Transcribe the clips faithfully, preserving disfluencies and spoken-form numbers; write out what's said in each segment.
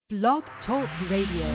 Blog Talk Radio.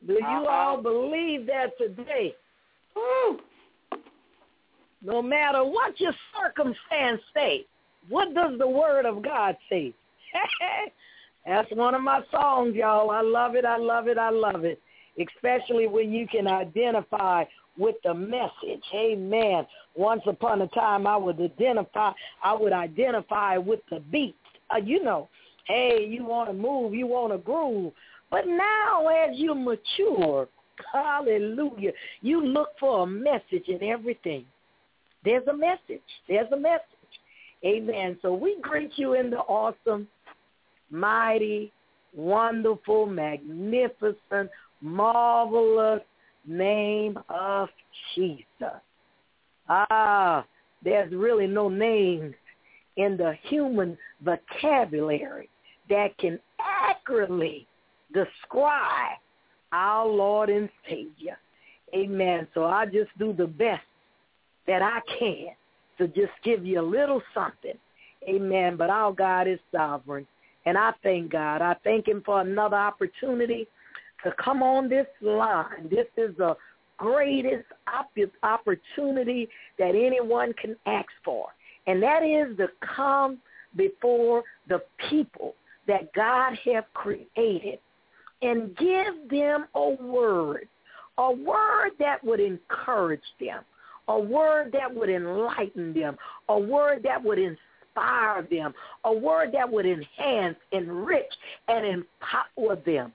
Do you uh-huh. all believe that today? Woo. No matter what your circumstance say, what does the word of God say? That's one of my songs, y'all. I love it, I love it, I love it. Especially when you can identify with the message. Amen. Once upon a time, I would identify, I would identify with the beat. Uh, you know, hey, you want to move, you want to groove. But now as you mature, hallelujah, you look for a message in everything. There's a message. There's a message. Amen. So we greet you in the awesome, mighty, wonderful, magnificent, marvelous name of Jesus. Ah, there's really no names in the human vocabulary that can accurately describe our Lord and Savior. Amen. So I just do the best that I can to just give you a little something. Amen. But our God is sovereign. And I thank God. I thank him for another opportunity to come on this line. This is the greatest op- opportunity that anyone can ask for. And that is to come before the people that God have created and give them a word, a word that would encourage them, a word that would enlighten them, a word that would inspire them, a word that would enhance, enrich, and empower them.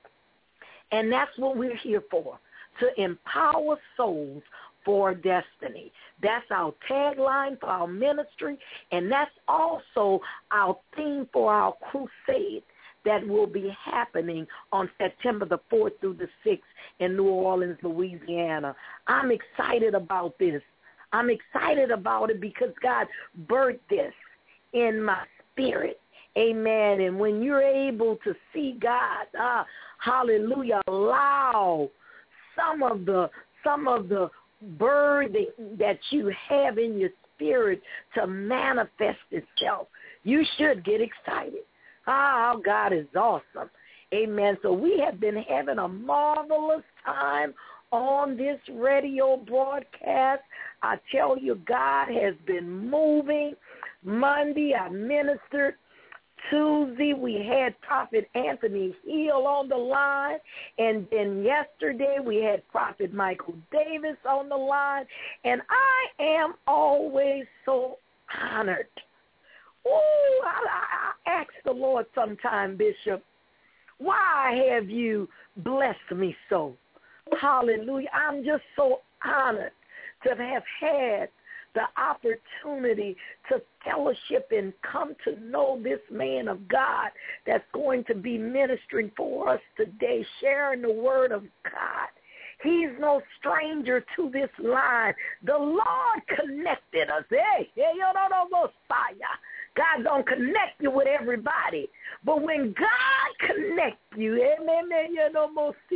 And that's what we're here for, to empower souls for destiny. That's our tagline for our ministry, and that's also our theme for our crusade that will be happening on September the fourth through the sixth in New Orleans, Louisiana. I'm excited about this. I'm excited about it because God birthed this in my spirit. Amen. And when you're able to see God, ah, hallelujah, allow some of the some of the burden that you have in your spirit to manifest itself, you should get excited. Ah, God is awesome. Amen. So we have been having a marvelous time on this radio broadcast. I tell you, God has been moving. Monday, I ministered. Tuesday, we had Prophet Anthony Hill on the line. And then yesterday, we had Prophet Michael Davis on the line. And I am always so honored. Oh, I, I ask the Lord sometime, Bishop, why have you blessed me so? Hallelujah. I'm just so honored to have had the opportunity to fellowship and come to know this man of God that's going to be ministering for us today, sharing the word of God. He's no stranger to this line. The Lord connected us. Hey, hey, you don't know Messiah. God don't connect you with everybody. But when God connects you, amen, you know,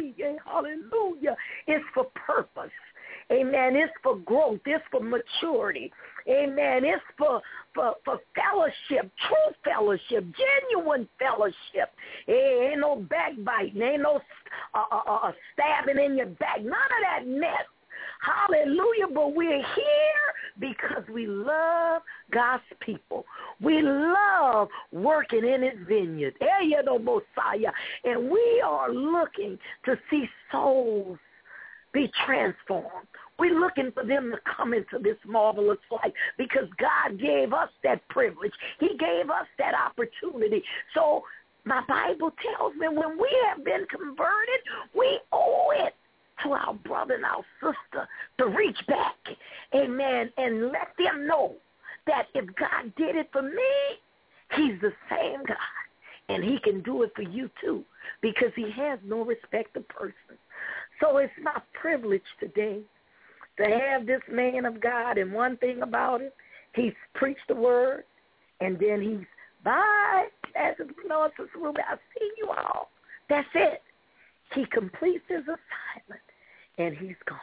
hallelujah, it's for purpose. Amen. It's for growth. It's for maturity. Amen. It's for, for, for fellowship, true fellowship, genuine fellowship. Ain't no backbiting. Ain't no uh, uh, uh, stabbing in your back. None of that mess. Hallelujah. But we're here because we love God's people. We love working in his vineyard. Messiah. And we are looking to see souls be transformed. We're looking for them to come into this marvelous light because God gave us that privilege. He gave us that opportunity. So my Bible tells me when we have been converted, we owe it to our brother and our sister to reach back, amen, and let them know that if God did it for me, he's the same God, and he can do it for you too because he has no respect of person. So it's my privilege today to have this man of God, and one thing about it, he's preached the word, and then he's, bye, as it pronounces, I see you all. That's it. He completes his assignment, and he's gone.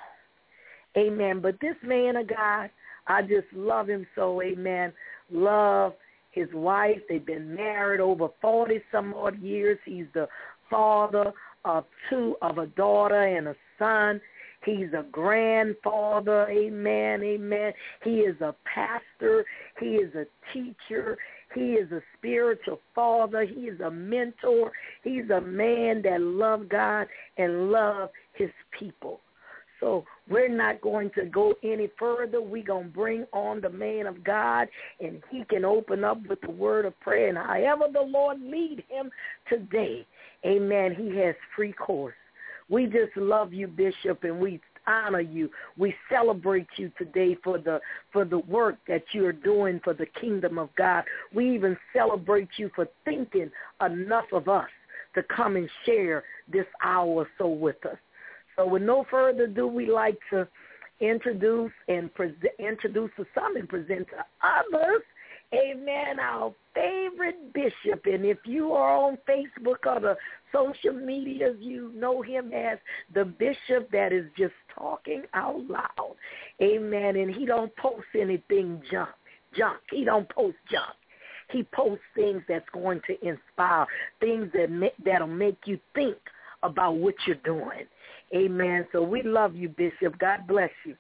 Amen. But this man of God, I just love him so, amen. Love his wife. They've been married over forty-some odd years. He's the father of two, of a daughter and a son. He's a grandfather, amen, amen. He is a pastor. He is a teacher. He is a spiritual father. He is a mentor. He's a man that loves God and loves his people. So we're not going to go any further. We're going to bring on the man of God, and he can open up with the word of prayer. And however the Lord lead him today, amen, he has free course. We just love you, Bishop, and we honor you. We celebrate you today for the for the work that you're doing for the kingdom of God. We even celebrate you for thinking enough of us to come and share this hour or so with us. So with no further ado, we like to introduce and pre- introduce to some and present to others, amen, our favorite bishop. And if you are on Facebook or the social medias, you know him as the bishop that is just talking out loud, amen. And he don't post anything junk, junk. He don't post junk. He posts things that's going to inspire, things that ma- that'll make you think about what you're doing. Amen. So we love you, Bishop. God bless you.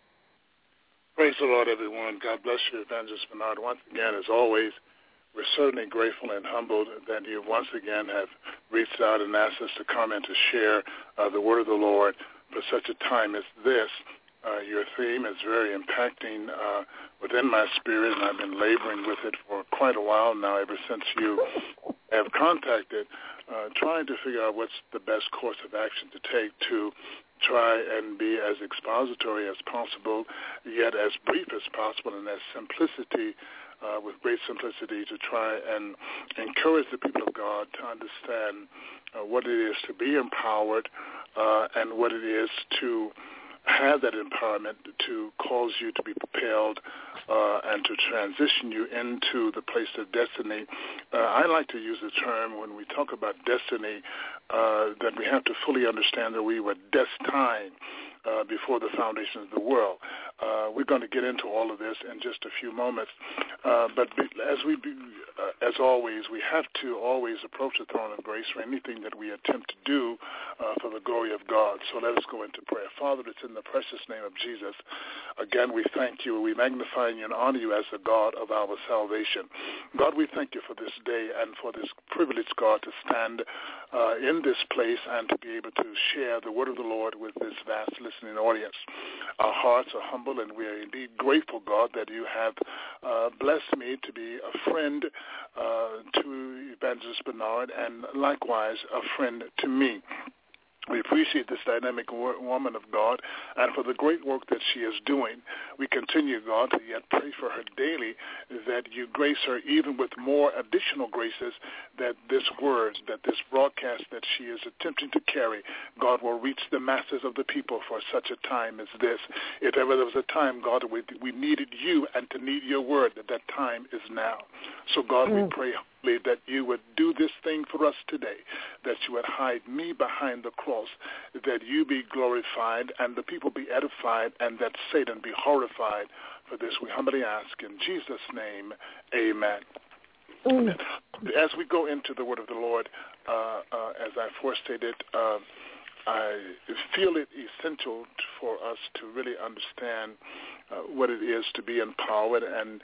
Praise the Lord, everyone. God bless you, Evangelist Bernard. Once again, as always, we're certainly grateful and humbled that you once again have reached out and asked us to come and to share uh, the word of the Lord for such a time as this. Uh, your theme is very impacting uh, within my spirit, and I've been laboring with it for quite a while now, ever since you have contacted, uh, trying to figure out what's the best course of action to take to try and be as expository as possible, yet as brief as possible, and as simplicity, uh, with great simplicity, to try and encourage the people of God to understand uh, what it is to be empowered uh, and what it is to have that empowerment to cause you to be propelled uh, and to transition you into the place of destiny. Uh, I like to use the term when we talk about destiny uh, that we have to fully understand that we were destined Uh, before the foundation of the world. Uh, we're going to get into all of this in just a few moments. Uh, but be, as we, be, uh, as always, we have to always approach the throne of grace for anything that we attempt to do uh, for the glory of God. So let us go into prayer. Father, it's in the precious name of Jesus. Again, we thank you. We magnify you and honor you as the God of our salvation. God, we thank you for this day and for this privilege, God, to stand uh, in this place and to be able to share the word of the Lord with this vast listening audience. Our hearts are humble, and we are indeed grateful, God, that you have uh, blessed me to be a friend uh, to Evangelist Bernard and likewise a friend to me. We appreciate this dynamic woman of God and for the great work that she is doing. We continue, God, to yet pray for her daily that you grace her even with more additional graces, that this word, that this broadcast that she is attempting to carry, God, will reach the masses of the people for such a time as this. If ever there was a time, God, we, we needed you and to need your word, that that time is now. So, God, mm. we pray that you would do this thing for us today, that you would hide me behind the cross, that you be glorified and the people be edified and that Satan be horrified. For this we humbly ask in Jesus' name, amen. Mm. As we go into the word of the Lord, uh, uh, as I forestated, uh, I feel it essential for us to really understand uh, what it is to be empowered, and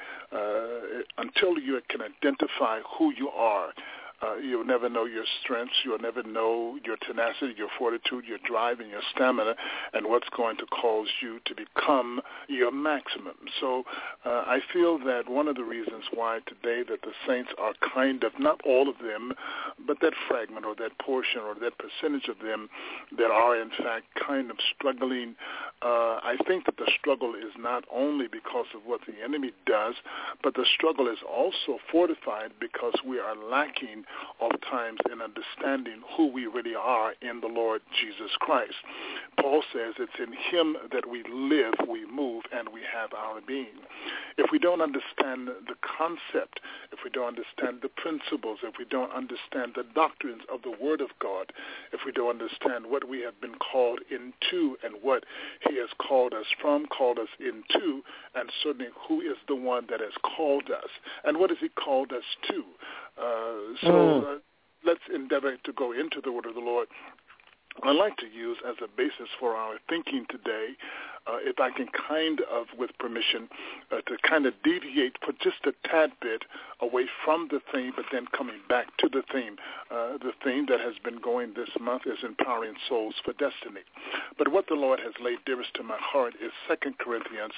uh, until you can identify who you are, Uh, you'll never know your strengths. You'll never know your tenacity, your fortitude, your drive, and your stamina, and what's going to cause you to become your maximum. So uh, I feel that one of the reasons why today that the saints are kind of, not all of them, but that fragment or that portion or that percentage of them that are, in fact, kind of struggling, uh, I think that the struggle is not only because of what the enemy does, but the struggle is also fortified because we are lacking oftentimes in understanding who we really are in the Lord Jesus Christ. Paul says it's in him that we live, we move, and we have our being. If we don't understand the concept, if we don't understand the principles, if we don't understand the doctrines of the Word of God, if we don't understand what we have been called into and what he has called us from, called us into, and certainly who is the one that has called us, and what has he called us to. Uh, so uh, let's endeavor to go into the word of the Lord I'd like to use as a basis for our thinking today, uh, if I can kind of, with permission, uh, to kind of deviate for just a tad bit away from the theme, but then coming back to the theme. Uh, the theme that has been going this month is Empowering Souls for Destiny. But what the Lord has laid dearest to my heart is Second Corinthians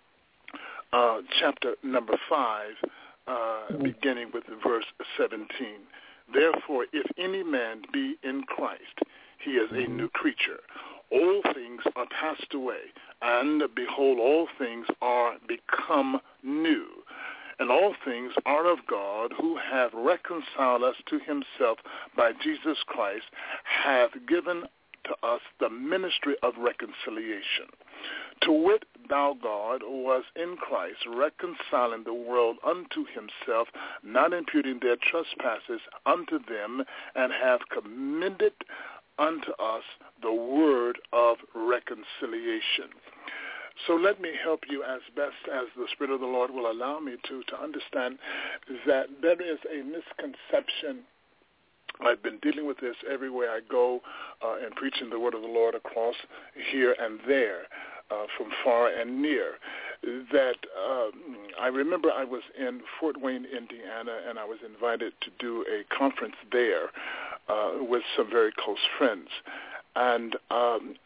uh, chapter number five, uh, beginning with verse seventeen. Therefore, if any man be in Christ, he is a new creature. All things are passed away, and behold, all things are become new. And all things are of God, who hath reconciled us to himself by Jesus Christ, hath given to us the ministry of reconciliation. To wit, thou God was in Christ, reconciling the world unto himself, not imputing their trespasses unto them, and hath commended unto us the word of reconciliation. So let me help you as best as the Spirit of the Lord will allow me to, to understand that there is a misconception. I've been dealing with this everywhere I go uh, and preaching the word of the Lord across here and there, uh, from far and near, that um, I remember I was in Fort Wayne, Indiana, and I was invited to do a conference there uh, with some very close friends. And um,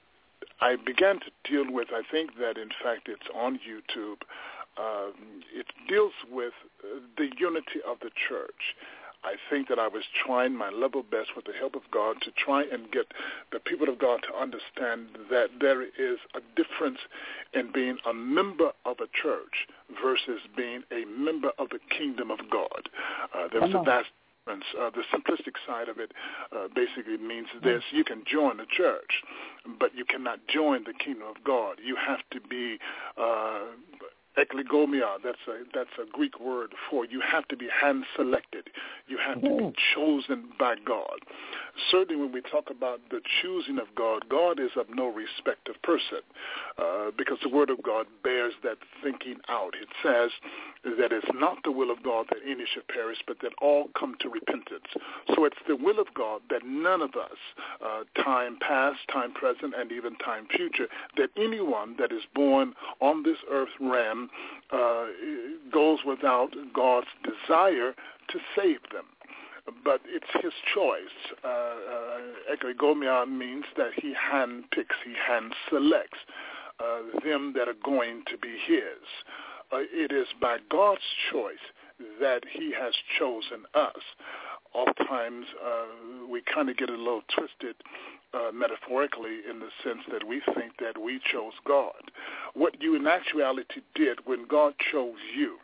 I began to deal with, I think that in fact it's on YouTube, um, it deals with uh, the unity of the church. I think that I was trying my level best with the help of God to try and get the people of God to understand that there is a difference in being a member of a church versus being a member of the kingdom of God. Uh, there's a vast difference. Uh, the simplistic side of it uh, basically means this: you can join the church, but you cannot join the kingdom of God. You have to be uh, eklegomia, that's a that's a Greek word for you have to be hand selected. You have to be chosen by God. Certainly when we talk about the choosing of God, God is of no respect of person, uh, because the word of God bears that thinking out. It says that it's not the will of God that any should perish, but that all come to repentance. So it's the will of God that none of us, uh, time past, time present, and even time future, that anyone that is born on this earth realm uh, goes without God's desire to save them. But it's his choice. Uh, uh, eklegomia means that he handpicks, he hand selects uh, them that are going to be his. Uh, it is by God's choice that he has chosen us. Oftentimes uh, we kind of get a little twisted uh, metaphorically in the sense that we think that we chose God. What you in actuality did when God chose you,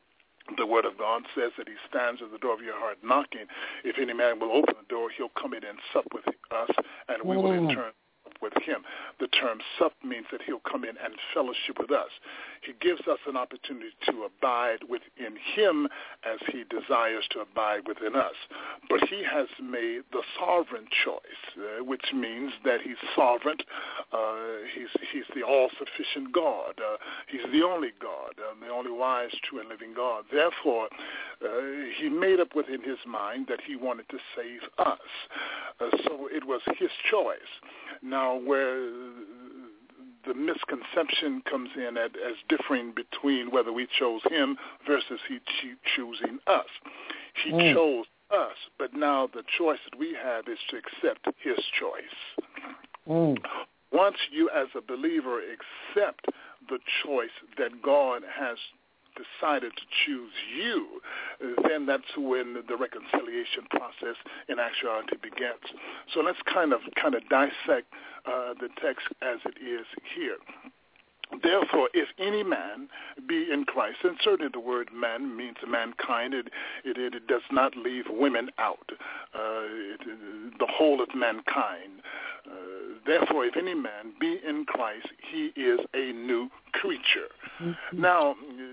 the word of God says that he stands at the door of your heart knocking. If any man will open the door, he'll come in and sup with us, and we will in turn with him. The term sup means that he'll come in and fellowship with us. He gives us an opportunity to abide within him as he desires to abide within us. But he has made the sovereign choice, uh, which means that he's sovereign. Uh, he's, he's the all-sufficient God. Uh, he's the only God, uh, the only wise, true, and living God. Therefore, uh, he made up within his mind that he wanted to save us. Uh, so it was his choice. Now, where the misconception comes in at, as differing between whether we chose him versus he cho- choosing us. He mm. chose us, but now the choice that we have is to accept his choice. Mm. Once you as a believer accept the choice that God has decided to choose you, then that's when the reconciliation process in actuality begins. So let's kind of kind of dissect uh, the text as it is here. Therefore, if any man be in Christ, and certainly the word man means mankind, it, it, it does not leave women out, uh, it, the whole of mankind. Uh, therefore, if any man be in Christ, he is a new creature. Mm-hmm. Now,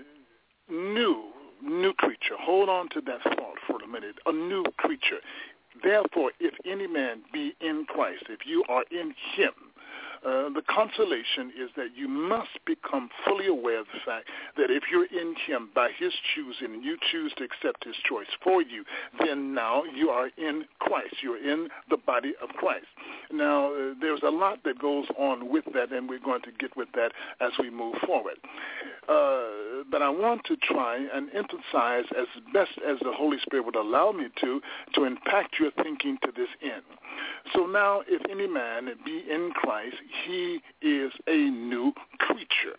new, new creature. Hold on to that thought for a minute. A new creature. Therefore, if any man be in Christ, if you are in him, Uh, the consolation is that you must become fully aware of the fact that if you're in him by his choosing and you choose to accept his choice for you, then now you are in Christ. You're in the body of Christ. Now, uh, there's a lot that goes on with that, and we're going to get with that as we move forward. Uh, but I want to try and emphasize as best as the Holy Spirit would allow me to, to impact your thinking to this end. So now, if any man be in Christ, he is a new creature.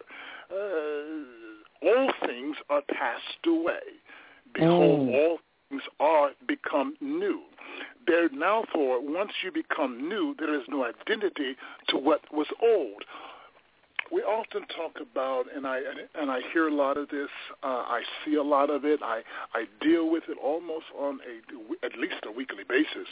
Uh, all things are passed away. Behold, mm. all things are become new. There now, for once you become new, there is no identity to what was old. We often talk about, and I and I hear a lot of this. Uh, I see a lot of it. I, I deal with it almost on a at least a weekly basis.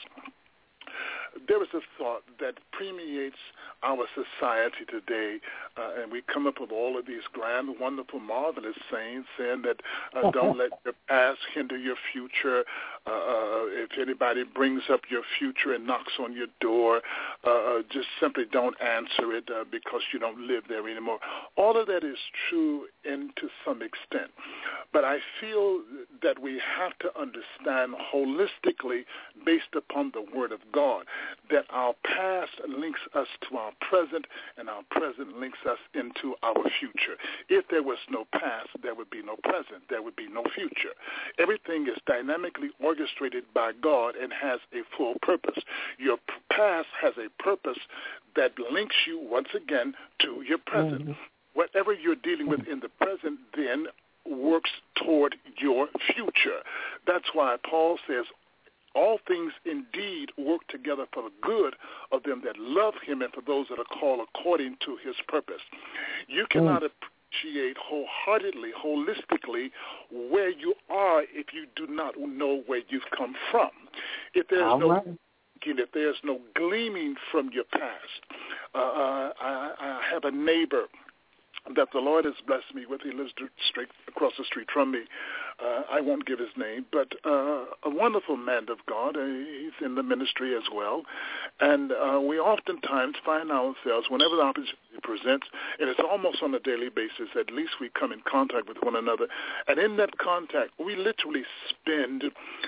There is a thought that permeates our society today, uh, and we come up with all of these grand, wonderful, marvelous sayings, saying that uh, don't let your past hinder your future. Uh, if anybody brings up your future and knocks on your door, uh, just simply don't answer it uh, because you don't live there anymore. All of that is true in to some extent, but I feel that we have to understand holistically, based upon the Word of God, that our past links us to our present, and our present links us into our future. If there was no past, there would be no present. There would be no future. Everything is dynamically orchestrated by God and has a full purpose. Your past has a purpose that links you, once again, to your present. Mm-hmm. Whatever you're dealing with in the present then works toward your future. That's why Paul says, all things indeed work together for the good of them that love him and for those that are called according to his purpose. You cannot mm. appreciate wholeheartedly, holistically, where you are if you do not know where you've come from. If there's all no right. if there's no gleaming from your past. Uh, I, I have a neighbor that the Lord has blessed me with. He lives straight across the street from me. Uh, I won't give his name, but uh, a wonderful man of God. Uh, he's in the ministry as well. And uh, we oftentimes find ourselves, whenever the opportunity presents, and it's almost on a daily basis, at least we come in contact with one another. And in that contact, we literally spend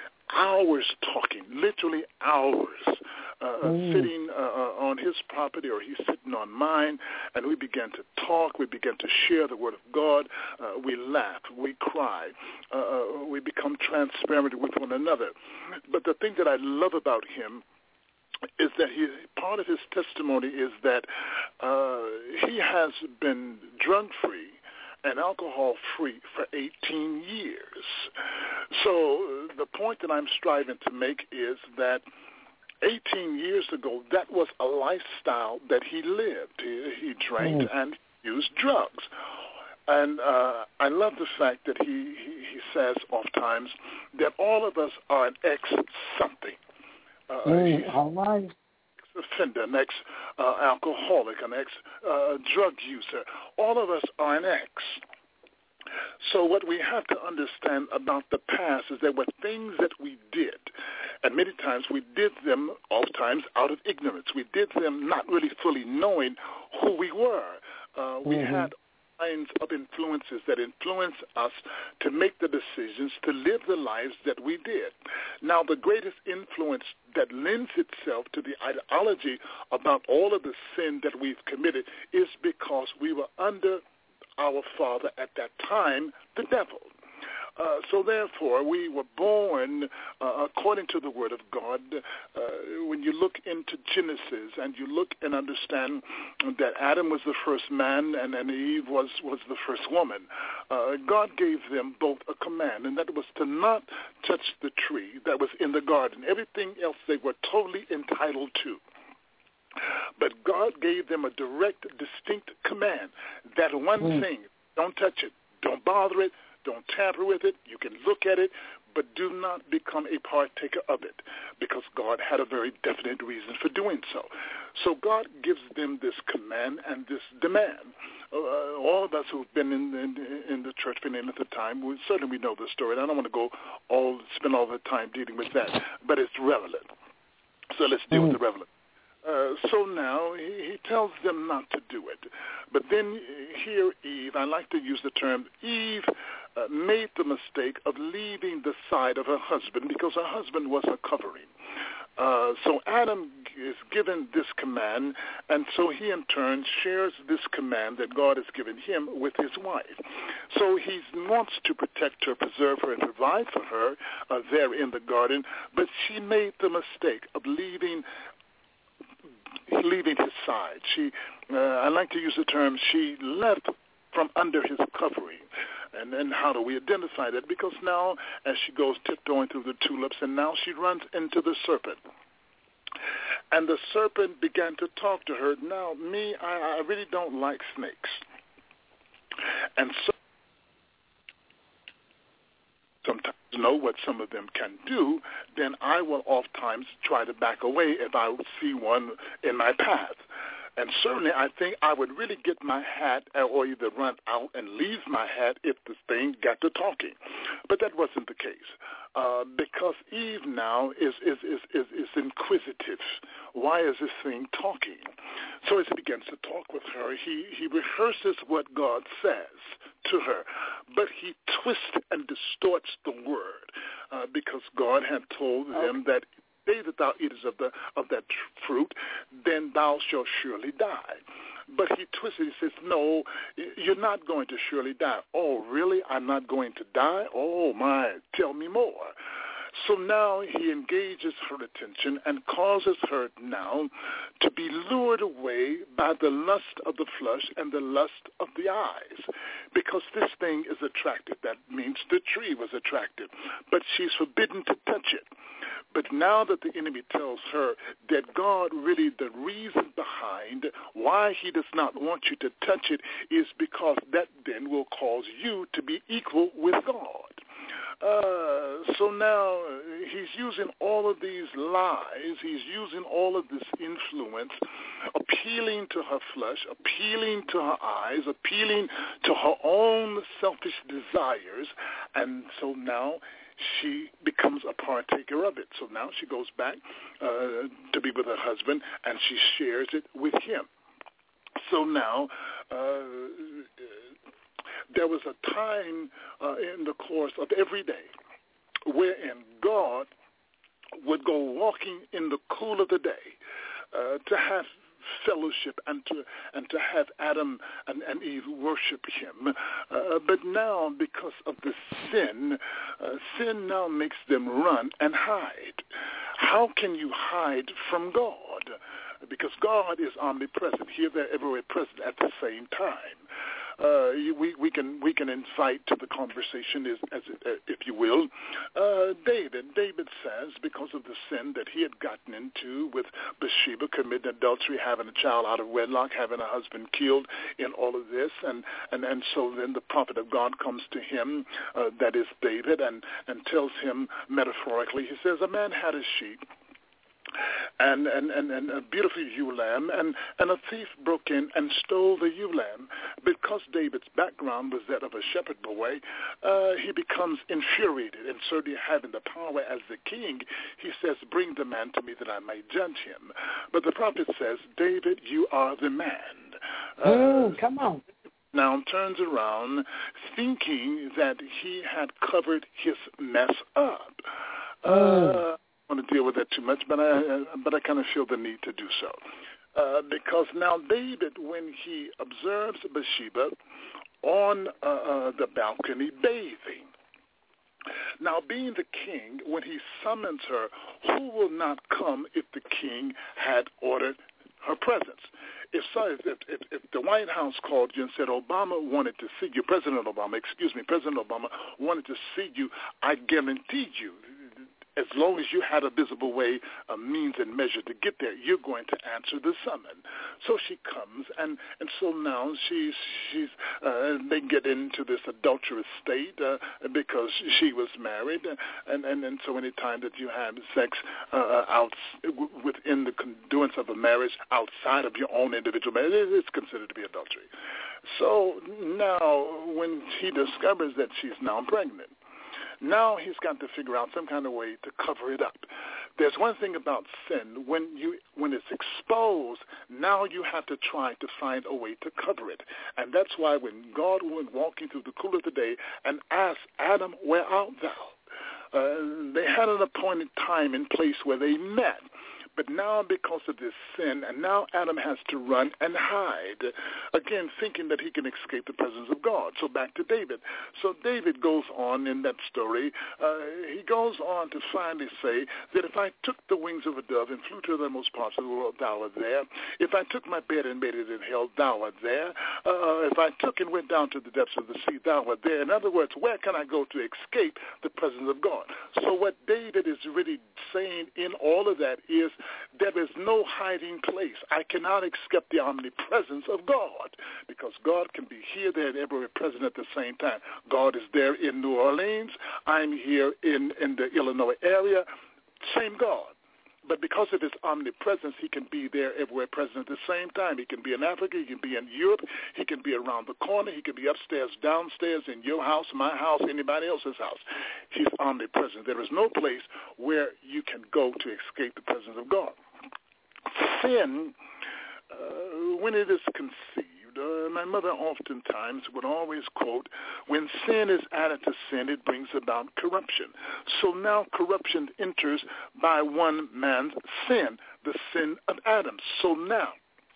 hours talking, literally hours, uh, mm. sitting uh, on his property or he's sitting on mine, and we began to talk, we began to share the Word of God, uh, we laugh, we cry, uh, we become transparent with one another. But the thing that I love about him is that he, part of his testimony is that uh, he has been drug-free and alcohol-free for eighteen years. So the point that I'm striving to make is that eighteen years ago, that was a lifestyle that he lived. He, he drank mm. and used drugs. And uh, I love the fact that he, he, he says oftentimes that all of us are an ex-something. Uh, mm, all right. Offender, an ex-alcoholic, uh, an ex-drug uh, user. All of us are an ex. So what we have to understand about the past is there were things that we did, and many times we did them, oftentimes, out of ignorance. We did them not really fully knowing who we were. Uh, we mm-hmm. had kinds of influences that influence us to make the decisions, to live the lives that we did. Now, the greatest influence that lends itself to the ideology about all of the sin that we've committed is because we were under our father at that time, the devil. Uh, so therefore, we were born uh, according to the Word of God. Uh, when you look into Genesis and you look and understand that Adam was the first man and, and Eve was, was the first woman, uh, God gave them both a command, and that was to not touch the tree that was in the garden. Everything else they were totally entitled to. But God gave them a direct, distinct command. That one mm. thing, don't touch it, don't bother it, don't tamper with it. You can look at it, but do not become a partaker of it, because God had a very definite reason for doing so. So God gives them this command and this demand. Uh, all of us who've been in, in, in the church for any length of time, we, certainly we know the story. And I don't want to go all spend all the time dealing with that, but it's relevant. So let's deal mm. with the relevant. Uh, so now he, he tells them not to do it. But then here Eve, I like to use the term, Eve uh, made the mistake of leaving the side of her husband because her husband was her covering. Uh, so Adam is given this command, and so he in turn shares this command that God has given him with his wife. So he wants to protect her, preserve her, and provide for her uh, there in the garden, but she made the mistake of leaving leaving his side. She, uh, I like to use the term, she left from under his covering. And then how do we identify that? Because now, as she goes tiptoeing through the tulips, and now she runs into the serpent. And the serpent began to talk to her. Now, me, I, I really don't like snakes. And so sometimes know what some of them can do, then I will oftentimes try to back away if I see one in my path. And certainly I think I would really get my hat or either run out and leave my hat if the thing got to talking. But that wasn't the case. Uh, because Eve now is, is, is, is, is inquisitive. Why is this thing talking? So as he begins to talk with her, he, he rehearses what God says to her, but he twists and distorts the word uh, because God had told okay. them that day that thou eatest of the of that fruit, then thou shalt surely die. But he twisted. He says, no, you're not going to surely die. Oh, really? I'm not going to die? Oh, my, tell me more. So now he engages her attention and causes her now to be lured away by the lust of the flesh and the lust of the eyes. Because this thing is attractive. That means the tree was attractive. But she's forbidden to touch it. But now that the enemy tells her that God really, the reason behind why he does not want you to touch it is because that then will cause you to be equal with God. Uh, so now he's using all of these lies, he's using all of this influence, appealing to her flesh, appealing to her eyes, appealing to her own selfish desires, and so now she becomes a partaker of it. So now she goes back uh, to be with her husband, and she shares it with him. So now uh, there was a time uh, in the course of every day wherein God would go walking in the cool of the day uh, to have fellowship and to and to have Adam and, and Eve worship him. Uh, but now, because of the sin, uh, sin now makes them run and hide. How can you hide from God? Because God is omnipresent, here, there, everywhere present at the same time. Uh, we, we can we can invite to the conversation, as, as if you will, uh, David. David says because of the sin that he had gotten into with Bathsheba, committing adultery, having a child out of wedlock, having a husband killed in all of this, and, and, and so then the prophet of God comes to him, uh, that is David, and, and tells him metaphorically, he says, a man had a sheep, And, and, and, and a beautiful ewe lamb, and, and a thief broke in and stole the ewe lamb. Because David's background was that of a shepherd boy, uh, he becomes infuriated, and certainly having the power as the king, he says, bring the man to me that I may judge him. But the prophet says, David, you are the man. Uh, oh, come on. Now turns around thinking that he had covered his mess up. Uh, I don't want to deal with that too much, but I but I kind of feel the need to do so. Uh, because now David, when he observes Bathsheba on uh, uh, the balcony bathing, now being the king, when he summons her, who will not come if the king had ordered her presence? If, so, if, if, if the White House called you and said Obama wanted to see you, President Obama, excuse me, President Obama wanted to see you, I guarantee you, as long as you had a visible way, a means and measure to get there, you're going to answer the summon. So she comes, and, and so now she's, she's uh, they get into this adulterous state uh, because she was married, and, and, and so any time that you have sex uh, out within the conduits of a marriage outside of your own individual marriage, it's considered to be adultery. So now when he discovers that she's now pregnant, now he's got to figure out some kind of way to cover it up, There's one thing about sin. When you when it's exposed, now you have to try to find a way to cover it. And that's why when God went walking through the cool of the day and asked Adam, where art thou? Uh, they had an appointed time and place where they met. But now because of this sin, and now Adam has to run and hide, again, thinking that he can escape the presence of God. So back to David. So David goes on in that story. Uh, he goes on to finally say that if I took the wings of a dove and flew to the most parts of the world, thou art there. If I took my bed and made it in hell, thou art there. Uh, if I took and went down to the depths of the sea, thou art there. In other words, where can I go to escape the presence of God? So what David is really saying in all of that is, there is no hiding place. I cannot escape the omnipresence of God because God can be here, there, and everywhere present at the same time. God is there in New Orleans. I'm here in, in the Illinois area. Same God. But because of his omnipresence, he can be there everywhere present at the same time. He can be in Africa. He can be in Europe. He can be around the corner. He can be upstairs, downstairs, in your house, my house, anybody else's house. He's omnipresent. There is no place where you can go to escape the presence of God. Sin, uh, when it is conceived, uh, my mother oftentimes would always quote, when sin is added to sin, it brings about corruption. So now corruption enters by one man's sin, the sin of Adam. So now,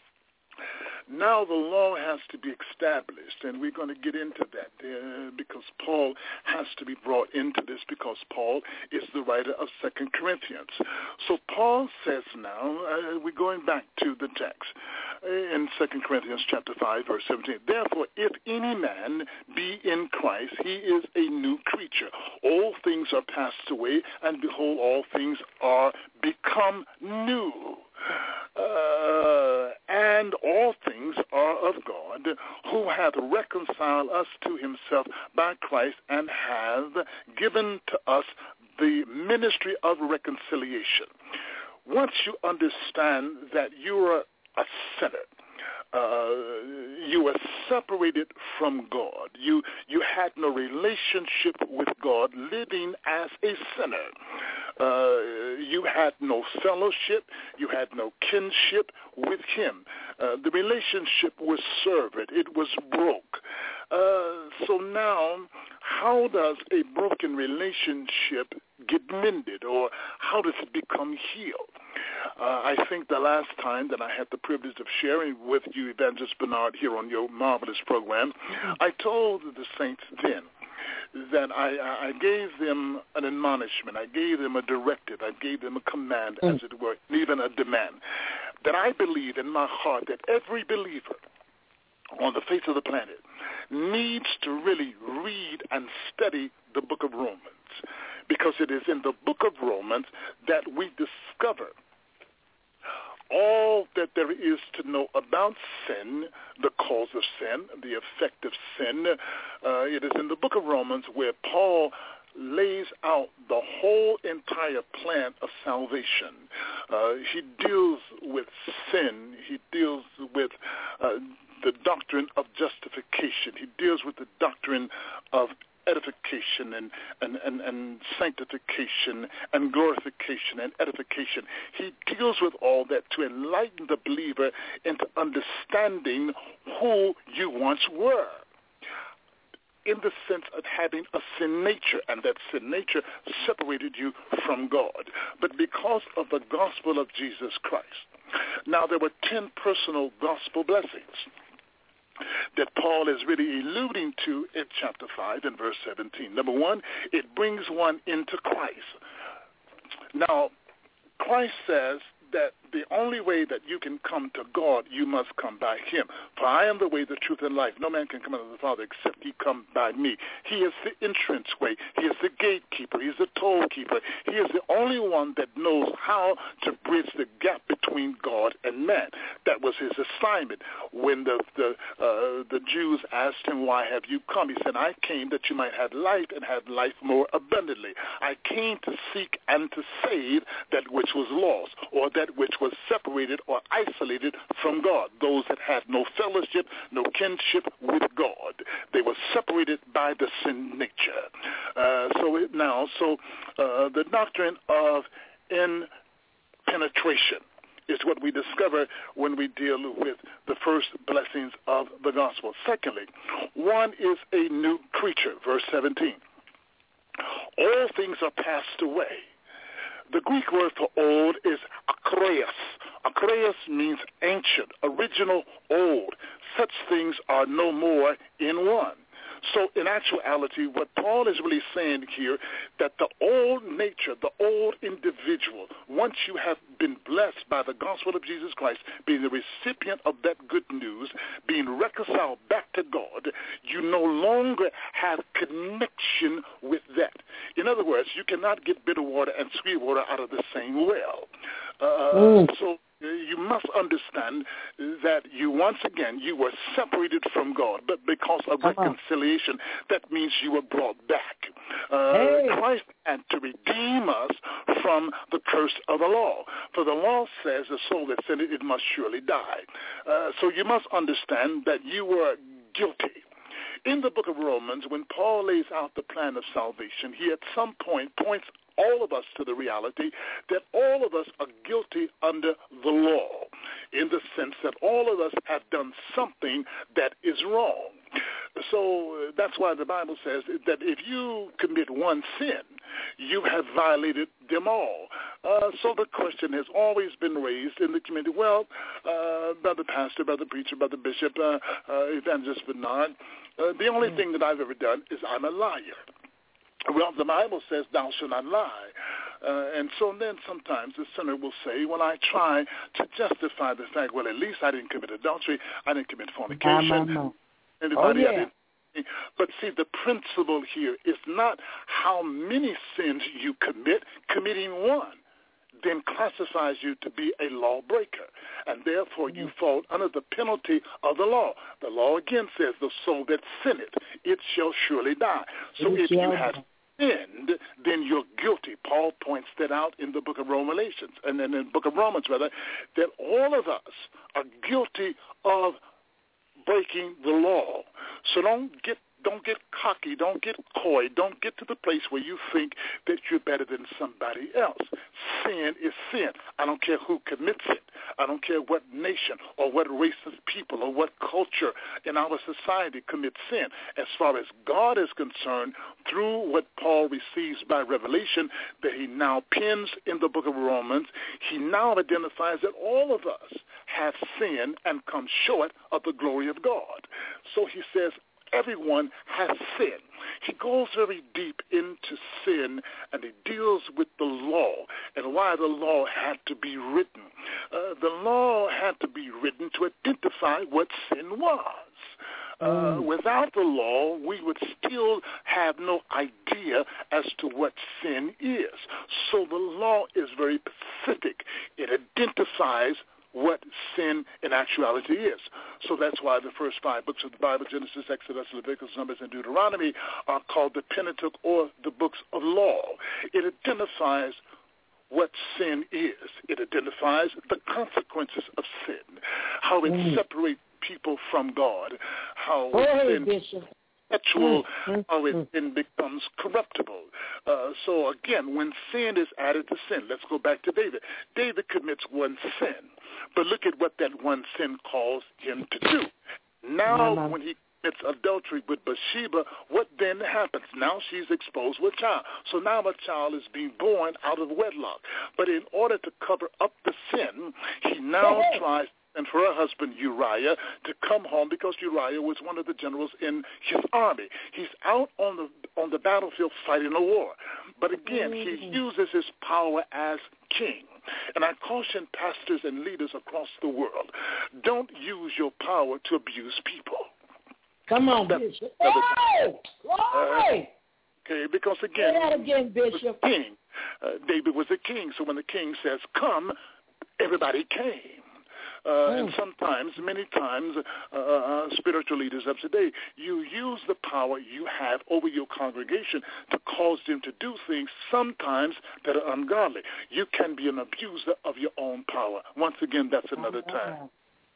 Now the law has to be established, and we're going to get into that uh, because Paul has to be brought into this because Paul is the writer of Second Corinthians. So Paul says now, uh, we're going back to the text uh, in Second Corinthians chapter five, verse seventeen. Therefore, if any man be in Christ, he is a new creature. All things are passed away, and behold, all things are become new. Uh, and all things are of God, who hath reconciled us to himself by Christ and hath given to us the ministry of reconciliation. Once you understand that you are a sinner, Uh, you were separated from God. You you had no relationship with God, living as a sinner. Uh, you had no fellowship. You had no kinship with him. Uh, the relationship was severed. It was broke. Uh, so now, how does a broken relationship get mended, or how does it become healed? Uh, I think the last time that I had the privilege of sharing with you, Evangelist Bernard, here on your marvelous program, I told the saints then that I, I gave them an admonishment, I gave them a directive, I gave them a command, mm. as it were, even a demand, that I believe in my heart that every believer on the face of the planet needs to really read and study the book of Romans, because it is in the book of Romans that we discover all that there is to know about sin, the cause of sin, the effect of sin. Uh, it is in the book of Romans where Paul lays out the whole entire plan of salvation. Uh, he deals with sin. He deals with uh, the doctrine of justification. He deals with the doctrine of edification and, and, and, and sanctification and glorification and edification. He deals with all that to enlighten the believer into understanding who you once were, in the sense of having a sin nature, and that sin nature separated you from God. But because of the gospel of Jesus Christ, now there were ten personal gospel blessings that Paul is really alluding to in chapter five and verse seventeen. Number one, it brings one into Christ. Now, Christ says that the only way that you can come to God, you must come by him. For I am the way, the truth, and life. No man can come unto the Father except he come by me. He is the entrance way. He is the gatekeeper. He is the toll keeper. He is the only one that knows how to bridge the gap between God and man. That was his assignment. When the the, uh, the Jews asked him, why have you come? He said, I came that you might have life and have life more abundantly. I came to seek and to save that which was lost, or that which was separated or isolated from God, those that had no fellowship, no kinship with God. They were separated by the sin nature. Uh, so it now, so uh, the doctrine of in penetration is what we discover when we deal with the first blessings of the gospel. Secondly, one is a new creature, verse seventeen. All things are passed away. The Greek word for old is akreos. Akreos means ancient, original, old. Such things are no more in one. So in actuality, what Paul is really saying here, that the old nature, the old individual, once you have been blessed by the gospel of Jesus Christ, being the recipient of that good news, being reconciled back to God, you no longer have connection with that. In other words, you cannot get bitter water and sweet water out of the same well. Uh, mm. So you must understand that you, once again, you were separated from God, but because of reconciliation, that means you were brought back. Uh, hey. Christ had to redeem us from the curse of the law. For the law says the soul that sinned, it must surely die. Uh, so you must understand that you were guilty. In the book of Romans, when Paul lays out the plan of salvation, he at some point points all of us to the reality that all of us are guilty under the law, in the sense that all of us have done something that is wrong. So uh, that's why the Bible says that if you commit one sin, you have violated them all. Uh, so the question has always been raised in the community, well, uh, brother pastor, brother preacher, brother bishop, uh, uh, evangelist Bernard, uh, the only mm. thing that I've ever done is I'm a liar. Well, the Bible says, thou shalt not lie. Uh, and so then sometimes the sinner will say, well, I try to justify the fact, well, at least I didn't commit adultery, I didn't commit fornication. No, no, no. Anybody, oh, yeah. I didn't. But see, the principle here is not how many sins you commit. Committing one then classifies you to be a lawbreaker, and therefore you fall under the penalty of the law. The law again says, the soul that sinneth, it shall surely die. So if you have sinned, then you're guilty. Paul points that out in the book of Romans, and then in the book of Romans, rather, that all of us are guilty of breaking the law. So don't get Don't get cocky. Don't get coy. Don't get to the place where you think that you're better than somebody else. Sin is sin. I don't care who commits it. I don't care what nation or what race of people or what culture in our society commits sin. As far as God is concerned, through what Paul receives by revelation that he now pens in the book of Romans, he now identifies that all of us have sinned and come short of the glory of God. So he says, everyone has sinned. He goes very deep into sin, and he deals with the law and why the law had to be written. Uh, the law had to be written to identify what sin was. Uh, mm. Without the law, we would still have no idea as to what sin is. So the law is very specific. It identifies what sin in actuality is. So that's why the first five books of the Bible, Genesis, Exodus, Leviticus, Numbers, and Deuteronomy, are called the Pentateuch, or the books of law. It identifies what sin is. It identifies the consequences of sin, how it mm. separates people from God, how hey, sin Bishop. Sexual, mm, how it mm. then becomes corruptible. Uh, so again, when sin is added to sin, let's go back to David. David commits one sin, but look at what that one sin caused him to do. Now, Mama. when he commits adultery with Bathsheba, what then happens? Now she's exposed with a child. So now a child is being born out of wedlock. But in order to cover up the sin, he now hey. tries and for her husband Uriah to come home, because Uriah was one of the generals in his army. He's out on the on the battlefield fighting a war. But again, mm-hmm. he uses his power as king. And I caution pastors and leaders across the world, don't use your power to abuse people. Come on, That's Bishop. Oh! Uh, okay, because again, Say that again, Bishop. King. Uh, David was a king, so when the king says, come, everybody came. Uh, mm. And sometimes, many times, uh, uh, spiritual leaders of today, you use the power you have over your congregation to cause them to do things sometimes that are ungodly. You can be an abuser of your own power. Once again, that's another time.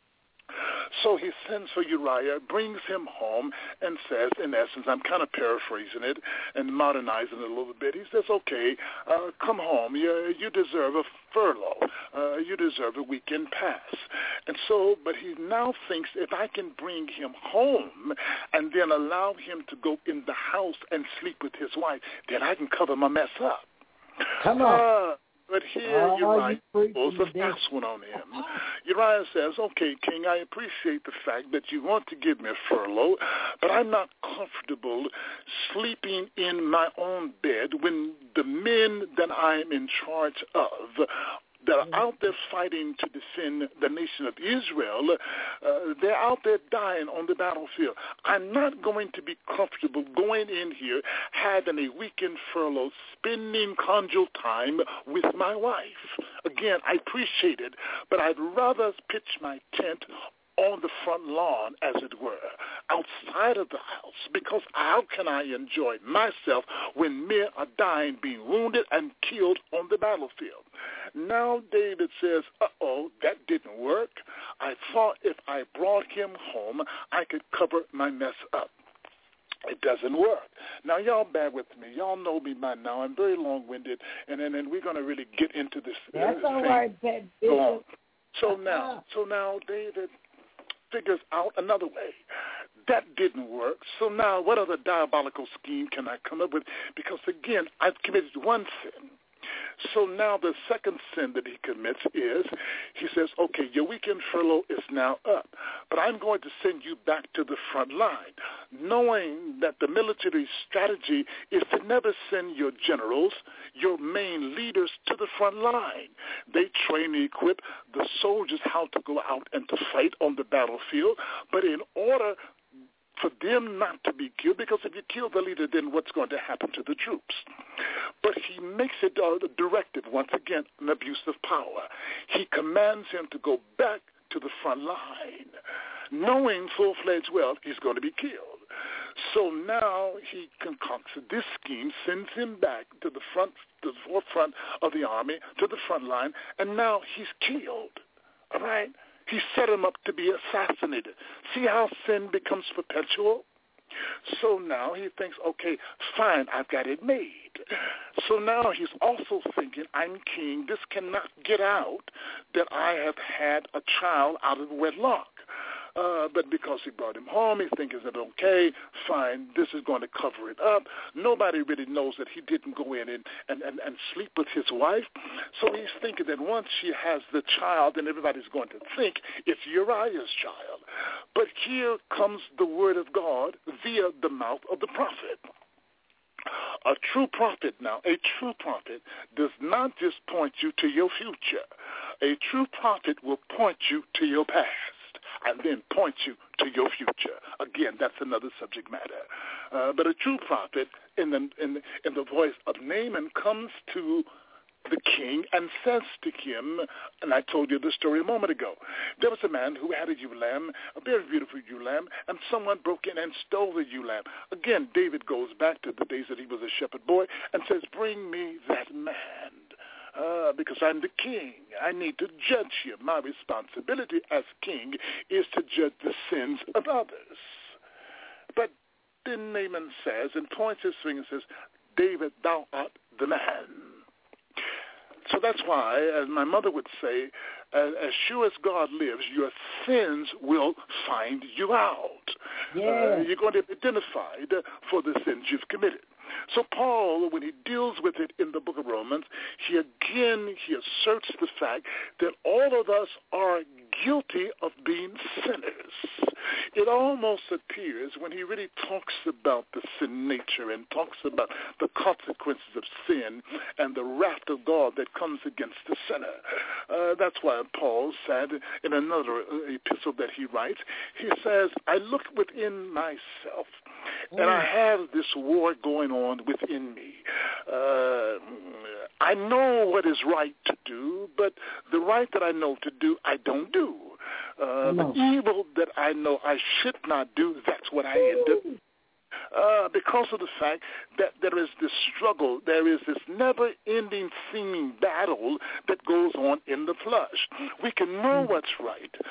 So he sends for Uriah, brings him home, and says, in essence, I'm kind of paraphrasing it and modernizing it a little bit. He says, okay, uh, come home. You, you deserve a furlough. Uh, you deserve a weekend pass. And so, but he now thinks if I can bring him home and then allow him to go in the house and sleep with his wife, then I can cover my mess up. Come on. Uh, But here oh, Uriah pulls a fast one on him. Uriah says, okay, King, I appreciate the fact that you want to give me a furlough, but I'm not comfortable sleeping in my own bed when the men that I'm in charge of that are out there fighting to defend the nation of Israel, uh, they're out there dying on the battlefield. I'm not going to be comfortable going in here, having a weekend furlough, spending conjugal time with my wife. Again, I appreciate it, but I'd rather pitch my tent on the front lawn, as it were, outside of the house, because how can I enjoy myself when men are dying, being wounded and killed on the battlefield? Now David says, uh-oh, that didn't work. I thought if I brought him home, I could cover my mess up. It doesn't work. Now, y'all bear with me. Y'all know me by now. I'm very long-winded, and then and we're going to really get into this. That's uh, all thing. right, Ben. Go on. So now, so now David figures out another way. That didn't work. So now what other diabolical scheme can I come up with? Because, again, I've committed one sin. So now the second sin that he commits is he says, okay, your weekend furlough is now up, but I'm going to send you back to the front line, knowing that the military strategy is to never send your generals, your main leaders, to the front line. They train and equip the soldiers how to go out and to fight on the battlefield, but in order for them not to be killed, because if you kill the leader, then what's going to happen to the troops? But he makes it a directive, once again, an abuse of power. He commands him to go back to the front line, knowing full-fledged well he's going to be killed. So now he concocts this scheme, sends him back to the front, to the forefront of the army, to the front line, and now he's killed. All right? He set him up to be assassinated. See how sin becomes perpetual? So now he thinks, okay, fine, I've got it made. So now he's also thinking, I'm king. This cannot get out that I have had a child out of wedlock. Uh, but because he brought him home, he thinks, is it okay? Fine, this is going to cover it up. Nobody really knows that he didn't go in and, and, and, and sleep with his wife. So he's thinking that once she has the child, then everybody's going to think it's Uriah's child. But here comes the word of God via the mouth of the prophet. A true prophet now, a true prophet does not just point you to your future. A true prophet will point you to your past and then point you to your future. Again, that's another subject matter. Uh, but a true prophet in the, in, the, in the voice of Naaman comes to the king and says to him, and I told you this story a moment ago, there was a man who had a ewe lamb, a very beautiful ewe lamb, and someone broke in and stole the ewe lamb. Again, David goes back to the days that he was a shepherd boy and says, bring me that man. Uh, because I'm the king. I need to judge him. My responsibility as king is to judge the sins of others. But then Naaman says, and points his finger and says, David, thou art the man. So that's why, as my mother would say, as, as sure as God lives, your sins will find you out. Yeah. Uh, you're going to be identified for the sins you've committed. So Paul, when he deals with it in the book of Romans, he again, he asserts the fact that all of us are guilty of being sinners. It almost appears when he really talks about the sin nature and talks about the consequences of sin and the wrath of God that comes against the sinner. Uh, that's why Paul said in another epistle that he writes, he says, I looked within myself, and I have this war going on within me. Uh, I know what is right to do, but the right that I know to do, I don't do. Uh, the evil that I know I should not do, that's what I end up Uh, because of the fact that there is this struggle, there is this never-ending seeming battle that goes on in the flesh. We can know what's right, but then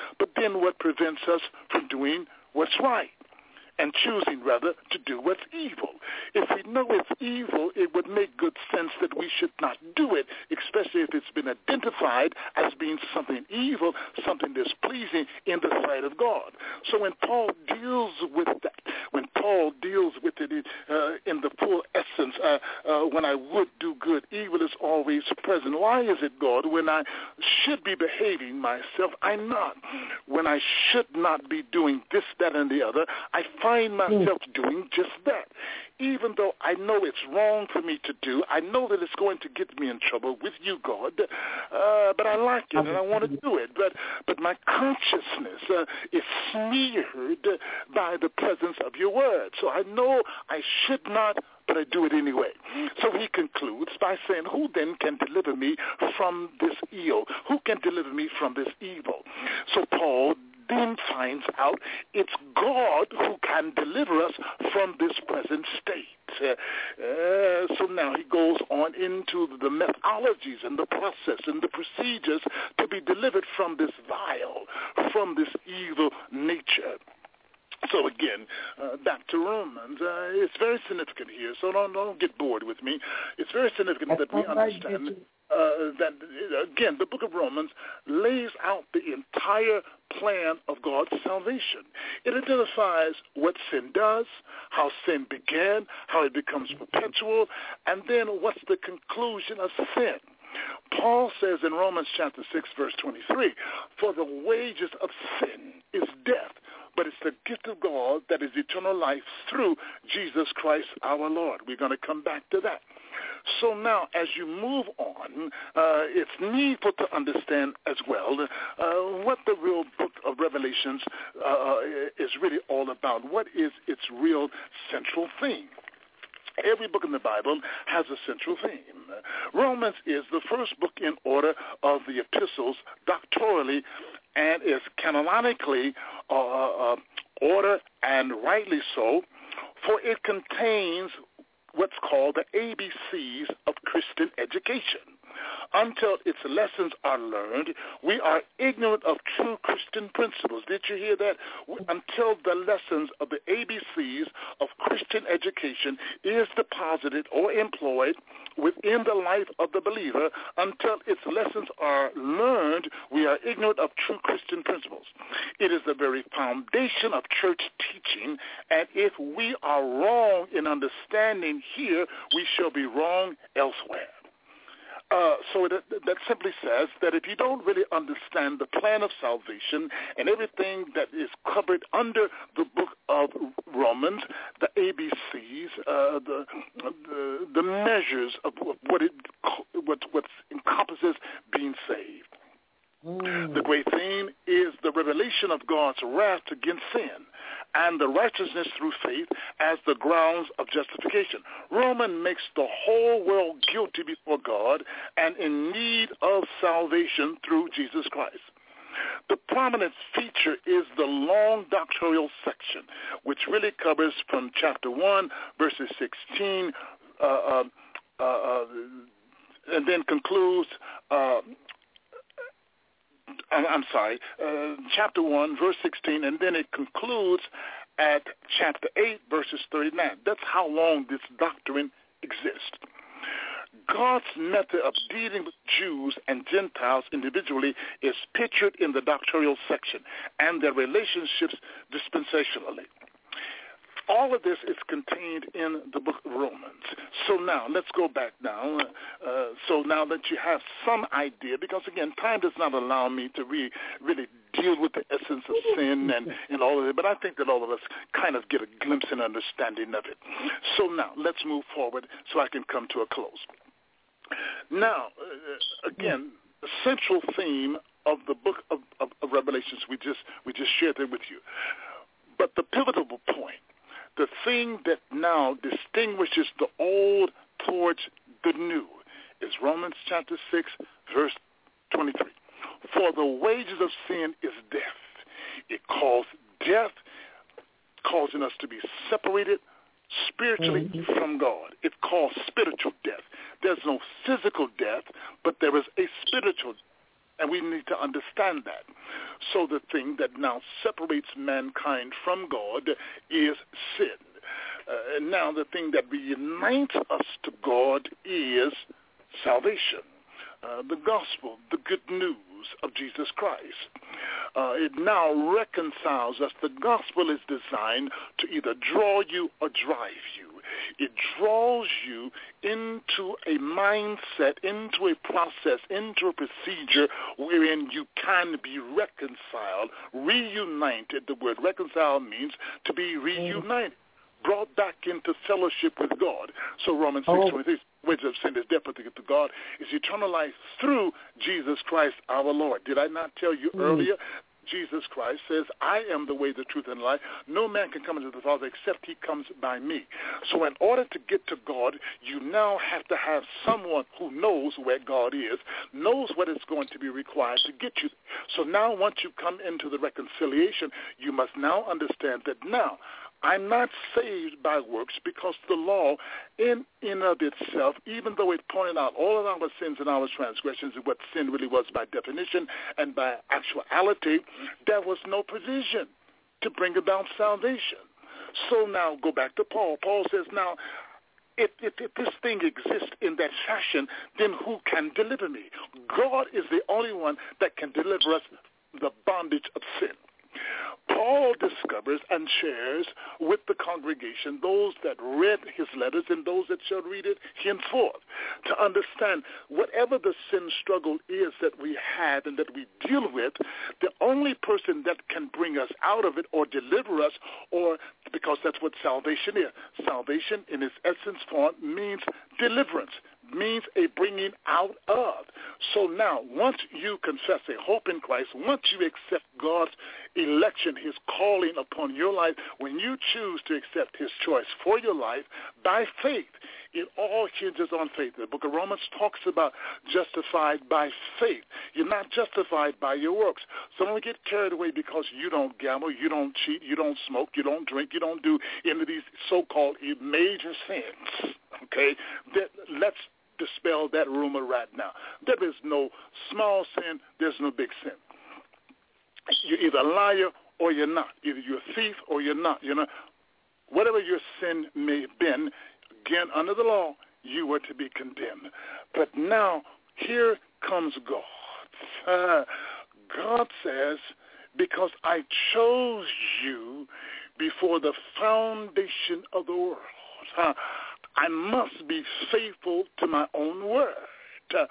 then what prevents us from doing what's right? And choosing, rather, to do what's evil. If we know it's evil, it would make good sense that we should not do it, especially if it's been identified as being something evil, something displeasing in the sight of God. So when Paul deals with that, when Paul deals with it uh, in the full essence, uh, uh, when I would do good, evil is always present. Why is it, God, when I should be behaving myself, I'm not? When I should not be doing this, that, and the other, I find myself doing just that. Even though I know it's wrong for me to do, I know that it's going to get me in trouble with you, God, uh, but I like it and I want to do it. But but my consciousness uh, is smeared by the presence of your word. So I know I should not, but I do it anyway. So he concludes by saying, who then can deliver me from this ill? Who can deliver me from this evil? So Paul then finds out it's God who can deliver us from this present state. Uh, uh, so now he goes on into the methodologies and the process and the procedures to be delivered from this vile, from this evil nature. So again, uh, back to Romans. Uh, it's very significant here, so don't, don't get bored with me. It's very significant that we understand uh, that, again, the book of Romans lays out the entire plan of God's salvation. It identifies what sin does, how sin began, how it becomes perpetual, and then what's the conclusion of sin. Paul says in Romans chapter six, verse twenty-three, for the wages of sin is death, but it's the gift of God that is eternal life through Jesus Christ our Lord. We're going to come back to that. So now, as you move on, uh, it's needful to understand as well uh, what the real book of Revelations uh, is really all about. What is its real central theme? Every book in the Bible has a central theme. Romans is the first book in order of the epistles doctrinally and is canonically uh, uh, order, and rightly so, for it contains what's called the A B Cs of Christian education. Until its lessons are learned, we are ignorant of true Christian principles. Did you hear that? Until the lessons of the A B Cs of Christian education is deposited or employed within the life of the believer, until its lessons are learned, we are ignorant of true Christian principles. It is the very foundation of church teaching, and if we are wrong in understanding here, we shall be wrong elsewhere. Uh, so that, that simply says that if you don't really understand the plan of salvation and everything that is covered under the book of Romans, the A B Cs, uh, the, the the measures of what it what what encompasses being saved. Mm. The great theme is the revelation of God's wrath against sin and the righteousness through faith as the grounds of justification. Romans makes the whole world guilty before God and in need of salvation through Jesus Christ. The prominent feature is the long doctrinal section, which really covers from chapter one, verses sixteen, uh, uh, uh, and then concludes uh, I'm sorry, uh, chapter one, verse sixteen, and then it concludes at chapter eight, verses thirty-nine. That's how long this doctrine exists. God's method of dealing with Jews and Gentiles individually is pictured in the doctrinal section and their relationships dispensationally. All of this is contained in the book of Romans. So now, let's go back now. Uh, so now that you have some idea, because again, time does not allow me to re- really deal with the essence of sin and, and all of it, but I think that all of us kind of get a glimpse and understanding of it. So now, let's move forward so I can come to a close. Now, uh, again, the central theme of the book of, of, of Revelations, we just we just shared it with you. But the pivotal point, the thing that now distinguishes the old towards the new, is Romans chapter six, verse twenty-three. For the wages of sin is death. It calls death, causing us to be separated spiritually mm-hmm. from God. It calls spiritual death. There's no physical death, but there is a spiritual And we need to understand that. So the thing that now separates mankind from God is sin. Uh, and now the thing that reunites us to God is salvation. Uh, the gospel, the good news of Jesus Christ. Uh, it now reconciles us. The gospel is designed to either draw you or drive you. It draws you into a mindset, into a process, into a procedure wherein you can be reconciled, reunited. The word reconcile means to be reunited, brought back into fellowship with God. So Romans six twenty-three, wages of sin is death, but the gift of God is eternal life through Jesus Christ our Lord. Did I not tell you mm. earlier? Jesus Christ says, I am the way, the truth, and life. No man can come into the Father except he comes by me. So in order to get to God, you now have to have someone who knows where God is, knows what is going to be required to get you. So now once you come into the reconciliation, you must now understand that now I'm not saved by works, because the law in and of itself, even though it pointed out all of our sins and our transgressions and what sin really was by definition and by actuality, there was no provision to bring about salvation. So now go back to Paul. Paul says, now, if, if, if this thing exists in that fashion, then who can deliver me? God is the only one that can deliver us from the bondage of sin. Paul discovers and shares with the congregation, those that read his letters and those that shall read it henceforth, to understand whatever the sin struggle is that we have and that we deal with, the only person that can bring us out of it or deliver us, or because that's what salvation is. Salvation in its essence form means deliverance, means a bringing out of. So now, once you confess a hope in Christ, once you accept God's election, his calling upon your life, when you choose to accept his choice for your life by faith, it all hinges on faith. The book of Romans talks about justified by faith. You're not justified by your works. So don't get carried away because you don't gamble, you don't cheat, you don't smoke, you don't drink, you don't do any of these so-called major sins. Okay? That, let's dispel that rumor right now. There is no small sin, there's no big sin. You're either a liar or you're not. Either you're a thief or you're not. You know, whatever your sin may have been, again, under the law, you were to be condemned. But now, here comes God. Uh, God says, because I chose you before the foundation of the world, uh, I must be faithful to my own word. Uh,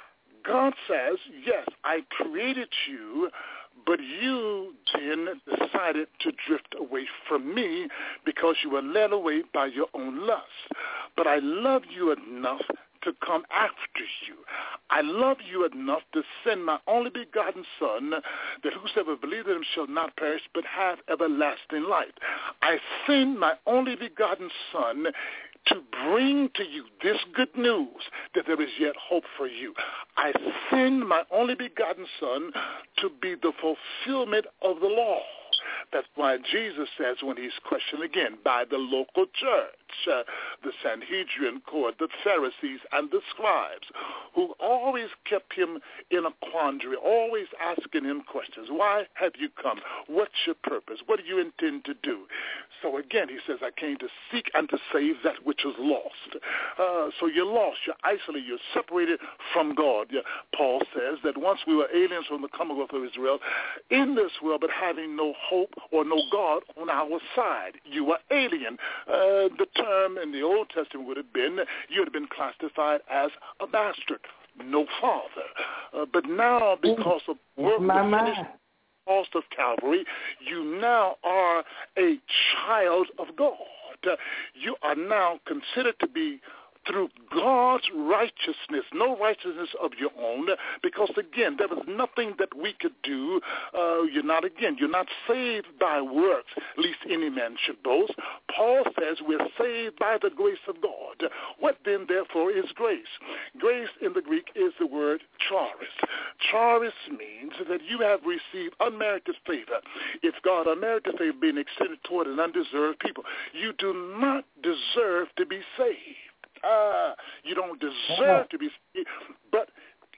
God says, yes, I created you, but you then decided to drift away from me because you were led away by your own lust. But I love you enough to come after you. I love you enough to send my only begotten Son, that whosoever believes in him shall not perish but have everlasting life. I send my only begotten Son to bring to you this good news that there is yet hope for you. I send my only begotten Son to be the fulfillment of the law. That's why Jesus says when he's questioned again by the local church, uh, the Sanhedrin court, the Pharisees and the scribes, who always kept him in a quandary, always asking him questions. Why have you come? What's your purpose? What do you intend to do? So again, he says, I came to seek and to save that which is lost. Uh, so you're lost, you're isolated, you're separated from God. Yeah, Paul says that once we were aliens from the Commonwealth of Israel, in this world, but having no hope or no God on our side. You were alien. Uh, the term in the Old Testament would have been, you would have been classified as a bastard, no father. Uh, but now, because of work, the finished cost of Calvary, you now are a child of God. Uh, you are now considered to be through God's righteousness, no righteousness of your own, because, again, there was nothing that we could do. Uh, you're not, again, you're not saved by works, lest any man should boast. Paul says we're saved by the grace of God. What then, therefore, is grace? Grace in the Greek is the word charis. Charis means that you have received unmerited favor. It's God unmerited favor being extended toward an undeserved people. You do not deserve to be saved. Uh, you don't deserve to be saved, but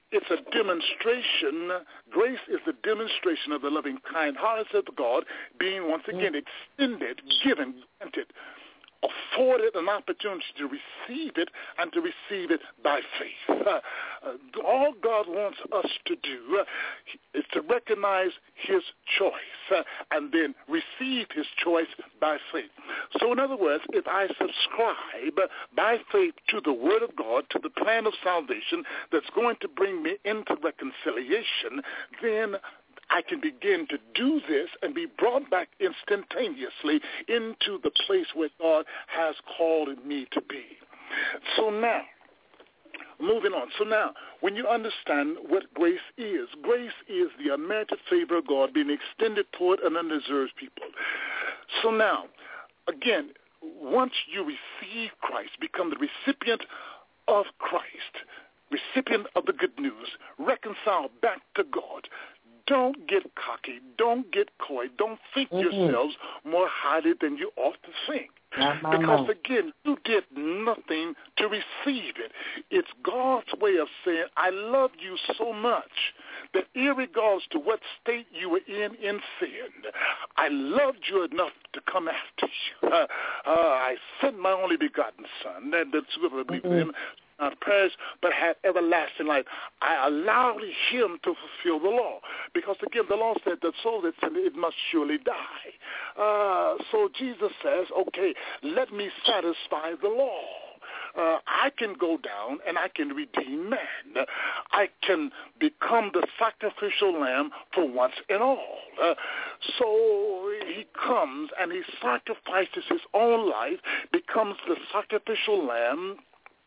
it's a demonstration. Grace is the demonstration of the loving kind hearts of God being once again extended, given, granted, afforded an opportunity to receive it and to receive it by faith. Uh, uh, all God wants us to do uh, is to recognize his choice uh, and then receive his choice by faith. So in other words, if I subscribe by faith to the word of God, to the plan of salvation that's going to bring me into reconciliation, then I can begin to do this and be brought back instantaneously into the place where God has called me to be. So now, moving on. So now, when you understand what grace is, grace is the unmerited favor of God being extended toward an undeserved people. So now, again, once you receive Christ, become the recipient of Christ, recipient of the good news, reconciled back to God, don't get cocky. Don't get coy. Don't think mm-hmm. yourselves more highly than you ought to think. Uh-huh. Because, again, you did nothing to receive it. It's God's way of saying, I love you so much that irregardless to what state you were in in sin, I loved you enough to come after you. Uh, uh, I sent my only begotten Son, and that's whoever believes in him, not perish, but have everlasting life. I allowed him to fulfill the law. Because, again, the law said that soul that sinned, it must surely die. Uh, so Jesus says, okay, let me satisfy the law. Uh, I can go down and I can redeem man. I can become the sacrificial lamb for once and all. Uh, so he comes and he sacrifices his own life, becomes the sacrificial lamb,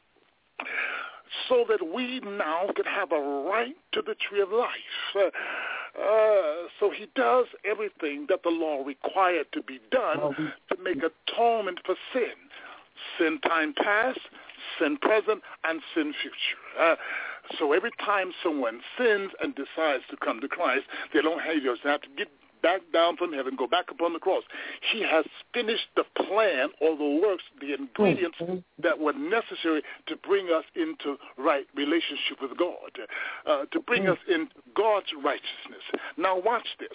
so that we now could have a right to the tree of life. Uh, uh, so he does everything that the law required to be done oh, to make atonement for sin. Sin time past, sin present, and sin future. Uh, so every time someone sins and decides to come to Christ, they don't have, they have to get back down from heaven, go back upon the cross. He has finished the plan or the works, the ingredients mm-hmm. that were necessary to bring us into right relationship with God, uh, to bring mm-hmm. us in God's righteousness. Now watch this.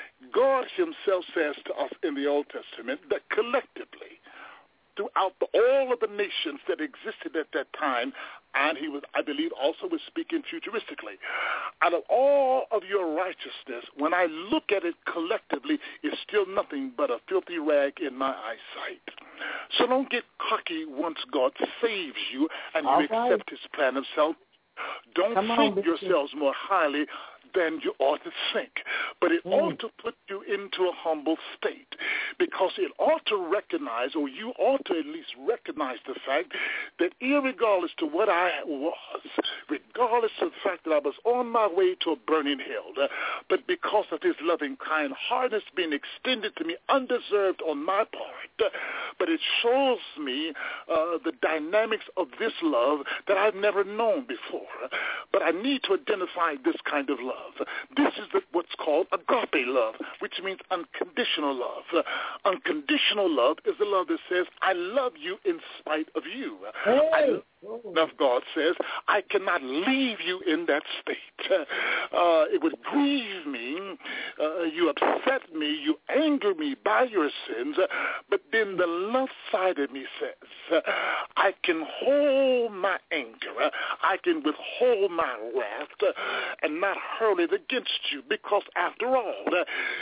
God himself says to us in the Old Testament that collectively, throughout the, all of the nations that existed at that time, and he was, I believe, also was speaking futuristically. Out of all of your righteousness, when I look at it collectively, it's still nothing but a filthy rag in my eyesight. So don't get cocky once God saves you and you all accept right. his plan of salvation. Don't Come think on, yourselves more highly than you ought to think. But it mm. ought to put you into a humble state, because it ought to recognize, or you ought to at least recognize the fact that irregardless to what I was, regardless of the fact that I was on my way to a burning hell, uh, but because of his loving kind heartness being extended to me undeserved on my part, uh, but it shows me uh, the dynamics of this love that I've never known before. But I need to identify this kind of love. This is the, what's called agape love, which means unconditional love. Uh, unconditional love is the love that says, I love you in spite of you. Hey. I love, God says, I cannot leave you in that state. Uh, it would grieve me. Uh, you upset me. You anger me by your sins. Uh, but then the love side of me says, uh, I can hold my anger. Uh, I can withhold my wrath uh, and not hurl it against you, because after all, uh,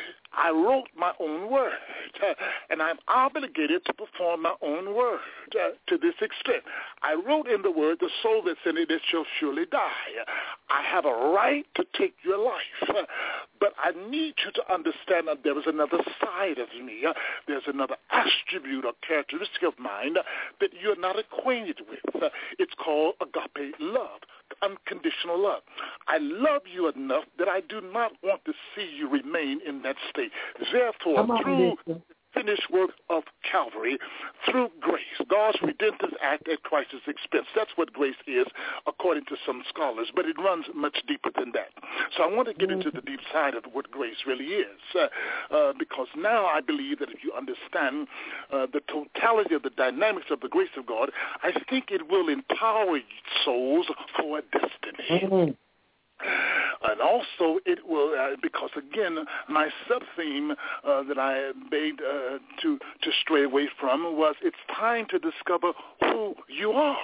I wrote my own word, uh, and I'm obligated to perform my own word uh, to this extent. I wrote in the word, the soul that's in it, it shall surely die. I have a right to take your life, uh, but I need you to understand that there is another side of me. Uh, there's another attribute or characteristic of mine uh, that you're not acquainted with. Uh, it's called agape love. Unconditional love. I love you enough that I do not want to see you remain in that state. Therefore, on, through the finished work of Calvary, through grace, God's redemptive act at Christ's expense. That's what grace is, according to some scholars, but it runs much deeper than that. So I want to get into the deep side of what grace really is, uh, uh, because now I believe that if you understand uh, the totality of the dynamics of the grace of God, I think it will empower souls for a destiny. Mm-hmm. And also it will, uh, because again, my sub-theme uh, that I made uh, to, to stray away from was it's time to discover who you are.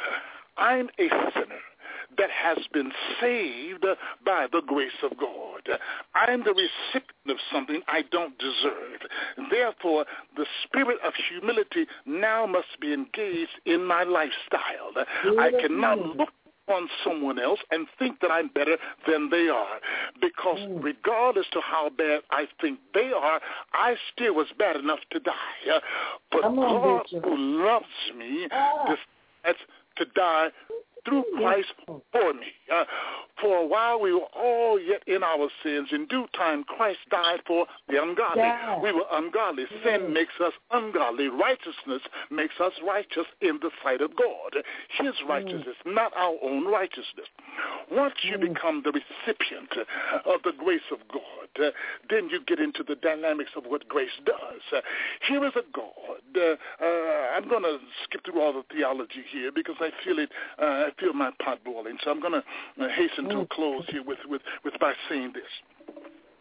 I'm a sinner that has been saved by the grace of God. I'm the recipient of something I don't deserve. Therefore, the spirit of humility now must be engaged in my lifestyle. I cannot look on someone else and think that I'm better than they are, because regardless to how bad I think they are, I still was bad enough to die. But God, who loves me, decides to die through Christ for me. Uh, for a while we were all yet in our sins. In due time, Christ died for the ungodly. Yeah. We were ungodly. Sin yeah. makes us ungodly. Righteousness makes us righteous in the sight of God. His righteousness, mm. not our own righteousness. Once you mm. become the recipient of the grace of God, uh, then you get into the dynamics of what grace does. Uh, here is a God. Uh, uh, I'm going to skip through all the theology here because I feel it. Uh, I feel my pot boiling, so I'm going to uh, hasten to a close here with, with, with by saying this.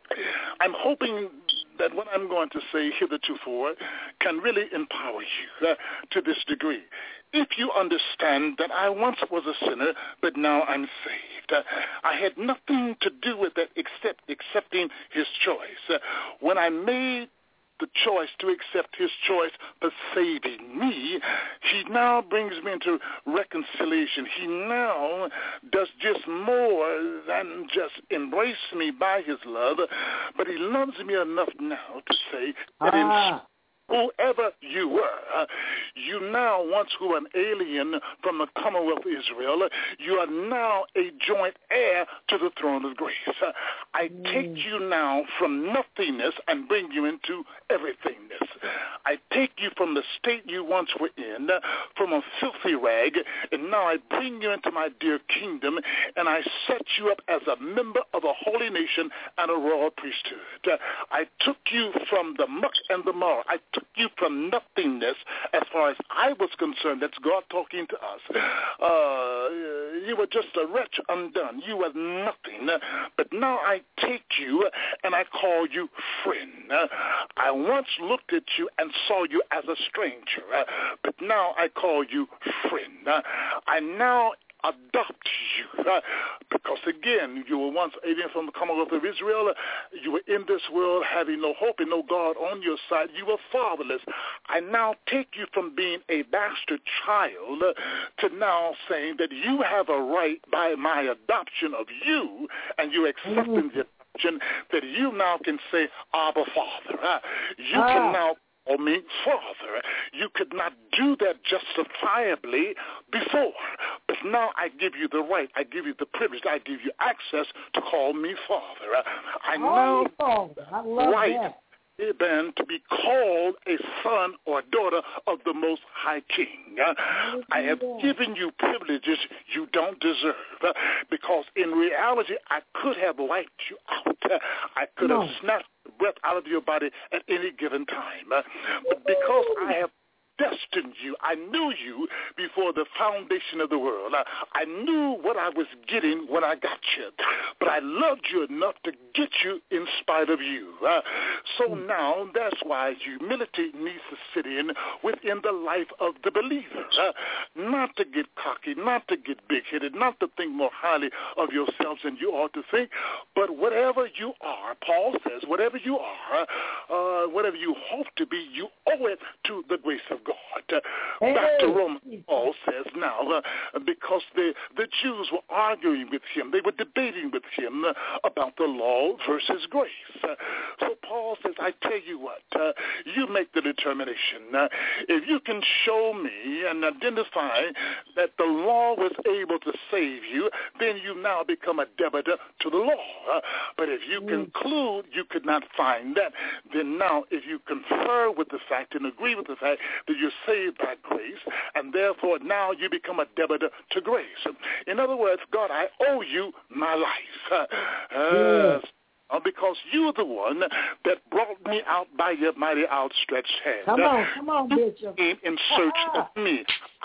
I'm hoping that what I'm going to say hitherto can really empower you uh, to this degree. If you understand that I once was a sinner, but now I'm saved, uh, I had nothing to do with that except accepting his choice. Uh, when I made the choice to accept his choice for saving me, he now brings me into reconciliation. He now does just more than just embrace me by his love, but he loves me enough now to say that ah. in whoever you were, you now, once who were an alien from the Commonwealth of Israel, you are now a joint heir to the throne of grace. I take you now from nothingness and bring you into everythingness. I take you from the state you once were in, from a filthy rag, and now I bring you into my dear kingdom, and I set you up as a member of a holy nation and a royal priesthood. I took you from the muck and the mire. I took you from nothingness as far as I was concerned. That's God talking to us. Uh, you were just a wretch undone. You were nothing. But now I take you and I call you friend. I once looked at you and saw you as a stranger, but now I call you friend. I now adopt you uh, because again you were once alien from the Commonwealth of Israel. You were in this world having no hope and no God on your side. You were fatherless. I now take you from being a bastard child to now saying that you have a right by my adoption of you, and you accepting the adoption, that you now can say Abba Father. Uh, you ah. can now call me Father. You could not do that justifiably before, but now I give you the right, I give you the privilege, I give you access to call me Father. I now Father. I love right that. Amen, to be called a son or daughter of the Most High King. I have given you privileges you don't deserve, because in reality I could have wiped you out. I could have snatched the breath out of your body at any given time. But because I have destined you, I knew you before the foundation of the world. I, I knew what I was getting when I got you, but I loved you enough to get you in spite of you. Uh, so now that's why humility needs to sit in within the life of the believer, uh, not to get cocky, not to get big-headed, not to think more highly of yourselves than you ought to think, but whatever you are, Paul says, whatever you are, uh, whatever you hope to be, you owe it to the grace of God. God. Uh, hey. Back to Romans, Paul says now, uh, because the, the Jews were arguing with him. They were debating with him uh, about the law versus grace. Uh, so Paul says, I tell you what, uh, you make the determination. Uh, if you can show me and identify that the law was able to save you, then you now become a debtor to the law. Uh, but if you mm. conclude you could not find that, then now if you confer with the fact and agree with the fact that you're saved by grace, and therefore now you become a debtor to grace. In other words, God, I owe you my life. Uh, uh, because you're the one that brought me out by your mighty outstretched hand. Come on, come on, Bishop. In, in search of me.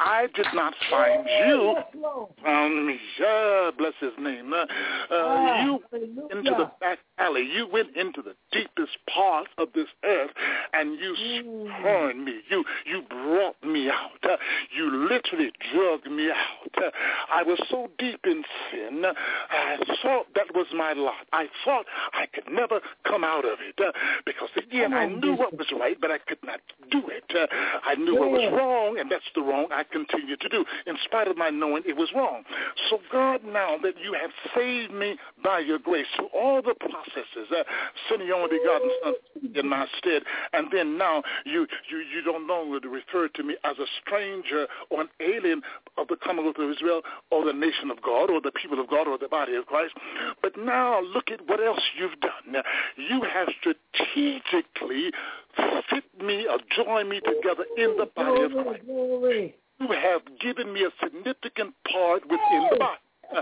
I did not find you, found me. Uh, bless his name. Uh, uh, you went into the back alley. You went into the deepest part of this earth, and you spurned me. You you brought me out. Uh, you literally drugged me out. Uh, I was so deep in sin, I thought that was my lot. I thought I could never come out of it uh, because, again, I knew what was right, but I could not do it. Uh, I knew what was wrong, and that's the wrong I continued to do, in spite of my knowing it was wrong. So, God, now that you have saved me by your grace through all the processes, uh, sending your only begotten Son in my stead, and then now you, you, you don't no longer refer to me as a stranger or an alien of the Commonwealth of Israel or the nation of God or the people of God or the body of Christ. But now look at what else you've done. You have strategically fit me or joined me together in the body of Christ. You have given me a significant part within the body. Uh,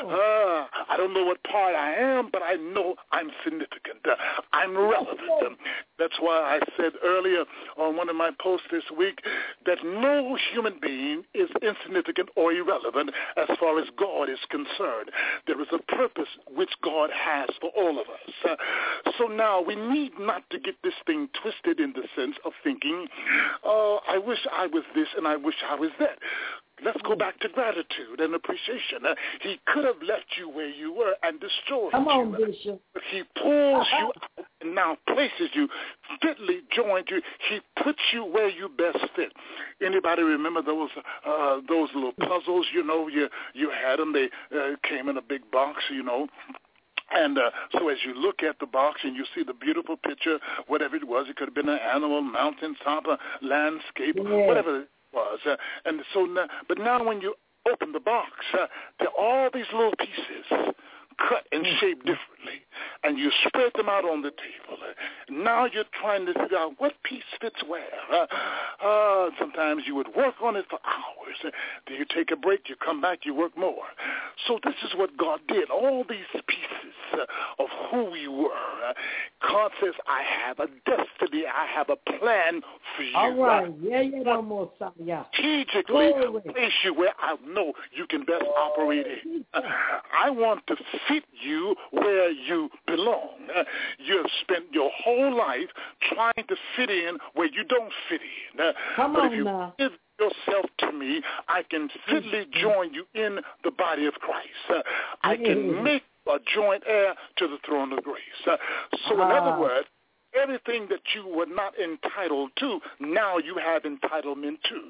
uh, I don't know what part I am, but I know I'm significant. Uh, I'm relevant. Um, that's why I said earlier on one of my posts this week that no human being is insignificant or irrelevant as far as God is concerned. There is a purpose which God has for all of us. Uh, so now we need not to get this thing twisted in the sense of thinking, oh, I wish I was this and I wish I was that. Let's go back to gratitude and appreciation. Uh, he could have left you where you were and destroyed Come on, you. Bishop. But he pulls you out and now places you, fitly joined you. He puts you where you best fit. Anybody remember those uh, those little puzzles? You know, you you had them. They uh, came in a big box, you know. And uh, so as you look at the box and you see the beautiful picture, whatever it was, it could have been an animal, mountaintop, a landscape, yeah. whatever it was. Uh, and so now, but now when you open the box, uh, there are all these little pieces cut and shaped differently, and you spread them out on the table. Uh, now you're trying to figure out what piece fits where. Uh, uh, sometimes you would work on it for hours. Uh, then you take a break, you come back, you work more. So this is what God did. All these pieces uh, of who we were. Uh, God says, I have a destiny. I have a plan for you. All right. Uh, yeah, yeah, no more. Yeah. Strategically Glory. place you where I know you can best operate in. Uh, I want to fit you where you belong. Uh, you have spent your whole life trying to fit in where you don't fit in. Uh, Come but on if you now. give yourself to me, I can fitly join you in the body of Christ. Uh, I can make a joint heir to the throne of grace. Uh, so in other words, everything that you were not entitled to, now you have entitlement to.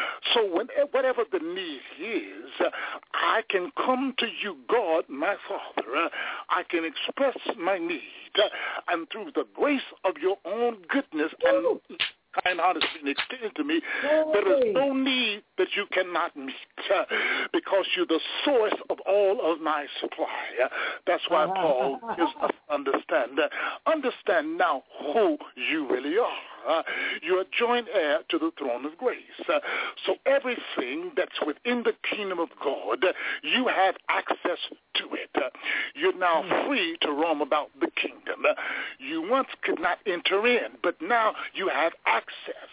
So when, whatever the need is, uh, I can come to you, God, my Father. Uh, I can express my need. Uh, and through the grace of your own goodness and kind heart has been extended to me, there is no need that you cannot meet uh, because you're the source of all of my supply. Uh, that's why Paul gives us understand. Uh, understand now who you really are. Uh, you're a joint heir to the throne of grace. Uh, so everything that's within the kingdom of God, uh, you have access to it. Uh, you're now free to roam about the kingdom. Uh, you once could not enter in, but now you have access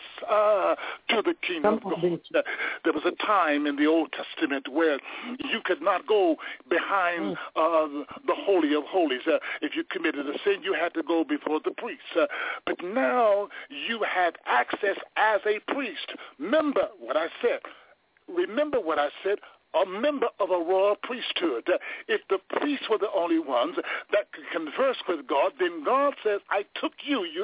uh, to the kingdom of God. Uh, there was a time in the Old Testament where you could not go behind uh, the Holy of Holies. Uh, if you committed a sin, you had to go before the priest. Uh, but now you have access as a priest. Remember what I said. Remember what I said. A member of a royal priesthood. Uh, if the priests were the only ones that could converse with God, then God says, I took you. You.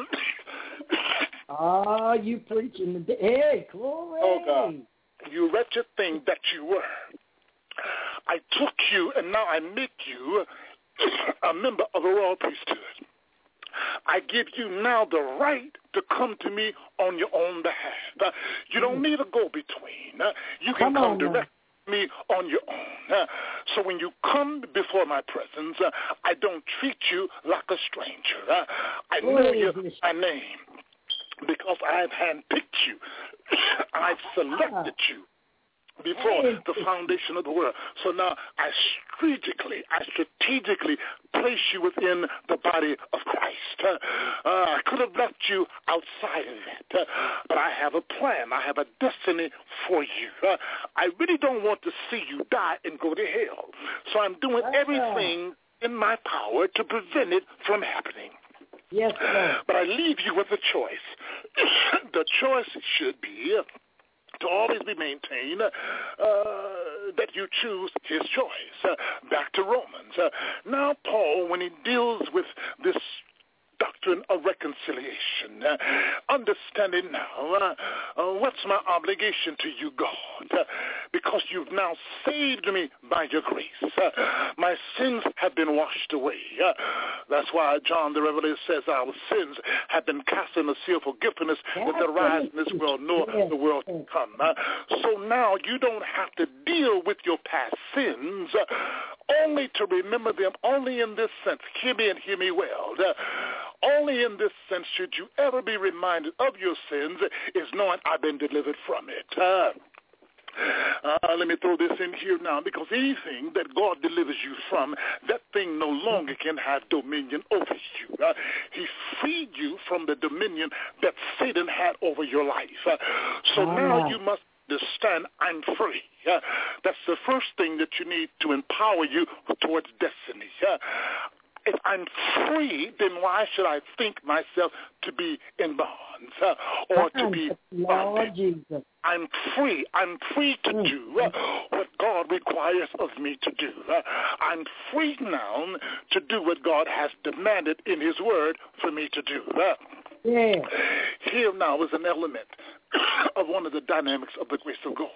Ah, you preaching the hey, glory. Oh, God. You wretched thing that you were. I took you, and now I make you a member of a royal priesthood. I give you now the right to come to me on your own behalf. Uh, you don't need a go-between. Uh, you can come, come direct to me on your own. Uh, so when you come before my presence, uh, I don't treat you like a stranger. Uh, I know you by name because I've handpicked you. I've selected you before the foundation of the world. So now I strategically, I strategically place you within the body of Christ. Uh, uh, I could have left you outside of that, uh, but I have a plan. I have a destiny for you. Uh, I really don't want to see you die and go to hell. So I'm doing everything in my power to prevent it from happening. Yes, sir. But I leave you with a choice. The choice should be to always be maintained uh, that you choose his choice. Uh, back to Romans. Uh, now, Paul, when he deals with this doctrine of reconciliation, uh, understanding now uh, uh, what's my obligation to you, God, uh, because you've now saved me by your grace. Uh, my sins have been washed away. Uh, that's why John the Revelator says our sins have been cast in the sea of forgiveness that the rise in this world nor the world to come. Uh, so now you don't have to deal with your past sins, uh, only to remember them only in this sense. Hear me and hear me well. Uh, Only in this sense should you ever be reminded of your sins is knowing I've been delivered from it. Uh, uh, let me throw this in here now, because anything that God delivers you from, that thing no longer can have dominion over you. Uh, he freed you from the dominion that Satan had over your life. Uh, so oh, now yeah. you must understand I'm free. Uh, that's the first thing that you need to empower you towards destiny. Uh, If I'm free, then why should I think myself to be in bonds uh, or to be bonded? I'm free. I'm free to do uh, what God requires of me to do. Uh, I'm free now to do what God has demanded in his word for me to do. Uh, yeah. Here now is an element of one of the dynamics of the grace of God.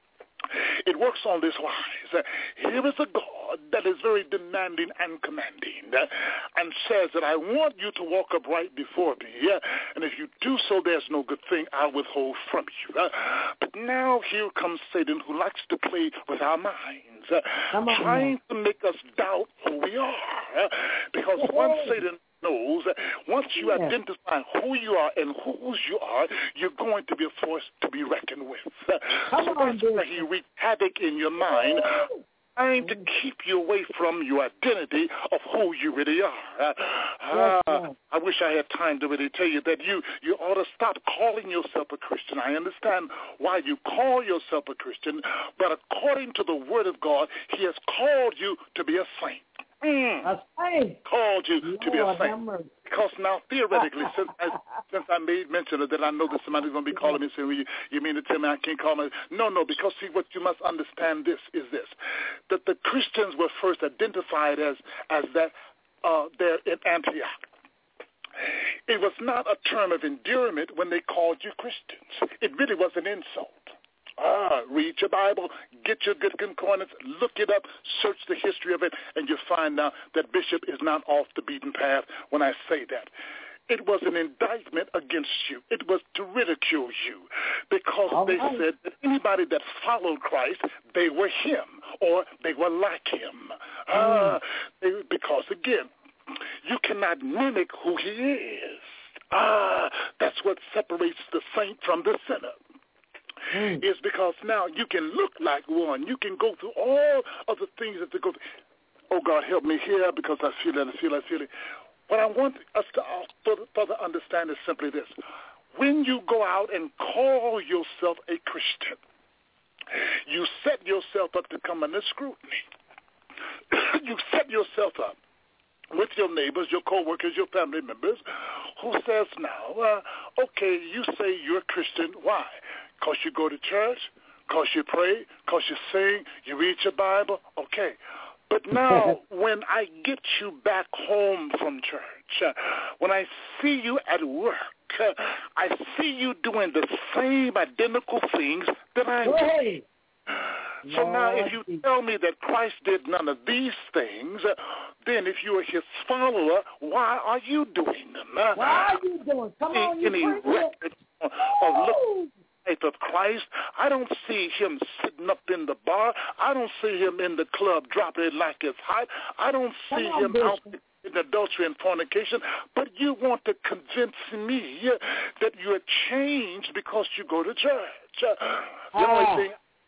It works on this wise. Here is a God that is very demanding and commanding uh, and says that I want you to walk upright before me, uh, and if you do so, there's no good thing I'll withhold from you. Uh, but now here comes Satan, who likes to play with our minds, uh, trying to make us doubt who we are. Uh, because once Satan knows that once you yeah. identify who you are and whose you are, you're going to be a force to be reckoned with. Uh, so that's why he wreaks havoc in your mind, trying to keep you away from your identity of who you really are. Uh, uh, I wish I had time to really tell you that you, you ought to stop calling yourself a Christian. I understand why you call yourself a Christian, but according to the Word of God, he has called you to be a saint. Mm. A saint. Called you Lord, to be a saint. Because now, theoretically, since I, since I made mention of that, I know that somebody's going to be calling me and saying, well, you, you mean to tell me I can't call my... No, no, because, see, what you must understand this is this, that the Christians were first identified as, as that uh, there in Antioch. It was not a term of endearment when they called you Christians. It really was an insult. Ah, read your Bible, get your good concordance, look it up, search the history of it, and you'll find out that Bishop is not off the beaten path when I say that. It was an indictment against you. It was to ridicule you because All they right. said that anybody that followed Christ, they were him or they were like him. Mm. Ah, they, because, again, you cannot mimic who he is. Ah, that's what separates the saint from the sinner. Mm. Is because now you can look like one. You can go through all of the things that they go through. Oh, God, help me here because I feel it, I feel it, I feel it. What I want us to further, further understand is simply this. When you go out and call yourself a Christian, you set yourself up to come under scrutiny. You set yourself up with your neighbors, your co-workers, your family members, who says now, uh, okay, you say you're a Christian. Why? Because you go to church, because you pray, because you sing, you read your Bible. Okay. But now when I get you back home from church, uh, when I see you at work, uh, I see you doing the same identical things that I do. So Lord, now if you tell me that Christ did none of these things, uh, then if you are his follower, why are you doing them? Uh, why are you doing? Come on, you any record of looking of Christ. I don't see him sitting up in the bar. I don't see him in the club dropping it like it's hot. I don't see on, him Bishop. out in adultery and fornication. But you want to convince me that you're changed because you go to church. Uh, the ah. only thing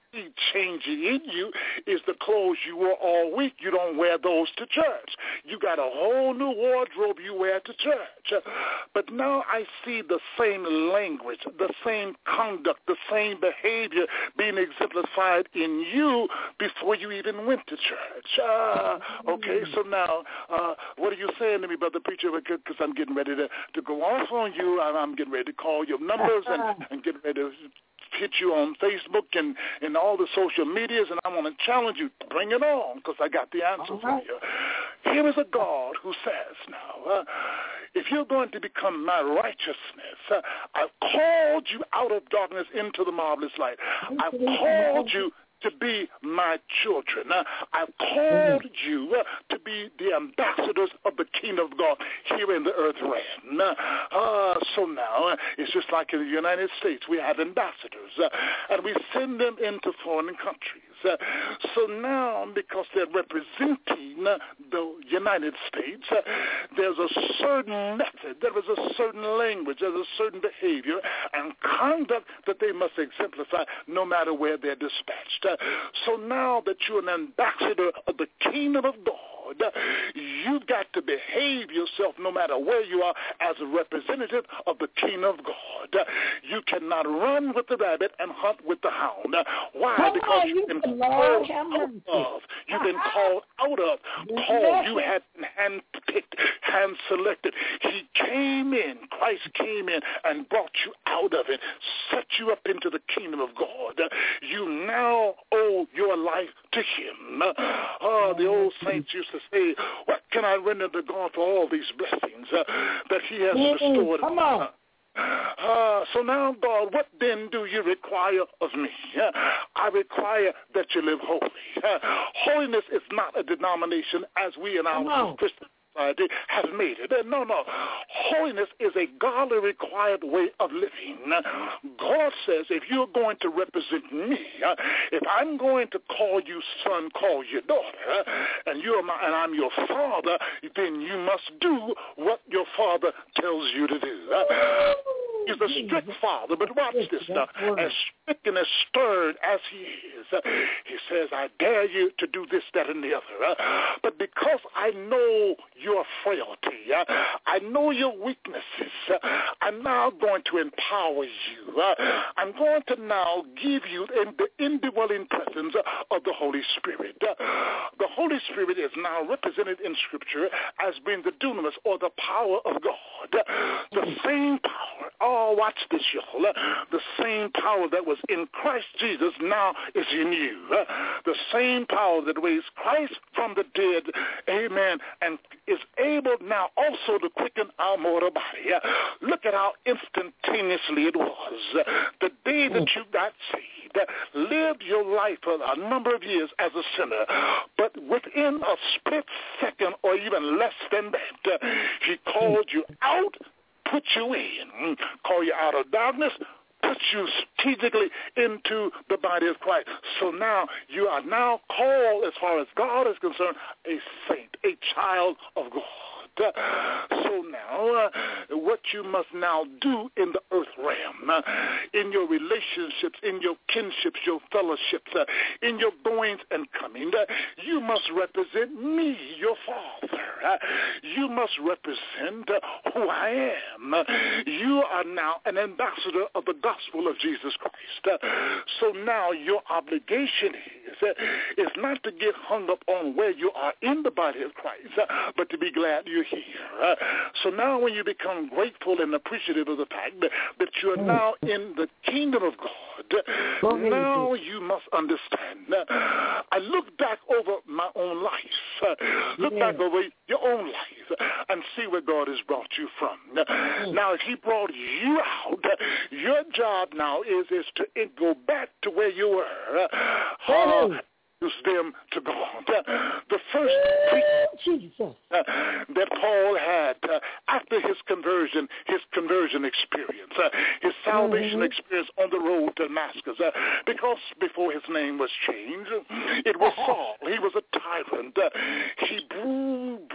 see changing in you is the clothes you wore all week. You don't wear those to church. You got a whole new wardrobe you wear to church. But now I see the same language, the same conduct, the same behavior being exemplified in you before you even went to church. Uh, okay, so now, uh, what are you saying to me, Brother Preacher? Because I'm getting ready to, to go off on you. I'm, I'm getting ready to call your numbers and, and getting ready to hit you on Facebook and, and all the social medias, and I want to challenge you. Bring it on, because I got the answer for you. Here is a God who says now, uh, if you're going to become my righteousness, uh, I've called you out of darkness into the marvelous light. I've called you to be my children. Uh, I've called you uh, to be the ambassadors of the kingdom of God here in the earth realm. Uh, so now, uh, it's just like in the United States, we have ambassadors, uh, and we send them into foreign countries. Uh, so now, because they're representing uh, the United States, uh, there's a certain method, there is a certain language, there's a certain behavior and conduct that they must exemplify no matter where they're dispatched. Uh, so now that you're an ambassador of the kingdom of God, you've got to behave yourself no matter where you are as a representative of the kingdom of God. You cannot run with the rabbit and hunt with the hound. Why? Come because on, you've been called out of. You've been called out of. Called. You have been hand-picked, hand-selected. He came in. Christ came in and brought you out of it, set you up into the kingdom of God. You now owe your life to him. Oh, the old saints used to say, what can I render to God for all these blessings uh, that he has bestowed? Come on. Uh, so now, God, what then do you require of me? Uh, I require that you live holy. Uh, holiness is not a denomination as we in our Christian society have made it. Uh, no, no. Holiness is a godly required way of living. Uh, God says if you're going to represent me, uh, if I'm going to call you son, call you daughter, uh, and you're my, and I'm your father, then you must do what your father tells you to do. Uh, He's a strict father, but watch this now. As strict and as stern as he is, uh, he says, I dare you to do this, that, and the other. Uh, but because I know your frailty, uh, I know your weaknesses, uh, I'm now going to empower you. Uh, I'm going to now give you in the indwelling presence of the Holy Spirit. Uh, the Holy Spirit is now represented in Scripture as being the dunamis, or the power of God. Uh, the same power. Oh, watch this, y'all. Uh, the same power that was in Christ Jesus now is in you. Uh, the same power that raised Christ from the dead, amen, and is able now also to quicken our mortal body. Uh, look at how instantaneously it was. Uh, the day that you got saved, uh, lived your life for a number of years as a sinner, but within a split second or even less than that, uh, he called you out, put you in, call you out of darkness, put you strategically into the body of Christ. So now you are now called, as far as God is concerned, a saint, a child of God. So now, uh, what you must now do in the earth realm, uh, in your relationships, in your kinships, your fellowships, uh, in your goings and coming, uh, you must represent me, your Father. Uh, you must represent uh, who I am. Uh, you are now an ambassador of the gospel of Jesus Christ. Uh, so now your obligation is, uh, is not to get hung up on where you are in the body of Christ, uh, but to be glad you're here. Uh, so now when you become grateful and appreciative of the fact that, that you are now in the kingdom of God, now you must understand. Uh, I look back over my own life. Uh, look yeah. back over your own life uh, and see where God has brought you from. Uh, now, if he brought you out, uh, your job now is, is to it go back to where you were. Uh, uh, them to God. The first preaching uh, that Paul had uh, after his conversion, his conversion experience, uh, his salvation mm-hmm. experience on the road to Damascus, uh, because before his name was changed, it was Saul. He was a tyrant. Uh, he breathed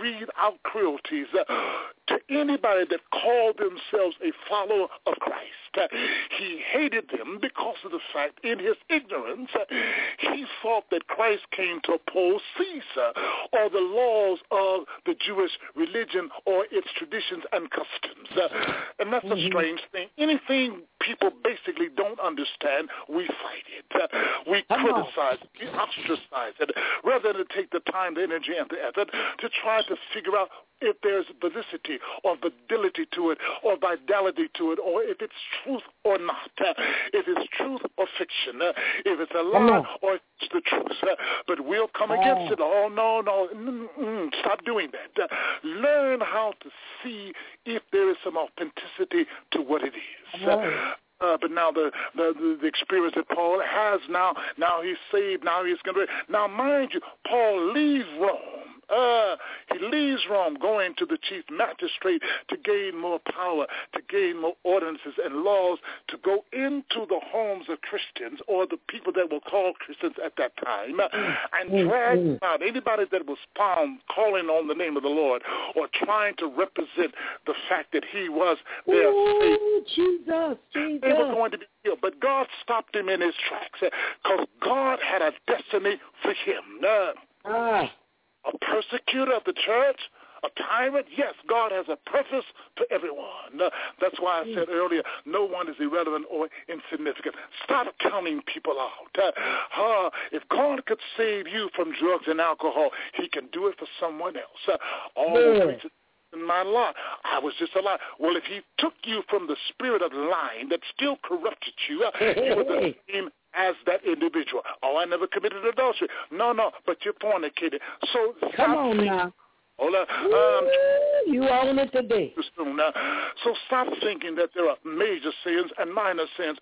breathe out cruelties uh, to anybody that called themselves a follower of Christ. Uh, he hated them because of the fact, in his ignorance, uh, he thought that Christ came to oppose Caesar or the laws of the Jewish religion or its traditions and customs. Uh, and that's mm-hmm. a strange thing. Anything people basically don't understand, we fight it. Uh, we Come criticize on. it. We ostracize it, rather than to take the time, the energy, and the effort to try to figure out if there's validity or validity to it or vitality to it, or if it's truth or not, uh, if it's truth or fiction, uh, if it's a lie or it's the truth. Uh, but we'll come oh. against it. Oh, no, no, Mm-mm. stop doing that. Uh, learn how to see if there is some authenticity to what it is. Oh. Uh, Uh, but now the, the, the experience that Paul has now, now he's saved, now he's going to, now mind you, Paul leaves Rome. Uh, he leaves Rome going to the chief magistrate to gain more power, to gain more ordinances and laws, to go into the homes of Christians or the people that were called Christians at that time and drag out anybody that was found calling on the name of the Lord or trying to represent the fact that he was their Savior. Jesus, Jesus. They were going to be killed, but God stopped him in his tracks because God had a destiny for him. Uh, ah. A persecutor of the church, a tyrant, yes, God has a purpose for everyone. Uh, that's why I said earlier, no one is irrelevant or insignificant. Stop counting people out. Uh, uh, if God could save you from drugs and alcohol, he can do it for someone else. Uh, all yeah. in my lot, I was just a lie. Well, if he took you from the spirit of lying that still corrupted you, uh, you were the same as that individual. Oh, I never committed adultery. No, no, but you're fornicated. So come on thinking. now. Hold on. Um, you own it today. Now. So stop thinking that there are major sins and minor sins.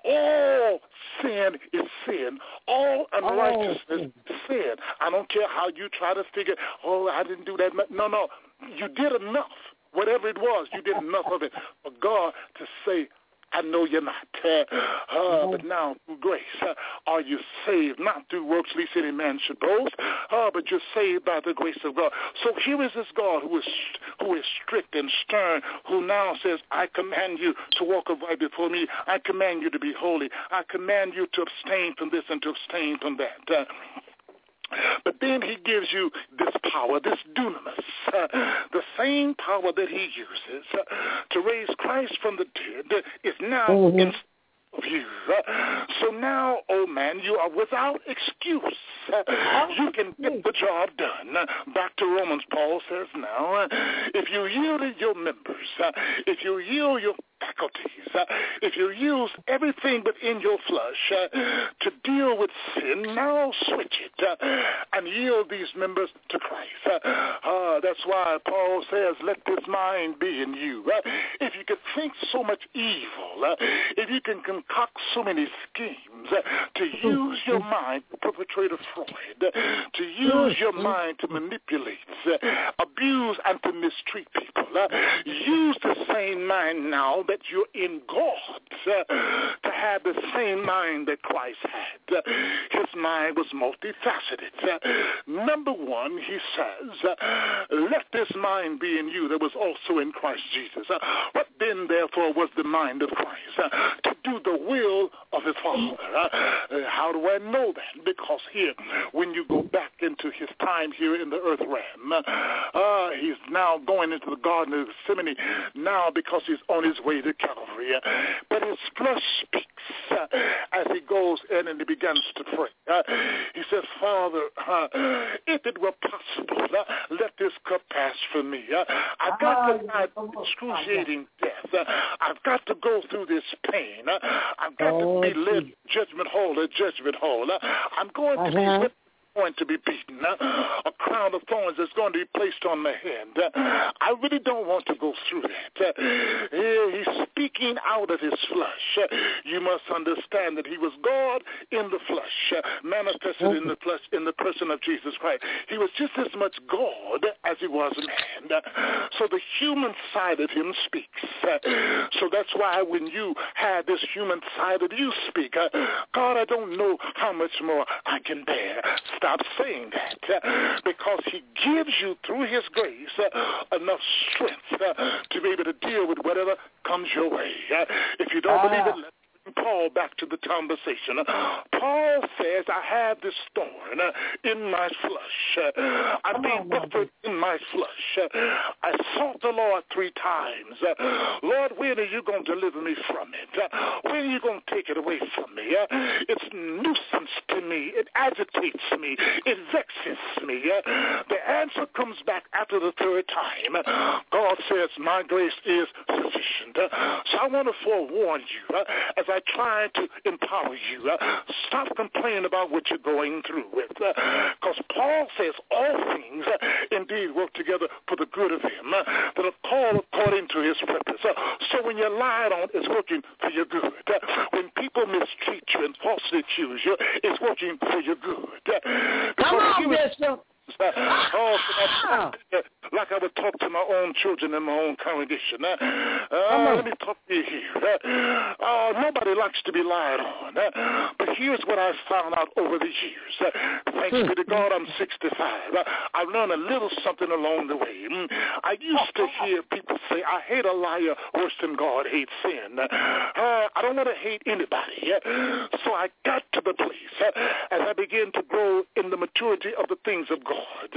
All sin is sin. All unrighteousness oh, sin. is sin. I don't care how you try to figure, oh, I didn't do that. No, no. You did enough. Whatever it was, you did enough of it for God to say, I know you're not. Uh, uh, but now, through grace, uh, are you saved? Not through works, lest any man should boast, uh, but you're saved by the grace of God. So here is this God who is who is strict and stern, who now says, I command you to walk upright before me. I command you to be holy. I command you to abstain from this and to abstain from that. Uh, But then he gives you this power, this dunamis, uh, the same power that he uses uh, to raise Christ from the dead is now mm-hmm. in of you. Uh, so now, oh man, you are without excuse. Uh, you can get the job done. Uh, back to Romans, Paul says now, uh, if you yielded your members, uh, if you yield your faculties, uh, if you use everything within your flesh uh, to deal with sin, now switch it uh, and yield these members to Christ. Uh, uh, that's why Paul says, let this mind be in you. Uh, if you could think so much evil, uh, if you can concoct so many schemes uh, to use your mind to perpetrate a fraud, uh, to use your mind to manipulate, uh, abuse, and to mistreat people, uh, use the same mind now that you're in God, uh, to have the same mind that Christ had. Uh, his mind was multifaceted. Uh, number one, he says, uh, let this mind be in you that was also in Christ Jesus. Uh, what then, therefore, was the mind of Christ? Uh, to do the will of his Father. Uh, uh, how do I know that? Because here, when you go back into his time here in the earth realm, uh, uh, he's now going into the Garden of Gethsemane now because he's on his way to Calvary. Uh, but his flesh speaks uh, as he goes in and he begins to pray. Uh, he says, Father, uh, if it were possible, uh, let this cup pass from me. Uh, I've got to die excruciating death. Uh, I've got to go through this pain. Uh, I've got oh, to be led geez. judgment hall to judgment hall. Uh, I'm going uh-huh. to be going to be beaten. Uh, a crown of thorns is going to be placed on my head. Uh, I really don't want to go through that. Uh, he speaking out of his flesh, you must understand that he was God in the flesh, manifested in the flesh in the person of Jesus Christ. He was just as much God as he was man. So the human side of him speaks. So that's why when you have this human side of you speak, God, I don't know how much more I can bear. Stop saying that, because he gives you through his grace enough strength to be able to deal with whatever comes your way. If you don't believe it, let Paul back to the conversation. Paul says, I have this thorn in my flesh. I'm being buffeted in my flesh. I sought the Lord three times. Lord, when are you going to deliver me from it? When are you going to take it away from me? It's nuisance to me. It agitates me. It vexes me. The answer comes back after the third time. God says, my grace is sufficient. So I want to forewarn you, as I try to empower you, stop complaining about what you're going through with. Because Paul says all things indeed work together for the good of him that are called according to his purpose. So when you're lied on, it's working for your good. When people mistreat you and falsely accuse you, it's working for your good. Come on, Bishop. Oh, like I would talk to my own children in my own congregation. Uh, let me talk to you here. Uh, nobody likes to be lied on. Uh, but here's what I've found out over the years. Uh, thanks be to God, I'm sixty-five. Uh, I've learned a little something along the way. Mm, I used to hear people say, I hate a liar worse than God hates sin. Uh, I don't want to hate anybody. Uh, so I got to the place uh, as I began to grow in the maturity of the things of God.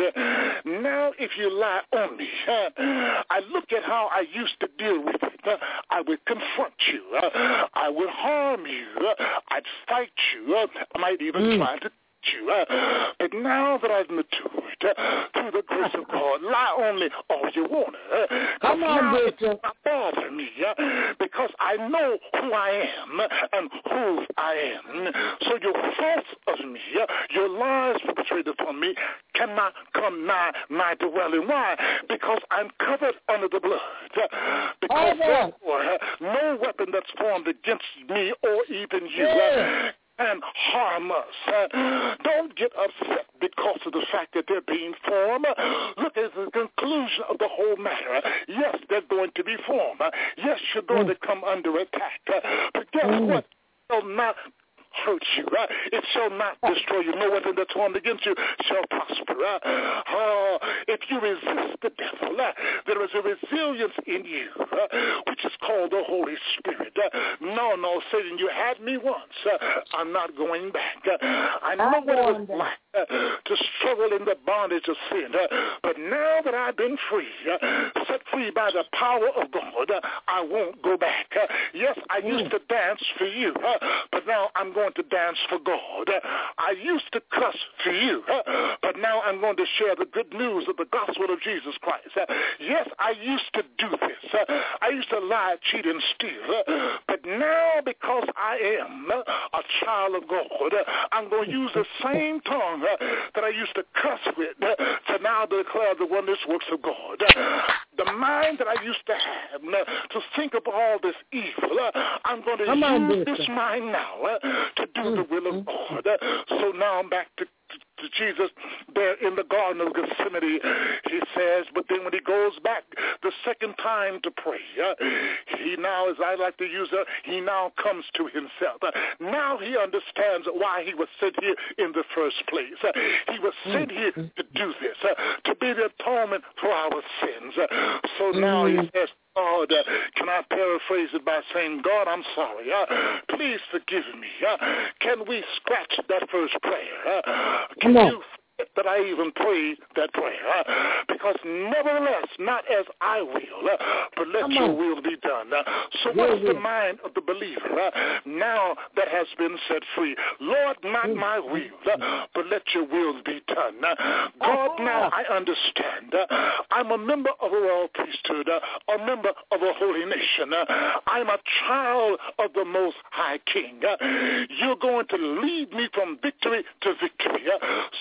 Now, if you lie on me, uh, I look at how I used to deal with it. Uh, I would confront you. Uh, I would harm you. Uh, I'd fight you. Uh, I might even mm. try to you. Uh, but now that I've matured uh, through the grace of God, lie only all you want to. Uh, Come on, now it's not bother me uh, because I know who I am and who I am. So your faults of me, uh, your lies perpetrated upon me cannot come nigh my dwelling. Why? Because I'm covered under the blood. Uh, because therefore, uh, no weapon that's formed against me or even you yeah. uh, and harm us. Uh, don't get upset because of the fact that they're being formed. Look at the conclusion of the whole matter. Yes, they're going to be formed. Yes, you're going to come under attack. But guess what? They'll not hurt you. Uh, it shall not destroy you. No weapon that's formed against you shall prosper. Uh, uh, if you resist the devil, uh, there is a resilience in you, uh, which is called the Holy Spirit. Uh, no, no, Satan, you had me once. Uh, I'm not going back. Uh, I know what it was like uh, to struggle in the bondage of sin. Uh, but now that I've been free, uh, set free by the power of God, uh, I won't go back. Uh, yes, I used to dance for you, uh, but now I'm going to dance for God. Uh, I used to cuss for you, uh, but now I'm going to share the good news of the gospel of Jesus Christ. Uh, yes, I used to do this. Uh, I used to lie, cheat, and steal. Uh, but now, because I am uh, a child of God, uh, I'm going to use the same tongue uh, that I used to cuss with uh, to now declare the wondrous works of God. Uh, the mind that I used to have uh, to think of all this evil, uh, I'm going to Come use on, this mind now uh, to do the will of God. Uh, so now I'm back to to Jesus there in the Garden of Gethsemane, he says, but then when he goes back the second time to pray, uh, he now, as I like to use it, he now comes to himself. Uh, now he understands why he was sent here in the first place. Uh, he was sent here to do this, uh, to be the atonement for our sins. Uh, so now he says, God, uh, can I paraphrase it by saying, God, I'm sorry. Uh, please forgive me. Uh, can we scratch that first prayer? Uh, can you forget that I even prayed that prayer? Uh, because nevertheless, not as I will, uh, but let your will be done. Uh, so what's the mind of the believer uh, now that has been set free? Lord, not my will, uh, but let your will be done. Uh, God, now I understand. Uh, I'm a member of a royal priesthood, uh, a member of a holy nation. Uh, I'm a child of the Most High King. Uh, you're going to lead me from victory to victory. Uh, so, yes,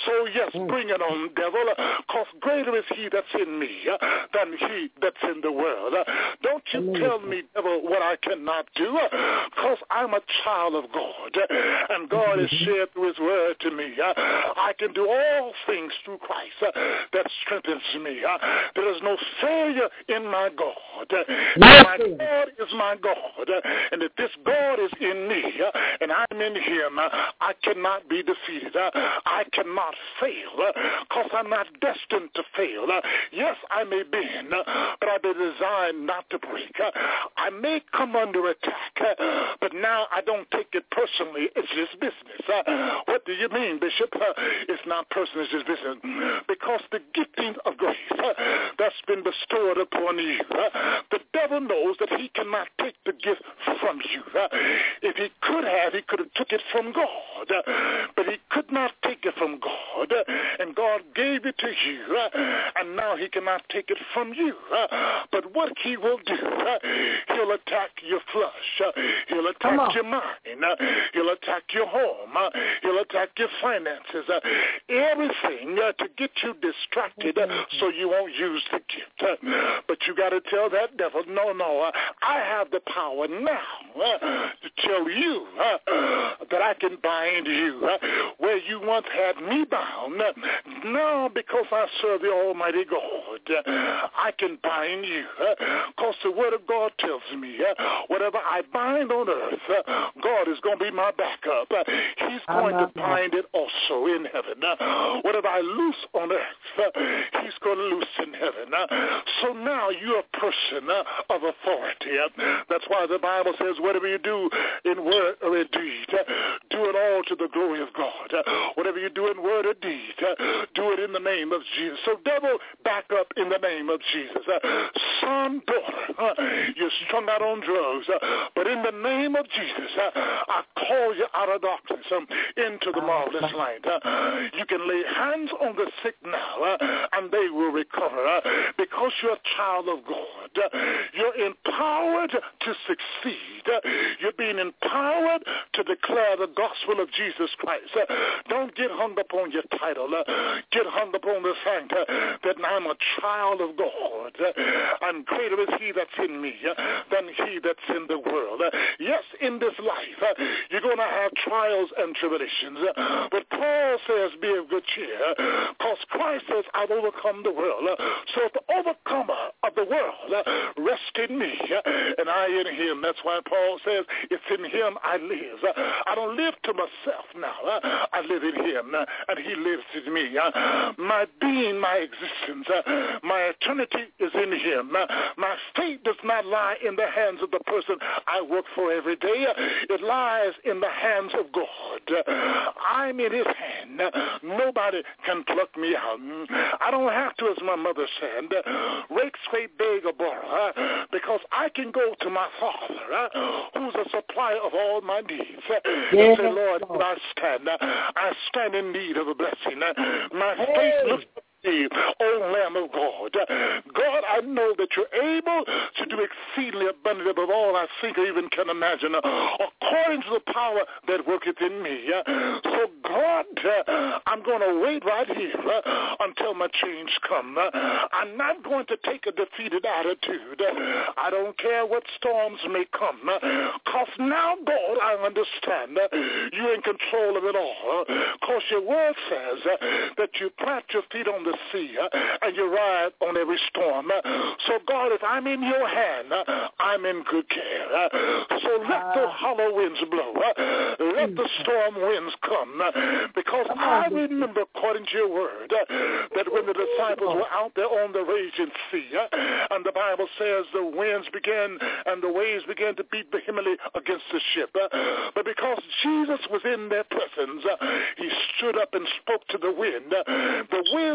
Yes, bring it on, devil, because greater is he that's in me uh, than he that's in the world. Uh, don't you tell me, devil, what I cannot do, because uh, I'm a child of God, uh, and God has shared through his word to me. Uh, I can do all things through Christ uh, that strengthens me. Uh, there is no failure in my God. Uh, my God is my God, uh, and if this God is in me uh, and I'm in him, uh, I cannot be defeated. Uh, I cannot fail because uh, I'm not destined to fail. Uh, yes, I may bend, uh, but I've been designed not to break. Uh, I may come under attack, uh, but now I don't take it personally. It's just business. Uh, what do you mean, Bishop? Uh, it's not personal, it's just business. Because the gifting of grace uh, that's been bestowed upon you, uh, the devil knows that he cannot take the gift from you. Uh, if he could have, he could have took it from God, uh, but he could not take it from God, uh, and God gave it to you, uh, and now he cannot take it from you. Uh, but what he will do, uh, he'll attack your flesh, uh, he'll attack your mind, uh, he'll attack your home, uh, he'll attack your finances, uh, everything uh, to get you distracted uh, so you won't use the gift. Uh, but you got to tell that devil, no, no, uh, I have the power now uh, to tell you uh, that I can bind you uh, where you once had me bound. Uh, now, because I serve the Almighty God, uh, I can bind you because uh, the Word of God tells me uh, whatever I bind on earth, uh, God is going to be my backup. Uh, he's going to bind it also in heaven. Uh, whatever I loose on earth, uh, he's going to loose in heaven. Uh, so now you're a person uh, of authority. Uh, that's why the Bible says whatever you do in word or in deed, uh, do it all to the glory of God. Uh, whatever you do in word or deed, uh, do it in the name of Jesus. So devil, back up in the name of Jesus. Uh, son, daughter, uh, you're strung out on drugs, uh, but in the name of Jesus, uh, I call you out of darkness um, into the marvelous light. Uh, you can lay hands on the sick now, uh, and they will recover uh, because you're a child of God. Uh, you're empowered to succeed. Uh, you're being empowered to declare the gospel of Jesus Christ. Uh, don't get hung up on your title. Uh, get hung up on the fact uh, that I'm a child of God, uh, and greater is he that's in me uh, than he that's in the world. Uh, yes, in this life, uh, you're going to have trials and tribulations, uh, but Paul says, be of good cheer, because Christ says, I've overcome the world. Uh, so the overcomer of the world uh, rests in me, uh, and I in him. That's why Paul says, it's in him I live. Uh, I don't live to myself now. Uh, I live in him, uh, and he lives in me. Uh, my being, my existence, uh, my eternity is in him. Uh, my fate does not lie in the hands of the person I work for every day. Uh, it lies in the hands of God. Uh, I'm in his hand. Uh, nobody can pluck me out. I don't have to, as my mother said, uh, rake, scrape, beg, or borrow, uh, because I can go to my Father, uh, who's a supplier of all my needs, uh, yes, and say, Lord, Lord. I stand. Uh, I stand in need of a blessing. Uh, my hey. faith looks thee, O Lamb of God. God, I know that you're able to do exceedingly abundantly above all I think or even can imagine, according to the power that worketh in me. So, God, I'm going to wait right here until my change comes. I'm not going to take a defeated attitude. I don't care what storms may come, because now, God, I understand you're in control of it all, because your word says that you plant your feet on the sea and you ride on every storm. So, God, if I'm in your hand, I'm in good care. So let the hollow winds blow. Let the storm winds come, because I remember, according to your word, that when the disciples were out there on the raging sea, and the Bible says the winds began and the waves began to beat vehemently against the ship. But because Jesus was in their presence, he stood up and spoke to the wind. The winds had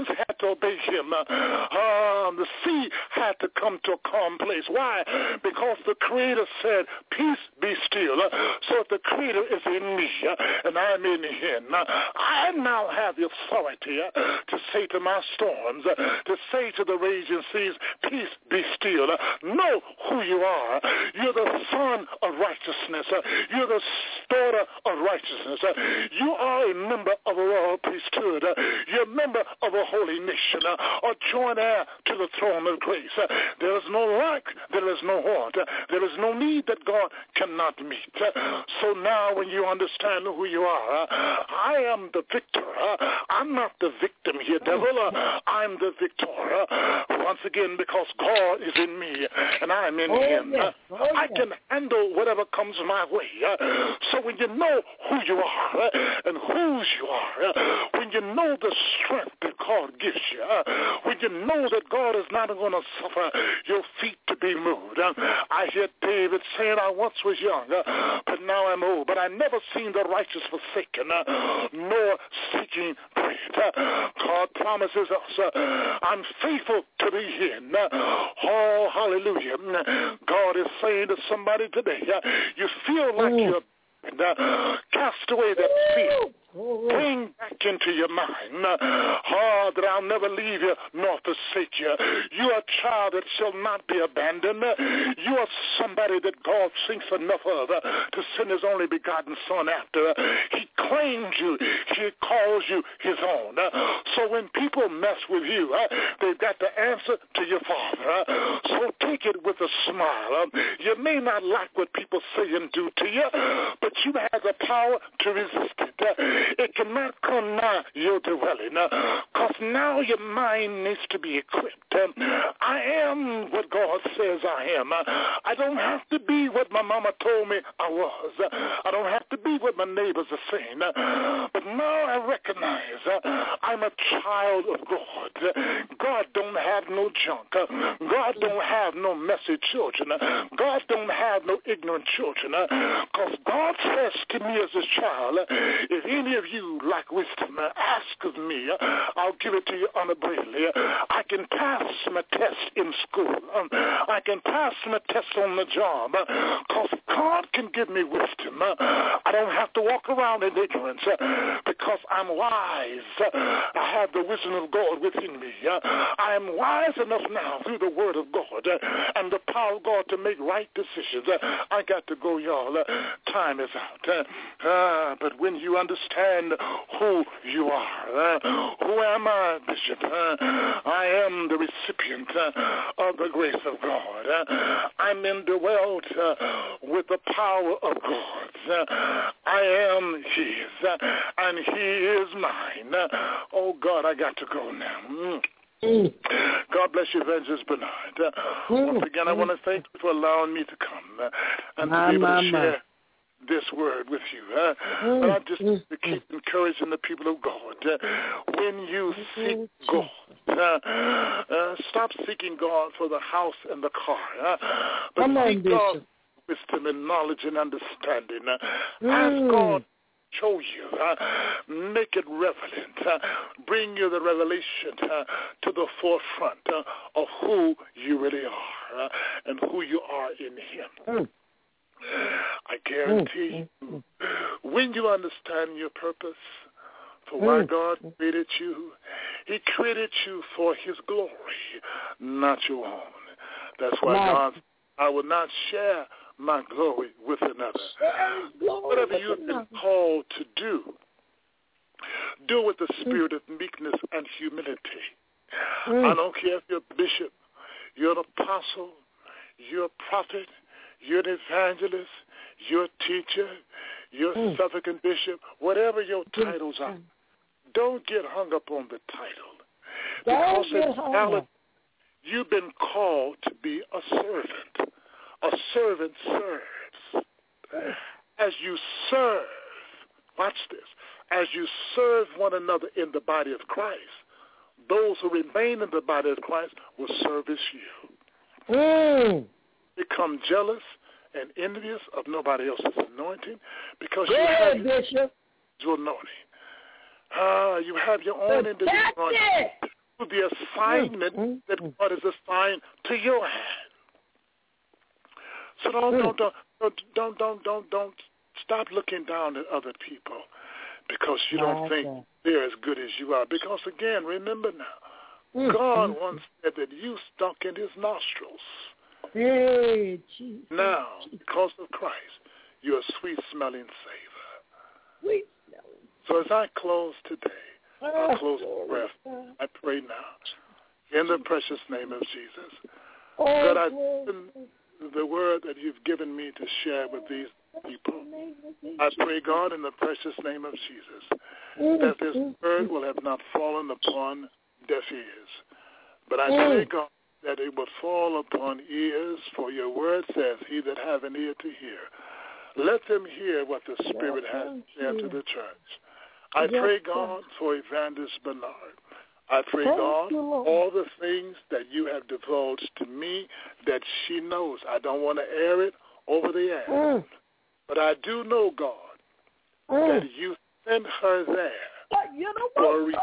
to obey him. Uh, the sea had to come to a calm place. Why? Because the Creator said, peace be still. So if the Creator is in me and I'm in him, I now have the authority to say to my storms, to say to the raging seas, peace be still. Know who you are. You're the son of righteousness. You're the daughter of righteousness. You are a member of a royal priesthood. You're a member of a holy nation, a joint heir to the throne of grace. There is no lack. There is no want. There is no need that God cannot meet. So now when you understand who you are, I am the victor. I'm not the victim here, devil. I'm the victor. Once again, because God is in me and I'm in oh, him. Yes. Oh, I yes. can handle whatever comes my way. So when you know who you are and whose you are, when you know the strength that God gives you, when you know that God is not going to suffer your feet to be moved. I hear David saying, I once was young, but now I'm old, but I never seen the righteous forsaken, nor seeking bread. God promises us, I'm faithful to the end. Oh, hallelujah. God is saying to somebody today, you feel like mm. you're and, uh, cast away that fear. Bring back into your mind, oh, that I'll never leave you nor forsake you. You are a child that shall not be abandoned. You are somebody that God thinks enough of uh, to send his only begotten son after. He claims you. He calls you his own. Uh, so when people mess with you, uh, they've got to answer to your Father. Uh, so take it with a smile. Uh, you may not like what people say and do to you, but you have the power to resist it. Uh, It cannot come nigh your dwelling, because uh, now your mind needs to be equipped. Um, I am what God says I am. Uh, I don't have to be what my mama told me I was. Uh, I don't have to be what my neighbors are saying. Uh, but now I recognize uh, I'm a child of God. Uh, God don't have no junk. Uh, God don't have no messy children. Uh, God don't have no ignorant children. Because uh, God says to me as a child, uh, if any of you lack wisdom, uh, ask of me. Uh, I'll give it to you unabridgedly. Uh, I can pass my test in school. Um, I can pass my test on the job because uh, God can give me wisdom. Uh, I don't have to walk around in ignorance uh, because I'm wise. Uh, I have the wisdom of God within me. Uh, I am wise enough now through the word of God uh, and the power of God to make right decisions. Uh, I got to go, y'all. Uh, time is out. Uh, uh, but when you understand who you are, uh, who am I, Bishop? Uh, I am the recipient uh, of the grace of God. Uh, I'm indwelt uh, with the power of God. Uh, I am his, uh, and he is mine. Uh, oh, God, I got to go now. Mm. Mm. God bless you, Evangelist Bernard. Uh, mm. Once again, I want to thank you for allowing me to come uh, and to be able to share this word with you. Uh, mm. I just mm. to keep encouraging the people of God. Uh, when you seek God, uh, uh, stop seeking God for the house and the car, uh, but Come seek on, God wisdom and knowledge and understanding. Uh, mm. Ask God show you, uh, make it relevant, uh, bring you the revelation uh, to the forefront uh, of who you really are uh, and who you are in him. Mm. I guarantee you, when you understand your purpose for why God created you, he created you for his glory, not your own. That's why God, I will not share my glory with another. Whatever you've been called to do, do with the spirit of meekness and humility. Mm. I don't care if you're a bishop, you're an apostle, you're a prophet, you're an evangelist, you're a teacher, you're a mm. suffragan bishop, whatever your titles are. Don't get hung up on the title. Because in reality, you've been called to be a servant. A servant serves. As you serve, watch this, as you serve one another in the body of Christ, those who remain in the body of Christ will service you. Mm. Become jealous and envious of nobody else's anointing because Go you ahead, have Bishop. your anointing. Uh, you have your own individual anointing. do the assignment mm-hmm. that God has assigned to your hand. So don't, mm. don't, don't, don't, don't, don't, don't stop looking down at other people because you don't think God. They're as good as you are. Because, again, remember now, mm. God mm. once said that you stunk in his nostrils. Hey, Jesus. Now, because of Christ, you're a sweet-smelling savor. Sweet. So as I close today, I'll close with prayer. I pray now in the precious name of Jesus. God, I the word that you've given me to share with these people. I pray, God, in the precious name of Jesus, that this word will have not fallen upon deaf ears. But I pray, God, that it will fall upon ears, for your word says, he that have an ear to hear, let them hear what the Spirit has to say to the church. I pray, God, for Evangelist Bernard. I pray, God, all the things that you have divulged to me that she knows. I don't want to air it over the air. Mm. But I do know, God, mm. that you sent her there you know for a reason.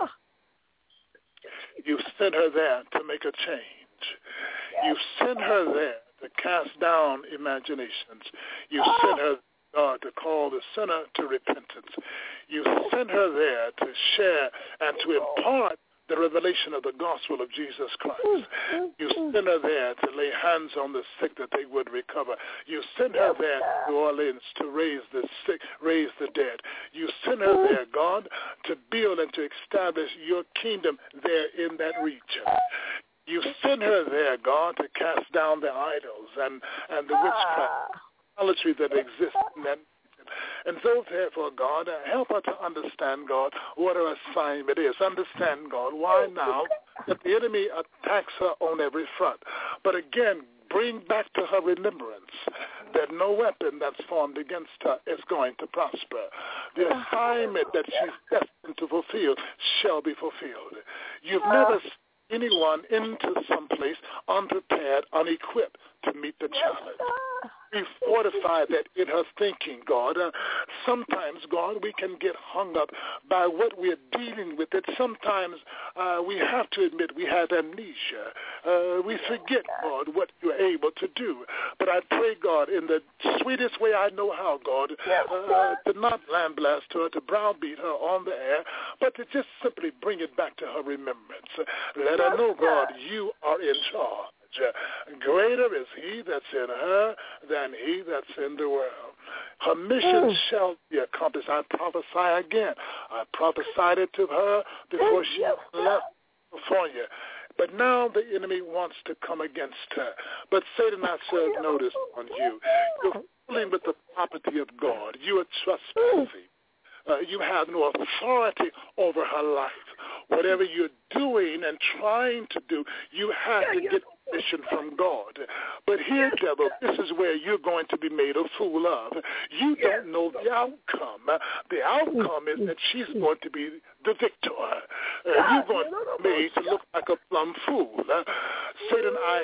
You sent her there to make a change. Yes. You sent her there to cast down imaginations. You oh. sent her God, to call the sinner to repentance. You sent her there to share and to impart the revelation of the gospel of Jesus Christ. You sent her there to lay hands on the sick that they would recover. You sent her there to New Orleans to raise the sick, raise the dead. You sent her there, God, to build and to establish your kingdom there in that region. You sent her there, God, to cast down the idols and, and the witchcraft that exists in that. And so, therefore, God, uh, help her to understand, God, what her assignment is. Understand, God, why now that the enemy attacks her on every front. But again, bring back to her remembrance that no weapon that's formed against her is going to prosper. The assignment that she's destined to fulfill shall be fulfilled. You've never seen anyone into some place unprepared, unequipped to meet the challenge. We fortify that in her thinking, God. Uh, sometimes, God, we can get hung up by what we're dealing with. It sometimes uh, we have to admit we have amnesia. Uh, we forget, God, what you're able to do. But I pray, God, in the sweetest way I know how, God, uh, to not lambaste her, to browbeat her on the air, but to just simply bring it back to her remembrance. Let her know, God, you are in charge. Greater is he that's in her than he that's in the world. Her mission mm. shall be accomplished. I prophesy again. I prophesied it to her before she left California. But now the enemy wants to come against her. But Satan, I serve notice on you. You're fooling with the property of God. You are trustworthy. Uh, you have no authority over her life. Whatever you're doing and trying to do, you have to get permission from God. But here, devil, this is where you're going to be made a fool of. You don't know the outcome. The outcome is that she's going to be the victor. Uh, you're going to be made to look like a plumb fool. Uh, Satan, I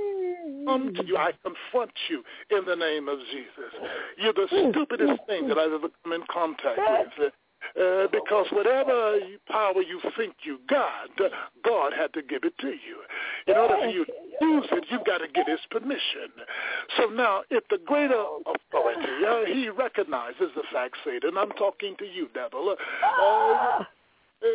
come to you. I confront you in the name of Jesus. You're the stupidest thing that I've ever come in contact with. Uh, because whatever power you think you got, God had to give it to you. In order for you to use it, you've got to get his permission. So now, if the greater authority, uh, he recognizes the fact, Satan, I'm talking to you, devil, uh, Uh,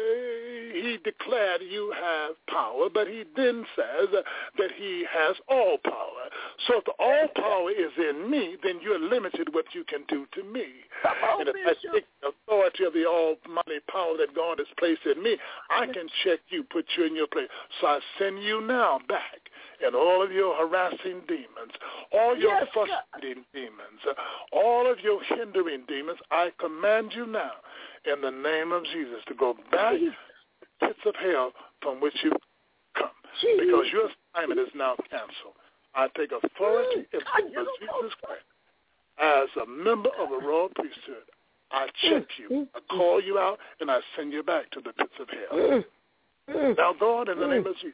he declared you have power, but he then says uh, that he has all power. So if the all power is in me, then you're limited what you can do to me. On, and if I take the authority of the almighty power that God has placed in me, I can check you, put you in your place. So I send you now back. And all of your harassing demons, all your yes, frustrating God. demons, uh, all of your hindering demons, I command you now in the name of Jesus to go back to the pits of hell from which you come. Jesus. Because your assignment is now canceled. I take authority in the name of Jesus Christ. As a member of a royal priesthood, I check you, I call you out, and I send you back to the pits of hell. Now, God, in the name of Jesus,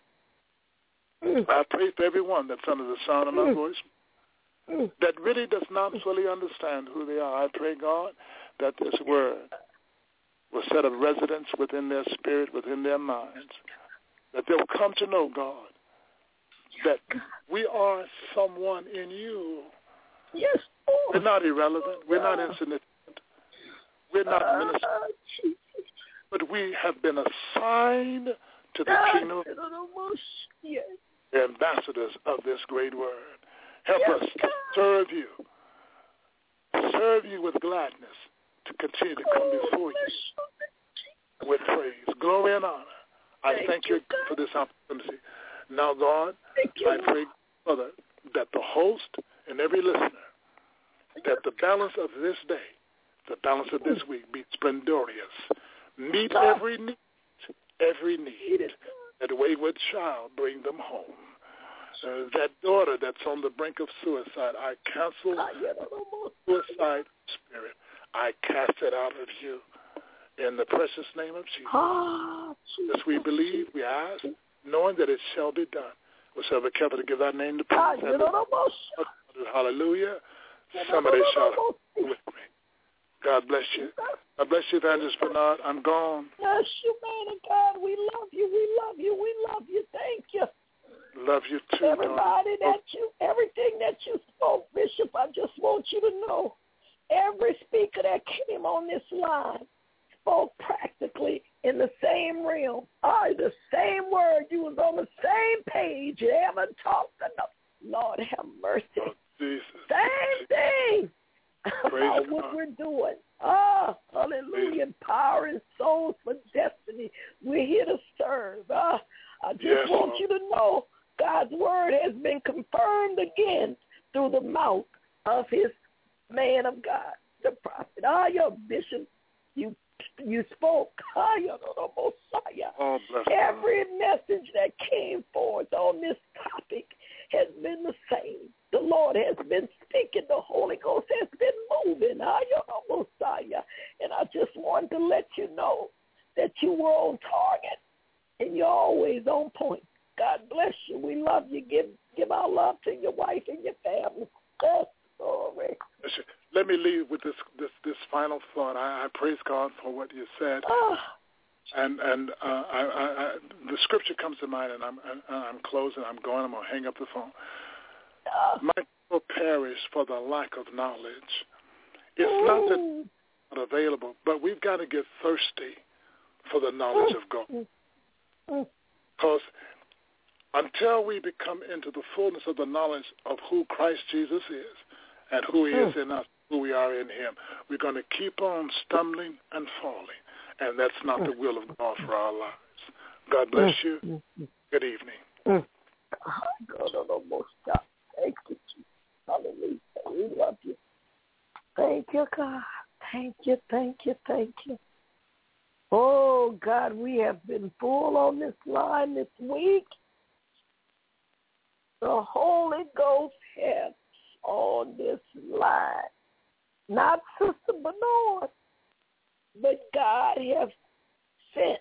I pray for everyone that's under the sound of my voice that really does not fully understand who they are. I pray, God, that this word will set a residence within their spirit, within their minds, that they'll come to know, God, that we are someone in you. Yes, Lord. We're not irrelevant. We're not insignificant. We're not uh, ministers. But we have been assigned to the uh, kingdom. Yes. The ambassadors of this great word. Help yes, us to serve you. Serve you with gladness to continue to come before you with praise, glory, and honor. I thank, thank you God. for this opportunity. Now, God, I pray, Father, that the host and every listener, that the balance of this day, the balance of this week be splendorous. Meet every need, every need. That wayward child, bring them home. Uh, that daughter that's on the brink of suicide, I cancel suicide spirit. I cast it out of you in the precious name of Jesus. As we believe, we ask, knowing that it shall be done. We'll be careful to give that name to praise. Hallelujah. Somebody shout with me. God bless you. God bless you, Evangelist Bernard. I'm gone. Bless you, man of God. We love you. We love you. We love you. Thank you. Love you too. Everybody darling. that you, everything that you spoke, Bishop, I just want you to know, every speaker that came on this line spoke practically in the same realm. Oh, the same word. You was on the same page. You haven't talked enough. Lord have mercy. Oh, Jesus. Same thing about what we're doing. Oh, hallelujah. Empowering souls for destiny. We're here to serve. Uh, I just yes, want Lord. you to know God's word has been confirmed again through the mouth of his man of God, the prophet. Ah, your bishop, you you spoke. Ah, your Messiah. Oh, Every message that came forth on this topic has been the same. The Lord has been speaking. The Holy Ghost has been moving. Ah, your Messiah. And I just wanted to let you know that you were on target and you're always on point. God bless you. We love you. Give give our love to your wife and your family. Oh, glory. Let me leave with this this, this final thought. I, I praise God for what you said. Oh. And and uh, I, I, I, the scripture comes to mind, and I'm I'm closing. I'm going. I'm gonna hang up the phone. Oh. My people perish for the lack of knowledge. It's Ooh. not that it's not available, but we've got to get thirsty for the knowledge Ooh. of God. Because until we become into the fullness of the knowledge of who Christ Jesus is and who he is in us, who we are in him, we're going to keep on stumbling and falling. And that's not the will of God for our lives. God bless you. Good evening. Thank you, Jesus. Hallelujah. We love you. Thank you, God. Thank you, thank you, thank you. Oh, God, we have been full on this line this week. The Holy Ghost has on this line. Not Sister Bernard, but God has sent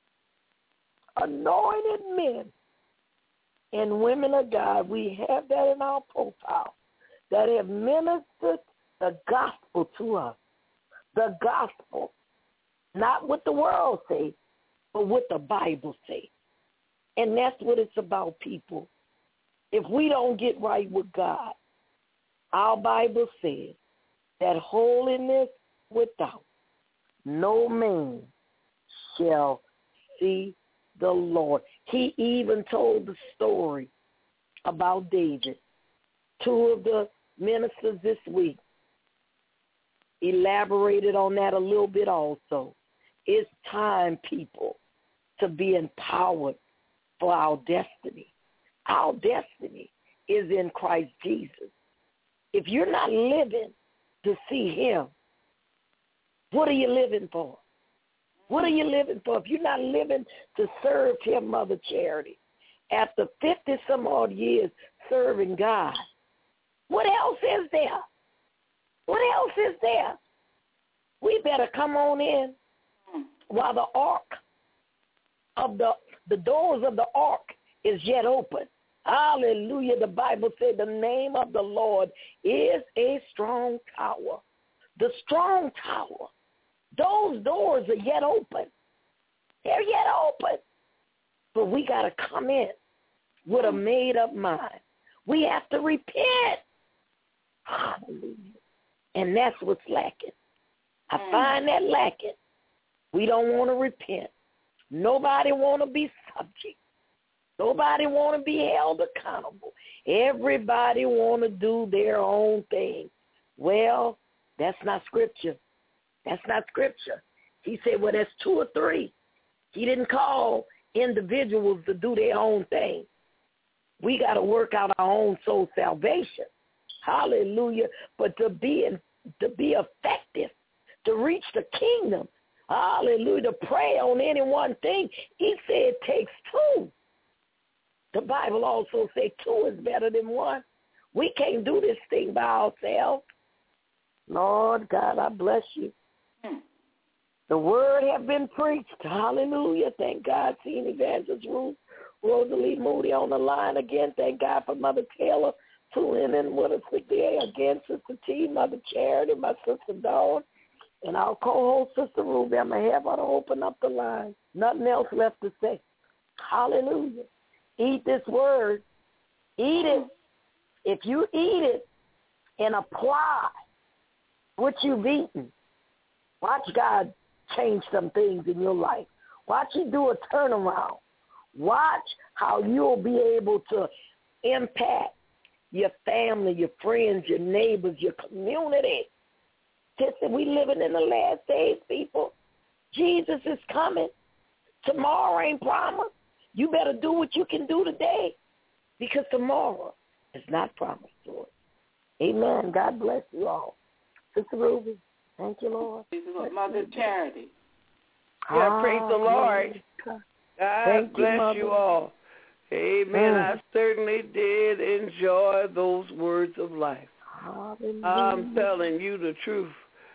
anointed men and women of God. We have that in our profile that have ministered the gospel to us. The gospel. Not what the world say, but what the Bible say. And that's what it's about, people. If we don't get right with God, our Bible says that holiness without no man shall see the Lord. He even told the story about David. Two of the ministers this week elaborated on that a little bit also. It's time, people, to be empowered for our destiny. Our destiny is in Christ Jesus. If you're not living to see him, what are you living for? What are you living for? If you're not living to serve him, Mother Charity, after fifty-some odd years serving God, what else is there? What else is there? We better come on in while the ark of the, the doors of the ark is yet open. Hallelujah. The Bible said the name of the Lord is a strong tower. The strong tower. Those doors are yet open. They're yet open. But we got to come in with a made-up mind. We have to repent. Hallelujah. And that's what's lacking. I find that lacking. We don't want to repent. Nobody want to be subject. Nobody want to be held accountable. Everybody want to do their own thing. Well, that's not scripture. That's not scripture. He said, well, that's two or three. He didn't call individuals to do their own thing. We got to work out our own soul salvation. Hallelujah. But to be to be effective, to reach the kingdom, hallelujah, to pray on any one thing, he said it takes two. The Bible also says two is better than one. We can't do this thing by ourselves. Lord God, I bless you. The word have been preached. Hallelujah. Thank God. Seeing Evangelist Ruth, Rosalie Moody on the line again. Thank God for Mother Taylor tuning in with us today. Again, Sister T, Mother Charity, my Sister Dawn, and our co-host, Sister Ruby. I'm going to have her to open up the line. Nothing else left to say. Hallelujah. Eat this word. Eat it. If you eat it and apply what you've eaten, watch God change some things in your life. Watch you do a turnaround. Watch how you'll be able to impact your family, your friends, your neighbors, your community. Listen, we living in the last days, people. Jesus is coming. Tomorrow ain't promised. You better do what you can do today because tomorrow is not promised to us. Amen. God bless you all. Sister Ruby, thank you, Lord. Mother Charity. Yeah, ah, praise the Lord. God thank bless you, you all. Amen. Mm. I certainly did enjoy those words of life. Hallelujah. I'm telling you the truth.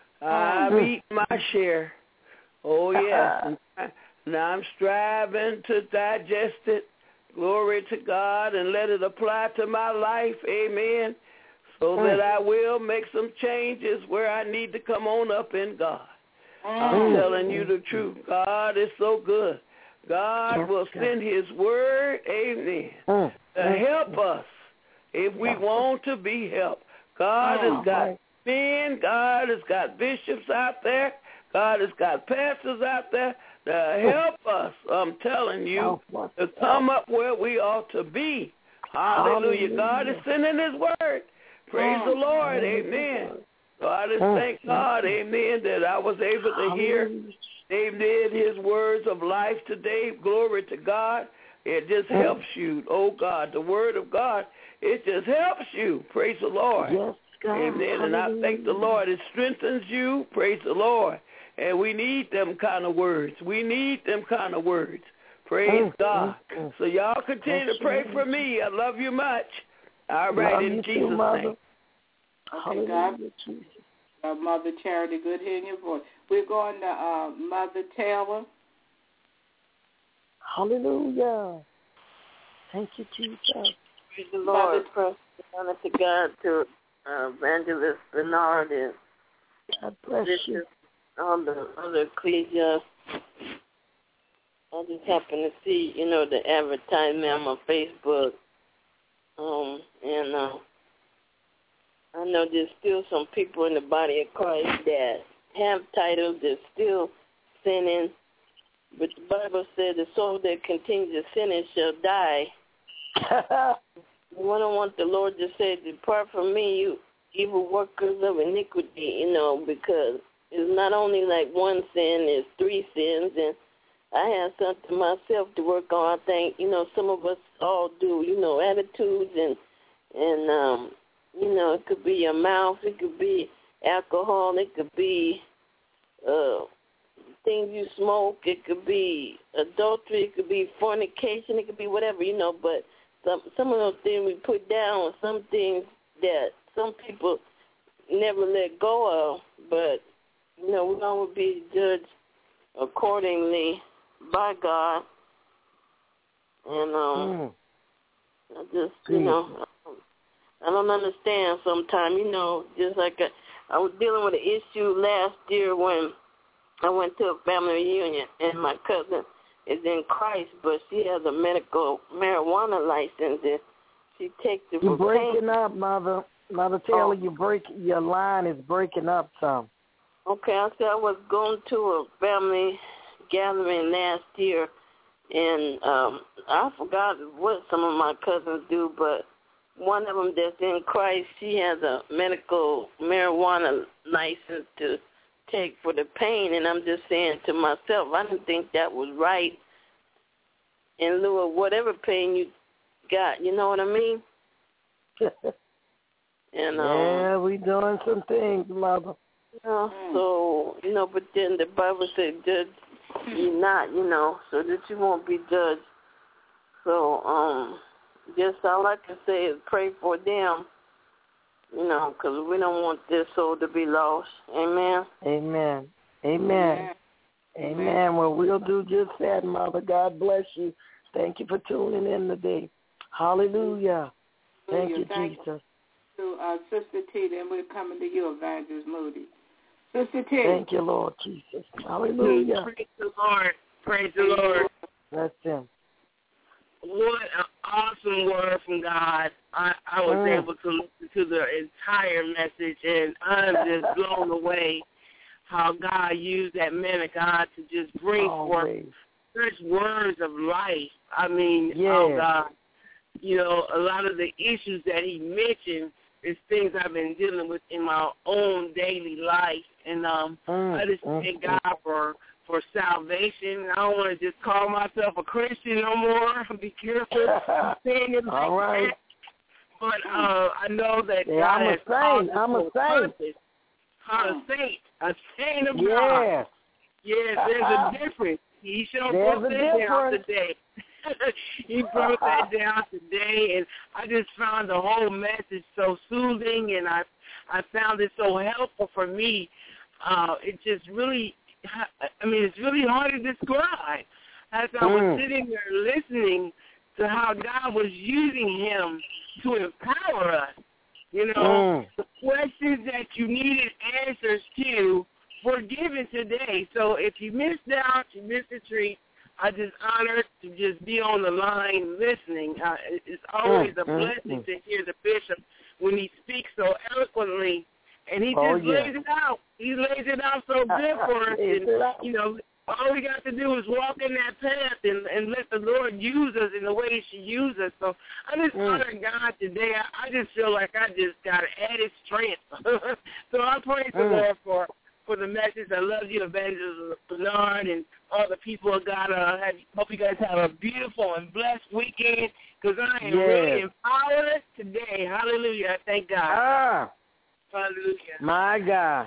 I've mm. eaten my share. Oh, yes. Now I'm striving to digest it. Glory to God, and let it apply to my life. Amen. So mm. that I will make some changes where I need to come on up in God. Mm. I'm telling you the truth. God is so good. God yes, will send God. His word, amen, mm. to help us if we want to be helped. God oh, has got men. God has got bishops out there. God has got pastors out there to help us, I'm telling you, to come up where we ought to be. Hallelujah. Hallelujah. God is sending His word. Praise oh, the Lord. Amen. So I just thank God, amen, that I was able to hear, amen, His words of life today. Glory to God. It just helps you. Oh, God, the word of God, it just helps you. Praise the Lord. Yes, God. Amen. And I thank the Lord. It strengthens you. Praise the Lord. And we need them kind of words. We need them kind of words. Praise mm, God. Mm, mm. So y'all continue That's to pray right. for me. I love you much. All right, love in Jesus' too, name. Okay, God. Uh, Mother Charity, good hearing your voice. We're going to uh, Mother Taylor. Hallelujah. Thank you, Jesus. Praise the Lord. Praise honor to God, to uh, Evangelist Bernard and God bless you. All the other ecclesia. I just happened to see, you know, the advertisement on my Facebook. Um, and uh, I know there's still some people in the body of Christ that have titles, they're still sinning. But the Bible says the soul that continues to sin shall die. We don't want the Lord to say, depart from me, you evil workers of iniquity, you know, because it's not only like one sin, it's three sins. And I have something myself to work on. I think, you know, some of us all do, you know, attitudes and, and um, you know, it could be your mouth, it could be alcohol, it could be uh, things you smoke, it could be adultery, it could be fornication, it could be whatever, you know, but some some of those things we put down, some things that some people never let go of, but, you know, we're going to be judged accordingly by God. And um, mm. I just, you mm. know, I don't understand sometimes, you know, just like I, I was dealing with an issue last year when I went to a family reunion and my cousin is in Christ, but she has a medical marijuana license and she takes it You're for breaking pain. up, Mother. Mother Taylor, Oh. you break, your line is breaking up some. Okay, I said I was going to a family gathering last year, and um, I forgot what some of my cousins do, but one of them that's in Christ, she has a medical marijuana license to take for the pain, and I'm just saying to myself, I didn't think that was right in lieu of whatever pain you got, you know what I mean? And um, yeah, we doing some things, Mother. you know, so, you know, but then the Bible said, judge ye not, you know, so that you won't be judged. So, um, just all I can say is pray for them, you know, because we don't want their soul to be lost. Amen. Amen. Amen. Amen. Well, we'll do just that, Mother. God bless you. Thank you for tuning in today. Hallelujah. Thank you, Thank Jesus. To uh, Sister T, then we're coming to you, Evangelist Moody. Sister T. Thank you, Lord Jesus. Hallelujah. Praise the Lord. Praise the Lord. Bless him. What an awesome word from God. I, I was Mm. able to listen to the entire message, and I'm just blown away how God used that man of God to just bring Always. forth such words of life. I mean, Yes. oh, God. You know, a lot of the issues that he mentioned is things I've been dealing with in my own daily life. And um, Mm. I just Mm. thank God for for salvation. I don't want to just call myself a Christian no more. Be careful saying it like All right. that. But uh, I know that Yeah, God I'm a has called saint. us I'm a for saint. purpose. I'm a saint. A saint of God. Yes. Yes, there's a difference. He showed There's broke a that down difference. today. He broke that down today, and I just found the whole message so soothing, and I I found it so helpful for me. Uh, it just really, I mean, it's really hard to describe. As I was Mm. sitting there listening to how God was using him to empower us, you know, Mm. the questions that you needed answers to were given today. So if you missed out, you missed the treat. I just honored to just be on the line listening. Uh, it's always Mm, a mm, blessing mm. to hear the bishop when he speaks so eloquently, and he Oh, just yeah. lays it out. He lays it out so good for us. Lays And, it out. you know, all we got to do is walk in that path and, and let the Lord use us in the way he should use us. So I just Mm. honor God today. I, I just feel like I just got added strength. So I praise the Mm. Lord for for the message. I love you, Evangelist Bernard, and all the people of God. Uh, have, hope you guys have a beautiful and blessed weekend, because I am Yes. really empowered today. Hallelujah. I thank God. Ah, Hallelujah. my God.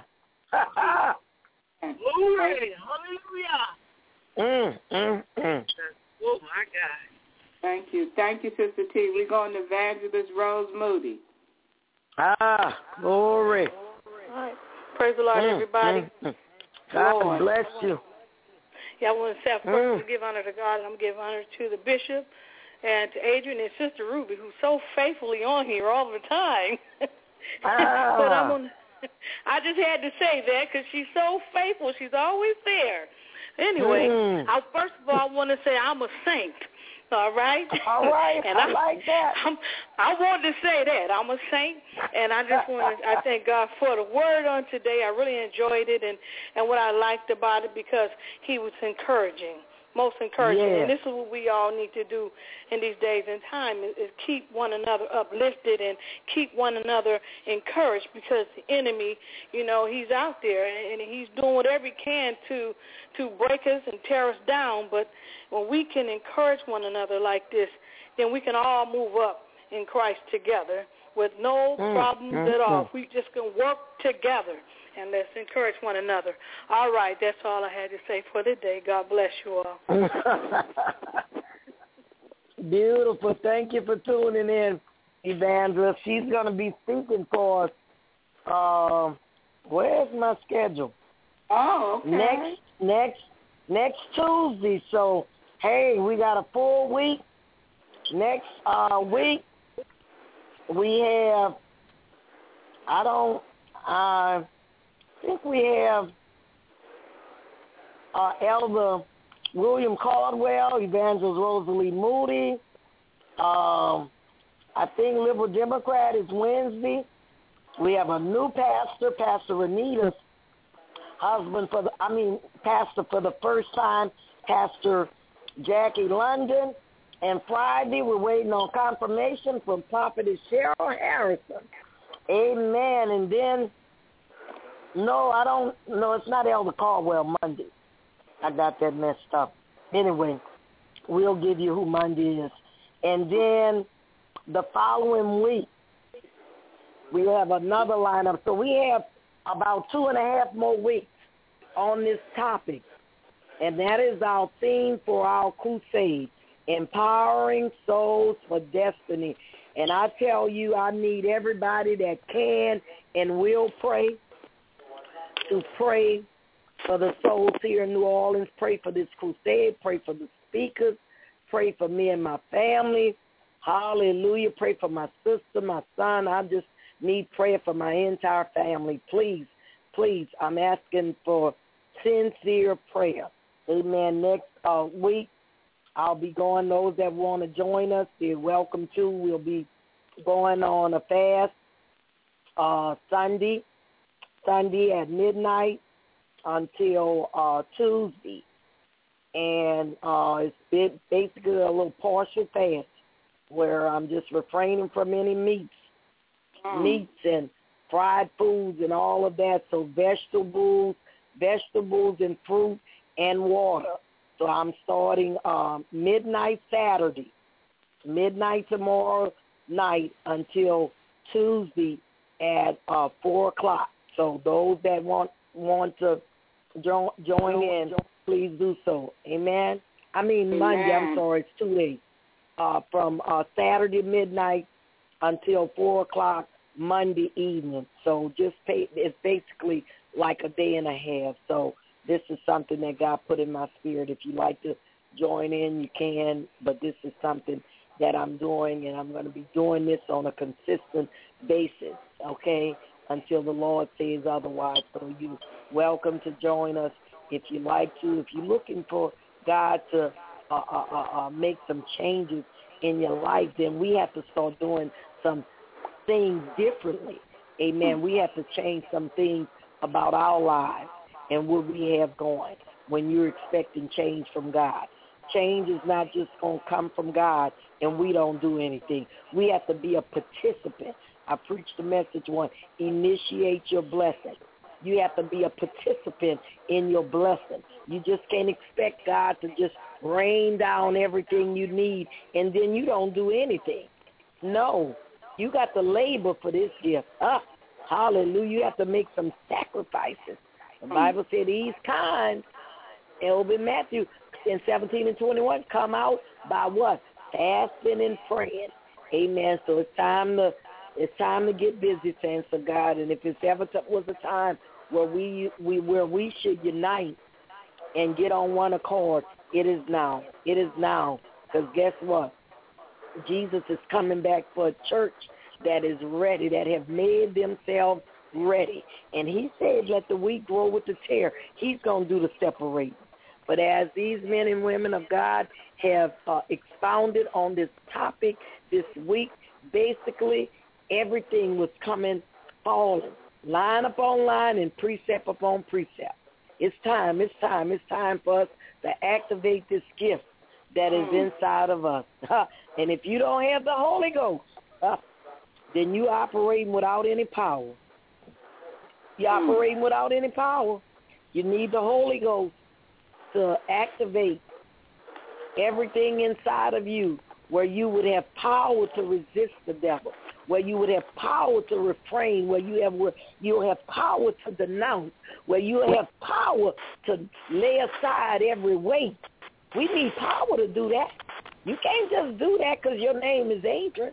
Glory. Hallelujah. mm, mm, mm. Oh, my God. Thank you. Thank you, Sister T. We're going to Evangelist Rose Moody. Ah, glory. All right. Praise the Lord, Mm, everybody. mm, mm. God Lord. bless you. Yeah, I want to say first Mm. to give honor to God, and I'm giving honor to the bishop and to Adrian and Sister Ruby, who's so faithfully on here all the time. Ah. But I'm on, I just had to say that because she's so faithful. She's always there. Anyway, Mm. I, first of all, I want to say I'm a saint. All right? All right. And I like that. I'm, I wanted to say that. I'm a saint, and I just want to, I thank God for the word on today. I really enjoyed it, and, and what I liked about it, because he was encouraging, most encouraging. Yeah. And this is what we all need to do in these days and time, is, is keep one another uplifted and keep one another encouraged, because the enemy, you know, he's out there, and, and he's doing whatever he can to to break us and tear us down. But when we can encourage one another like this, then we can all move up in Christ together with no Mm, problems mm, at all. mm. We just can work together, and let's encourage one another. All right, that's all I had to say for the day. God bless you all. Beautiful. Thank you for tuning in, Evangelist. She's going to be speaking for us. Um, where's my schedule? Oh, okay. Next, next, next Tuesday. So, hey, we got a full week. Next uh, week, we have, I don't, I think we have uh, Elder William Caldwell, Evangelist Rosalie Moody. Um, I think Liberal Democrat is Wednesday. We have a new pastor, Pastor Renita's husband for the, I mean, pastor for the first time, Pastor Jackie London. And Friday, we're waiting on confirmation from Prophetess Cheryl Harrison. Amen. And then, no, I don't, no, it's not Elder Caldwell Monday. I got that messed up. Anyway, we'll give you who Monday is. And then the following week, we have another lineup. So we have about two and a half more weeks on this topic. And that is our theme for our crusade, empowering souls for destiny. And I tell you, I need everybody that can and will pray to pray for the souls here in New Orleans. Pray for this crusade. Pray for the speakers. Pray for me and my family. Hallelujah. Pray for my sister, my son. I just need prayer for my entire family. Please, please, I'm asking for sincere prayer. Amen. Next uh, week, I'll be going. Those that want to join us, they're welcome to. We'll be going on a fast uh, Sunday, Sunday at midnight until uh, Tuesday. And uh, it's basically a little partial fast where I'm just refraining from any meats, mm. meats and fried foods and all of that. So vegetables, vegetables and fruit and water. So I'm starting um, midnight Saturday, midnight tomorrow night until Tuesday at uh, four o'clock. So those that want want to join, join in, please do so. Amen. I mean Amen. Monday. I'm sorry, it's two days. Uh, from uh, Saturday midnight until four o'clock Monday evening. So just pay, it's basically like a day and a half. So this is something that God put in my spirit. If you'd like to join in, you can. But this is something that I'm doing, and I'm going to be doing this on a consistent basis, okay, until the Lord says otherwise. So you're welcome to join us if you like to. If you're looking for God to uh, uh, uh, uh, make some changes in your life, then we have to start doing some things differently. Amen. We have to change some things about our lives and what we have going when you're expecting change from God. Change is not just going to come from God and we don't do anything. We have to be a participant. I preached the message one, initiate your blessing. You have to be a participant in your blessing. You just can't expect God to just rain down everything you need and then you don't do anything. No, you got to labor for this gift. Ah, hallelujah. You have to make some sacrifices. The Bible said he's kind. It'll be Matthew in seventeen and twenty-one, come out by what? Fasting and praying. Amen. So it's time to it's time to get busy, saints of God. And if it's ever t- was a time where we we where we should unite and get on one accord, it is now. It is now. Because guess what? Jesus is coming back for a church that is ready, that have made themselves ready. And he said, let the wheat grow with the tare. He's going to do the separating. But as these men and women of God have uh, expounded on this topic this week, basically everything was coming, falling, line upon line and precept upon precept. It's time, it's time, it's time for us to activate this gift that is inside of us. And if you don't have the Holy Ghost, then you operating without any power. You're operating without any power. You need the Holy Ghost to activate everything inside of you where you would have power to resist the devil, where you would have power to refrain, where you have where you have power to denounce, where you have power to lay aside every weight. We need power to do that. You can't just do that because your name is Adrian.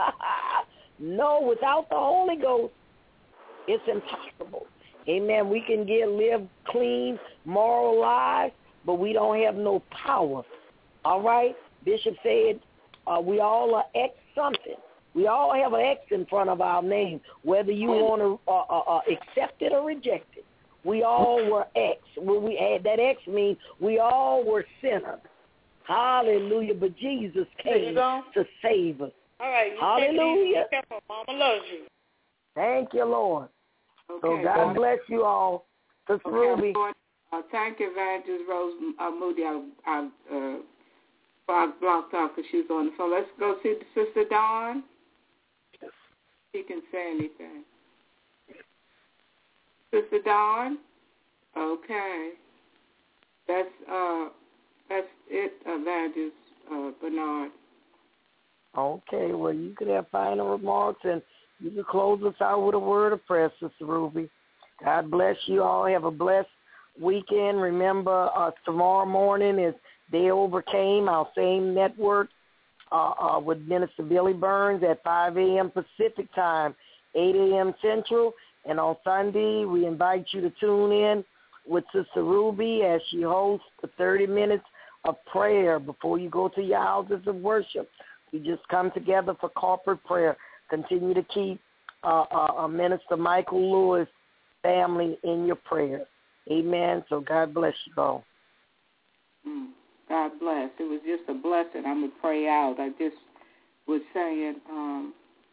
No, without the Holy Ghost, it's impossible. Amen. We can get live clean, moral lives, but we don't have no power. All right? Bishop said uh, we all are X something. We all have an X in front of our name, whether you want to uh, uh, uh, accept it or reject it. We all were X. When we had that X means we all were sinners. Hallelujah. But Jesus came to save us. All right. You Hallelujah. Be careful. Mama loves you. Thank you, Lord. Okay, so God God bless you all. Sister okay, Ruby. Uh, thank you, Evangelist Rose uh, Moody. I, I uh, blocked off because she was on the phone. Let's go see Sister Dawn. She can say anything. Sister Dawn? Okay. That's uh, that's it, Evangelist uh, Bernard. Okay, well, you could have final remarks, and you can close us out with a word of prayer, Sister Ruby. God bless you all. Have a blessed weekend. Remember, uh, tomorrow morning is They Overcame, our same network, uh, uh, with Minister Billy Burns at five a.m. Pacific time, eight a.m. Central. And on Sunday, we invite you to tune in with Sister Ruby as she hosts the thirty minutes of prayer before you go to your houses of worship. We just come together for corporate prayer. Continue to keep uh, uh, Minister Michael Lewis' family in your prayers. Amen. So God bless you all. Mm, God bless. It was just a blessing. I'm going to pray out. I just was saying um,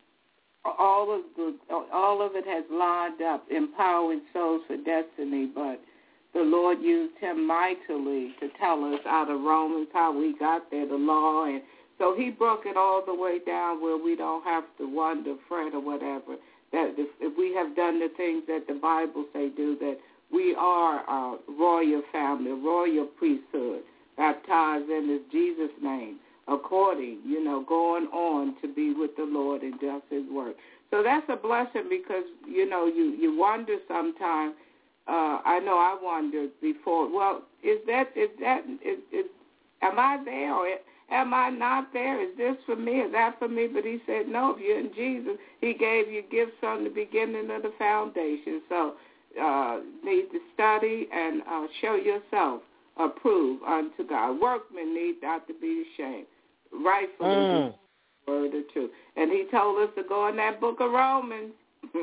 all of the all of it has lined up, empowering souls for destiny, but the Lord used him mightily to tell us out of Romans how we got there, the law, and so he broke it all the way down where we don't have to wonder, fret, or whatever, that if, if we have done the things that the Bible say do, that we are a royal family, a royal priesthood, baptized in his Jesus' name, according, you know, going on to be with the Lord and does his work. So that's a blessing because, you know, you, you wonder sometimes, uh, I know I wondered before, well, is that, is that, is, is, am I there or am I not there? Is this for me? Is that for me? But he said, no, if you're in Jesus, he gave you gifts from the beginning of the foundation. So uh, need to study and uh, show yourself approved unto God. Workmen need not to be ashamed. Rightfully mm. word or two. And he told us to go in that book of Romans.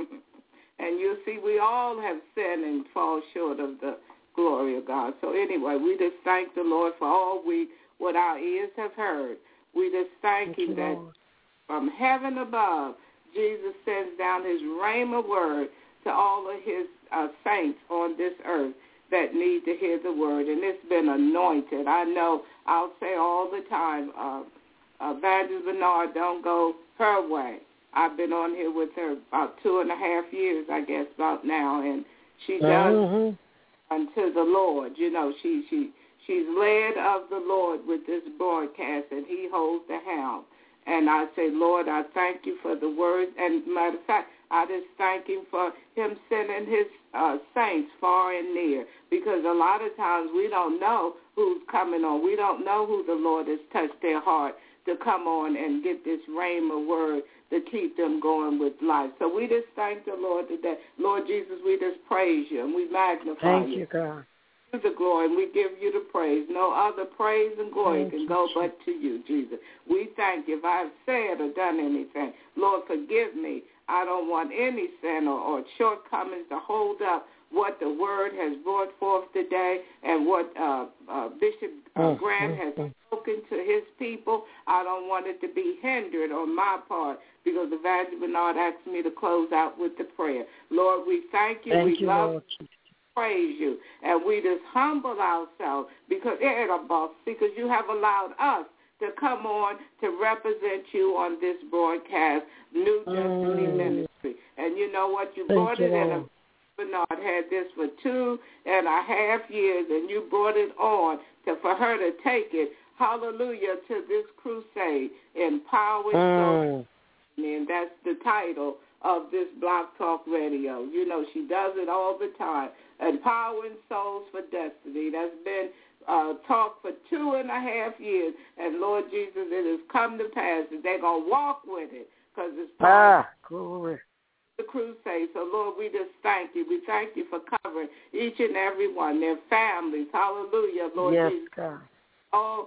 And you'll see we all have sinned and fall short of the glory of God. So anyway, we just thank the Lord for all week what our ears have heard. We just thank, thank him that Lord. From heaven above, Jesus sends down his rhema word to all of his uh, saints on this earth that need to hear the word. And it's been anointed. I know I'll say all the time, uh, uh, Evangelist Bernard, don't go her way. I've been on here with her about two and a half years, I guess, about now, and she does mm-hmm. unto the Lord. You know, she she she's led of the Lord with this broadcast, and he holds the helm. And I say, Lord, I thank you for the words. And matter of fact, I just thank him for him sending his uh, saints far and near, because a lot of times we don't know who's coming on. We don't know who the Lord has touched their heart to come on and get this rhema word to keep them going with life. So we just thank the Lord today. Lord Jesus, we just praise you and we magnify thank you. Thank you, God. You the glory, and we give you the praise. No other praise and glory thank can you, go Jesus. but to you, Jesus. We thank you. If I've said or done anything, Lord, forgive me. I don't want any sin or, or shortcomings to hold up what the word has brought forth today and what uh, uh, Bishop uh, mm, Grant mm, has mm. spoken to his people. I don't want it to be hindered on my part, because Evangelist Bernard asked me to close out with the prayer. Lord, we thank you. Thank we you, love Lord. you. Praise you. And we just humble ourselves because, because you have allowed us to come on to represent you on this broadcast, New Destiny mm. Ministry. And you know what? You Thank brought you, it in. Lord. Bernard had this for two and a half years, and you brought it on to for her to take it, hallelujah, to this crusade, empowering mm. souls. And that's the title of this Blog Talk Radio. You know, she does it all the time, empowering souls for destiny. That's been uh, talked for two and a half years, and Lord Jesus, it has come to pass that they're going to walk with it, because it's part ah, glory. the crusade. So, Lord, we just thank you. We thank you for covering each and every one, their families. Hallelujah, Lord yes, Jesus. God. All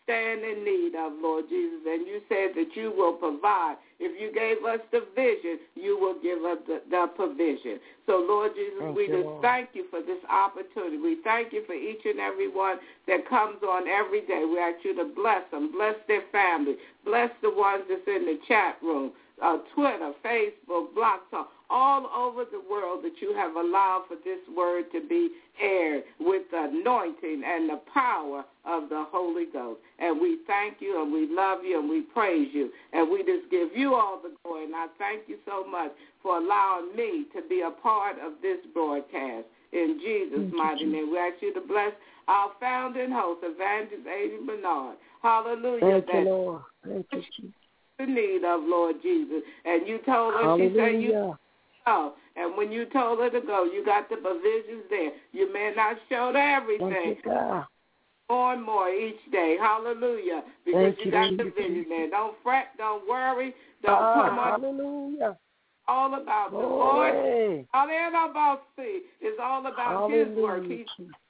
stand in need of, Lord Jesus. And you said that you will provide. If you gave us the vision, you will give us the, the provision. So, Lord Jesus, thank we you, just Lord. Thank you for this opportunity. We thank you for each and every one that comes on every day. We ask you to bless them, bless their family, bless the ones that's in the chat room, uh, Twitter, Facebook, Blog Talk, all over the world that you have allowed for this word to be aired with the anointing and the power of the Holy Ghost. And we thank you and we love you and we praise you. And we just give you all the glory. And I thank you so much for allowing me to be a part of this broadcast. In Jesus' thank mighty you, name, we ask you to bless our founder and host, Evangelist Adrian Bernard. Hallelujah. Thank you, Lord. Thank you, Jesus. The need of, Lord Jesus. And you told her, hallelujah. She said you go. And when you told her to go, you got the provisions there. You may not show everything. Thank you, God. More and more each day. Hallelujah. Because Thank you, you got Jesus. the vision there. Don't fret, don't worry, don't ah, come on. Hallelujah. All about the Lord. Hallelujah. It's all about hallelujah. his work. He's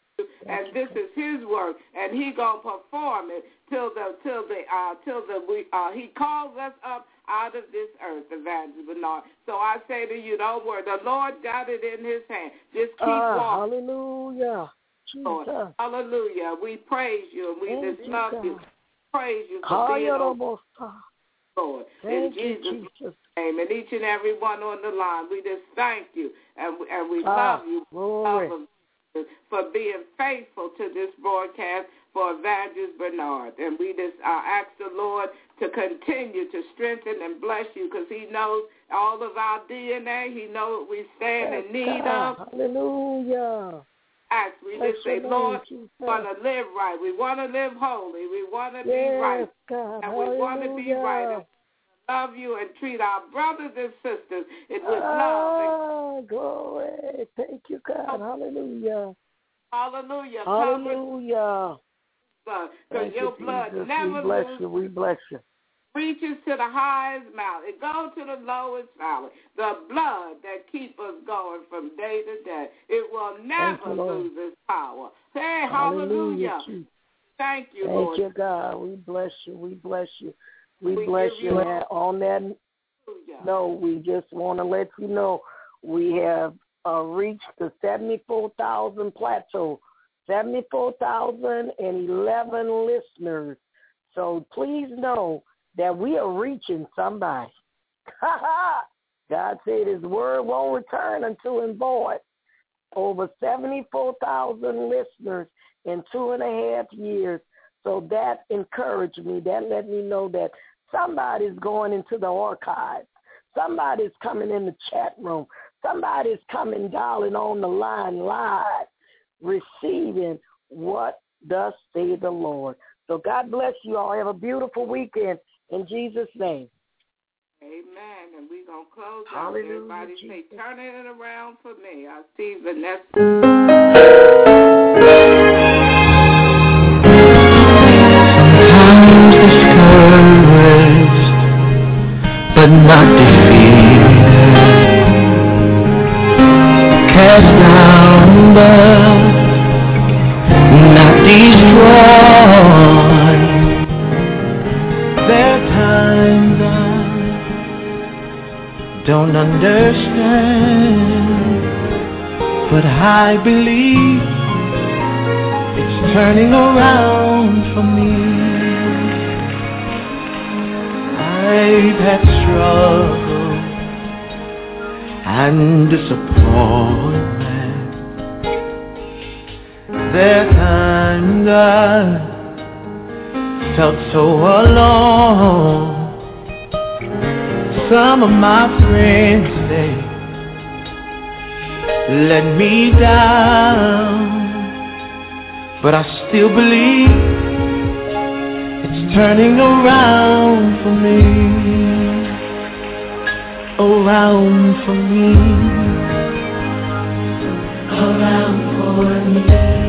and this is his work, and he gonna perform it till the till the uh till the we uh he calls us up out of this earth, Evangelist Bernard. So I say to you, don't worry, the Lord got it in his hand. Just keep uh, walking. Hallelujah. Lord. Hallelujah. We praise you and we Thank just you, love God. you. Praise you for being on, Lord. Thank in you, Jesus' Jesus. name. And each and every one on the line, we just thank you and and we ah, love you. Glory. Love for being faithful to this broadcast for Evangelist Bernard. And we just uh, ask the Lord to continue to strengthen and bless you because he knows all of our D N A. He knows what we stand yes, in need God. of. Hallelujah. Ask, we bless just say, Lord, we want to live right. We want to live holy. We want to yes, be right. God. And Hallelujah. we want to be right. And love you and treat our brothers and sisters with ah, love. Glory. Thank you, God. Hallelujah. Hallelujah. Hallelujah. Because your you, blood Jesus. never we bless loses. you. We bless you. Reaches to the highest mountain. It goes to the lowest valley. The blood that keeps us going from day to day. It will never you, lose its power. Hey, hallelujah. hallelujah. Thank you, Thank Lord. you, God. We bless you. We bless you. We, we bless you. you and on that note, we just want to let you know we have uh, reached the seventy-four thousand plateau, seventy-four thousand eleven listeners. So please know that we are reaching somebody. God said his word won't return unto him void. Over seventy-four thousand listeners in two and a half years. So that encouraged me. That let me know that somebody's going into the archives. Somebody's coming in the chat room. Somebody's coming dialing on the line live, receiving what thus say the Lord. So God bless you all. Have a beautiful weekend in Jesus' name. Amen. And we're going to close out. Hallelujah, Everybody Jesus. say, turn it around for me. I see Vanessa. But not defeated, cast down but not destroyed. There are times I don't understand, but I believe it's turning around for me. I've had struggle and disappointment. There are times I felt so alone. Some of my friends, they let me down, but I still believe turning around for me, around for me, around for me,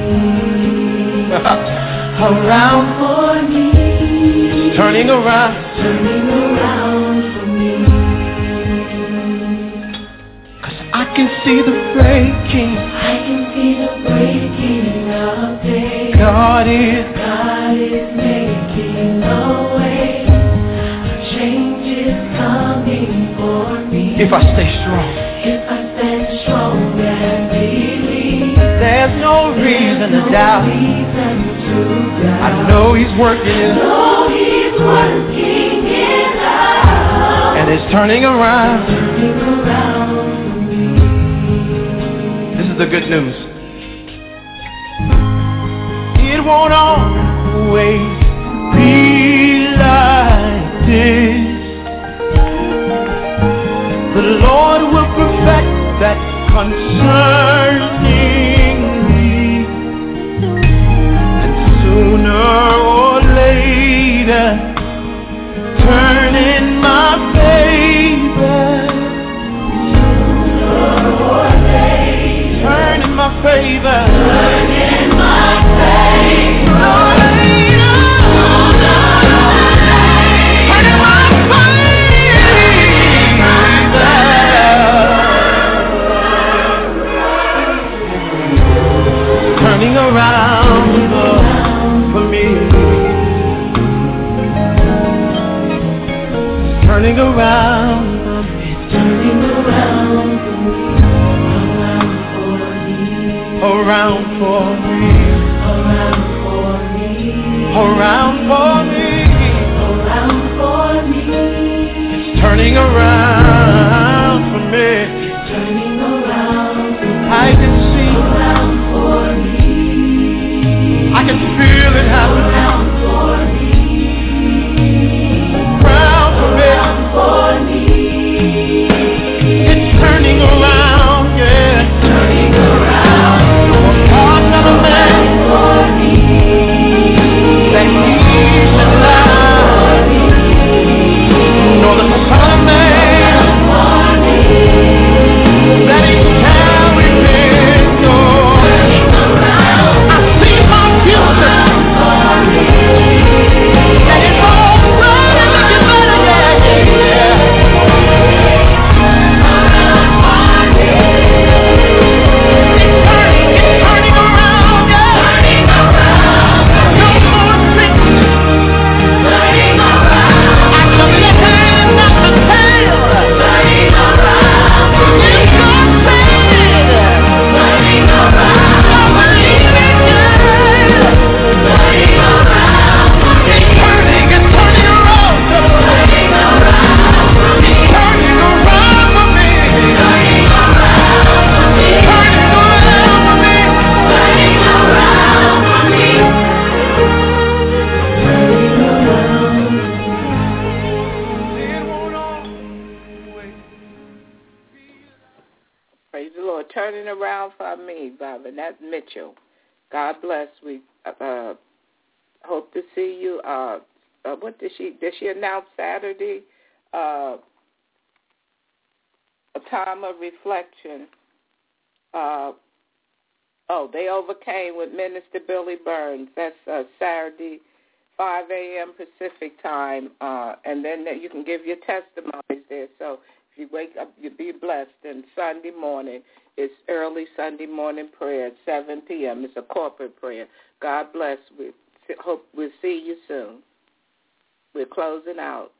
around for me, it's turning around, turning around for me, 'cause I can see the breaking, I can see the breaking of day. God is, God is making If I stay strong, if I stand strong and believe, there's no reason to doubt. I know He's working. I know He's working it out, and it's turning around. Turning around for me. This is the good news. It won't always be like this. The Lord will perfect that concerning me, and sooner or later, turn in my favor. Sooner or later, turn in my favor. Turn in my favor. Turning around for me, turning around, it's turning around for me, around for me, around for me, around for me, around for me, it's turning around for me, it's turning around for me. I can see around for me. I can feel it happening. Around for me. Around for me. Around for me. It's turning around, yeah. It's turning around. The heart of a man for me. That he's alive. Nor the son of man for me. That he's carried in your turning around. I see my future. And it's all right and looking better, yeah, yeah. It's turning, it's turning around, yeah. Turning around. No more sickness. Turning around. I come in the hand, not the tail. Turning around. It's God said. Turning around. I believe it, yeah. Turning around. It's turning, it's turning around. Turning around. It's turning around for me. Turning around. It's turning around for me. Turning around for me. Turning around. It won't always be. Praise the Lord. Turning around for me, Barbara. That's Mitchell. God bless. We uh, hope to see you. Uh, uh, what did she, did she announce Saturday? Uh, a time of reflection. Uh, oh, they overcame with Minister Billy Burns. That's uh, Saturday, five a.m. Pacific time. Uh, and then you can give your testimonies there. So if you wake up, you'll be blessed. And Sunday morning, it's early Sunday morning prayer at seven p.m. It's a corporate prayer. God bless. We hope we'll see you soon. We're closing out.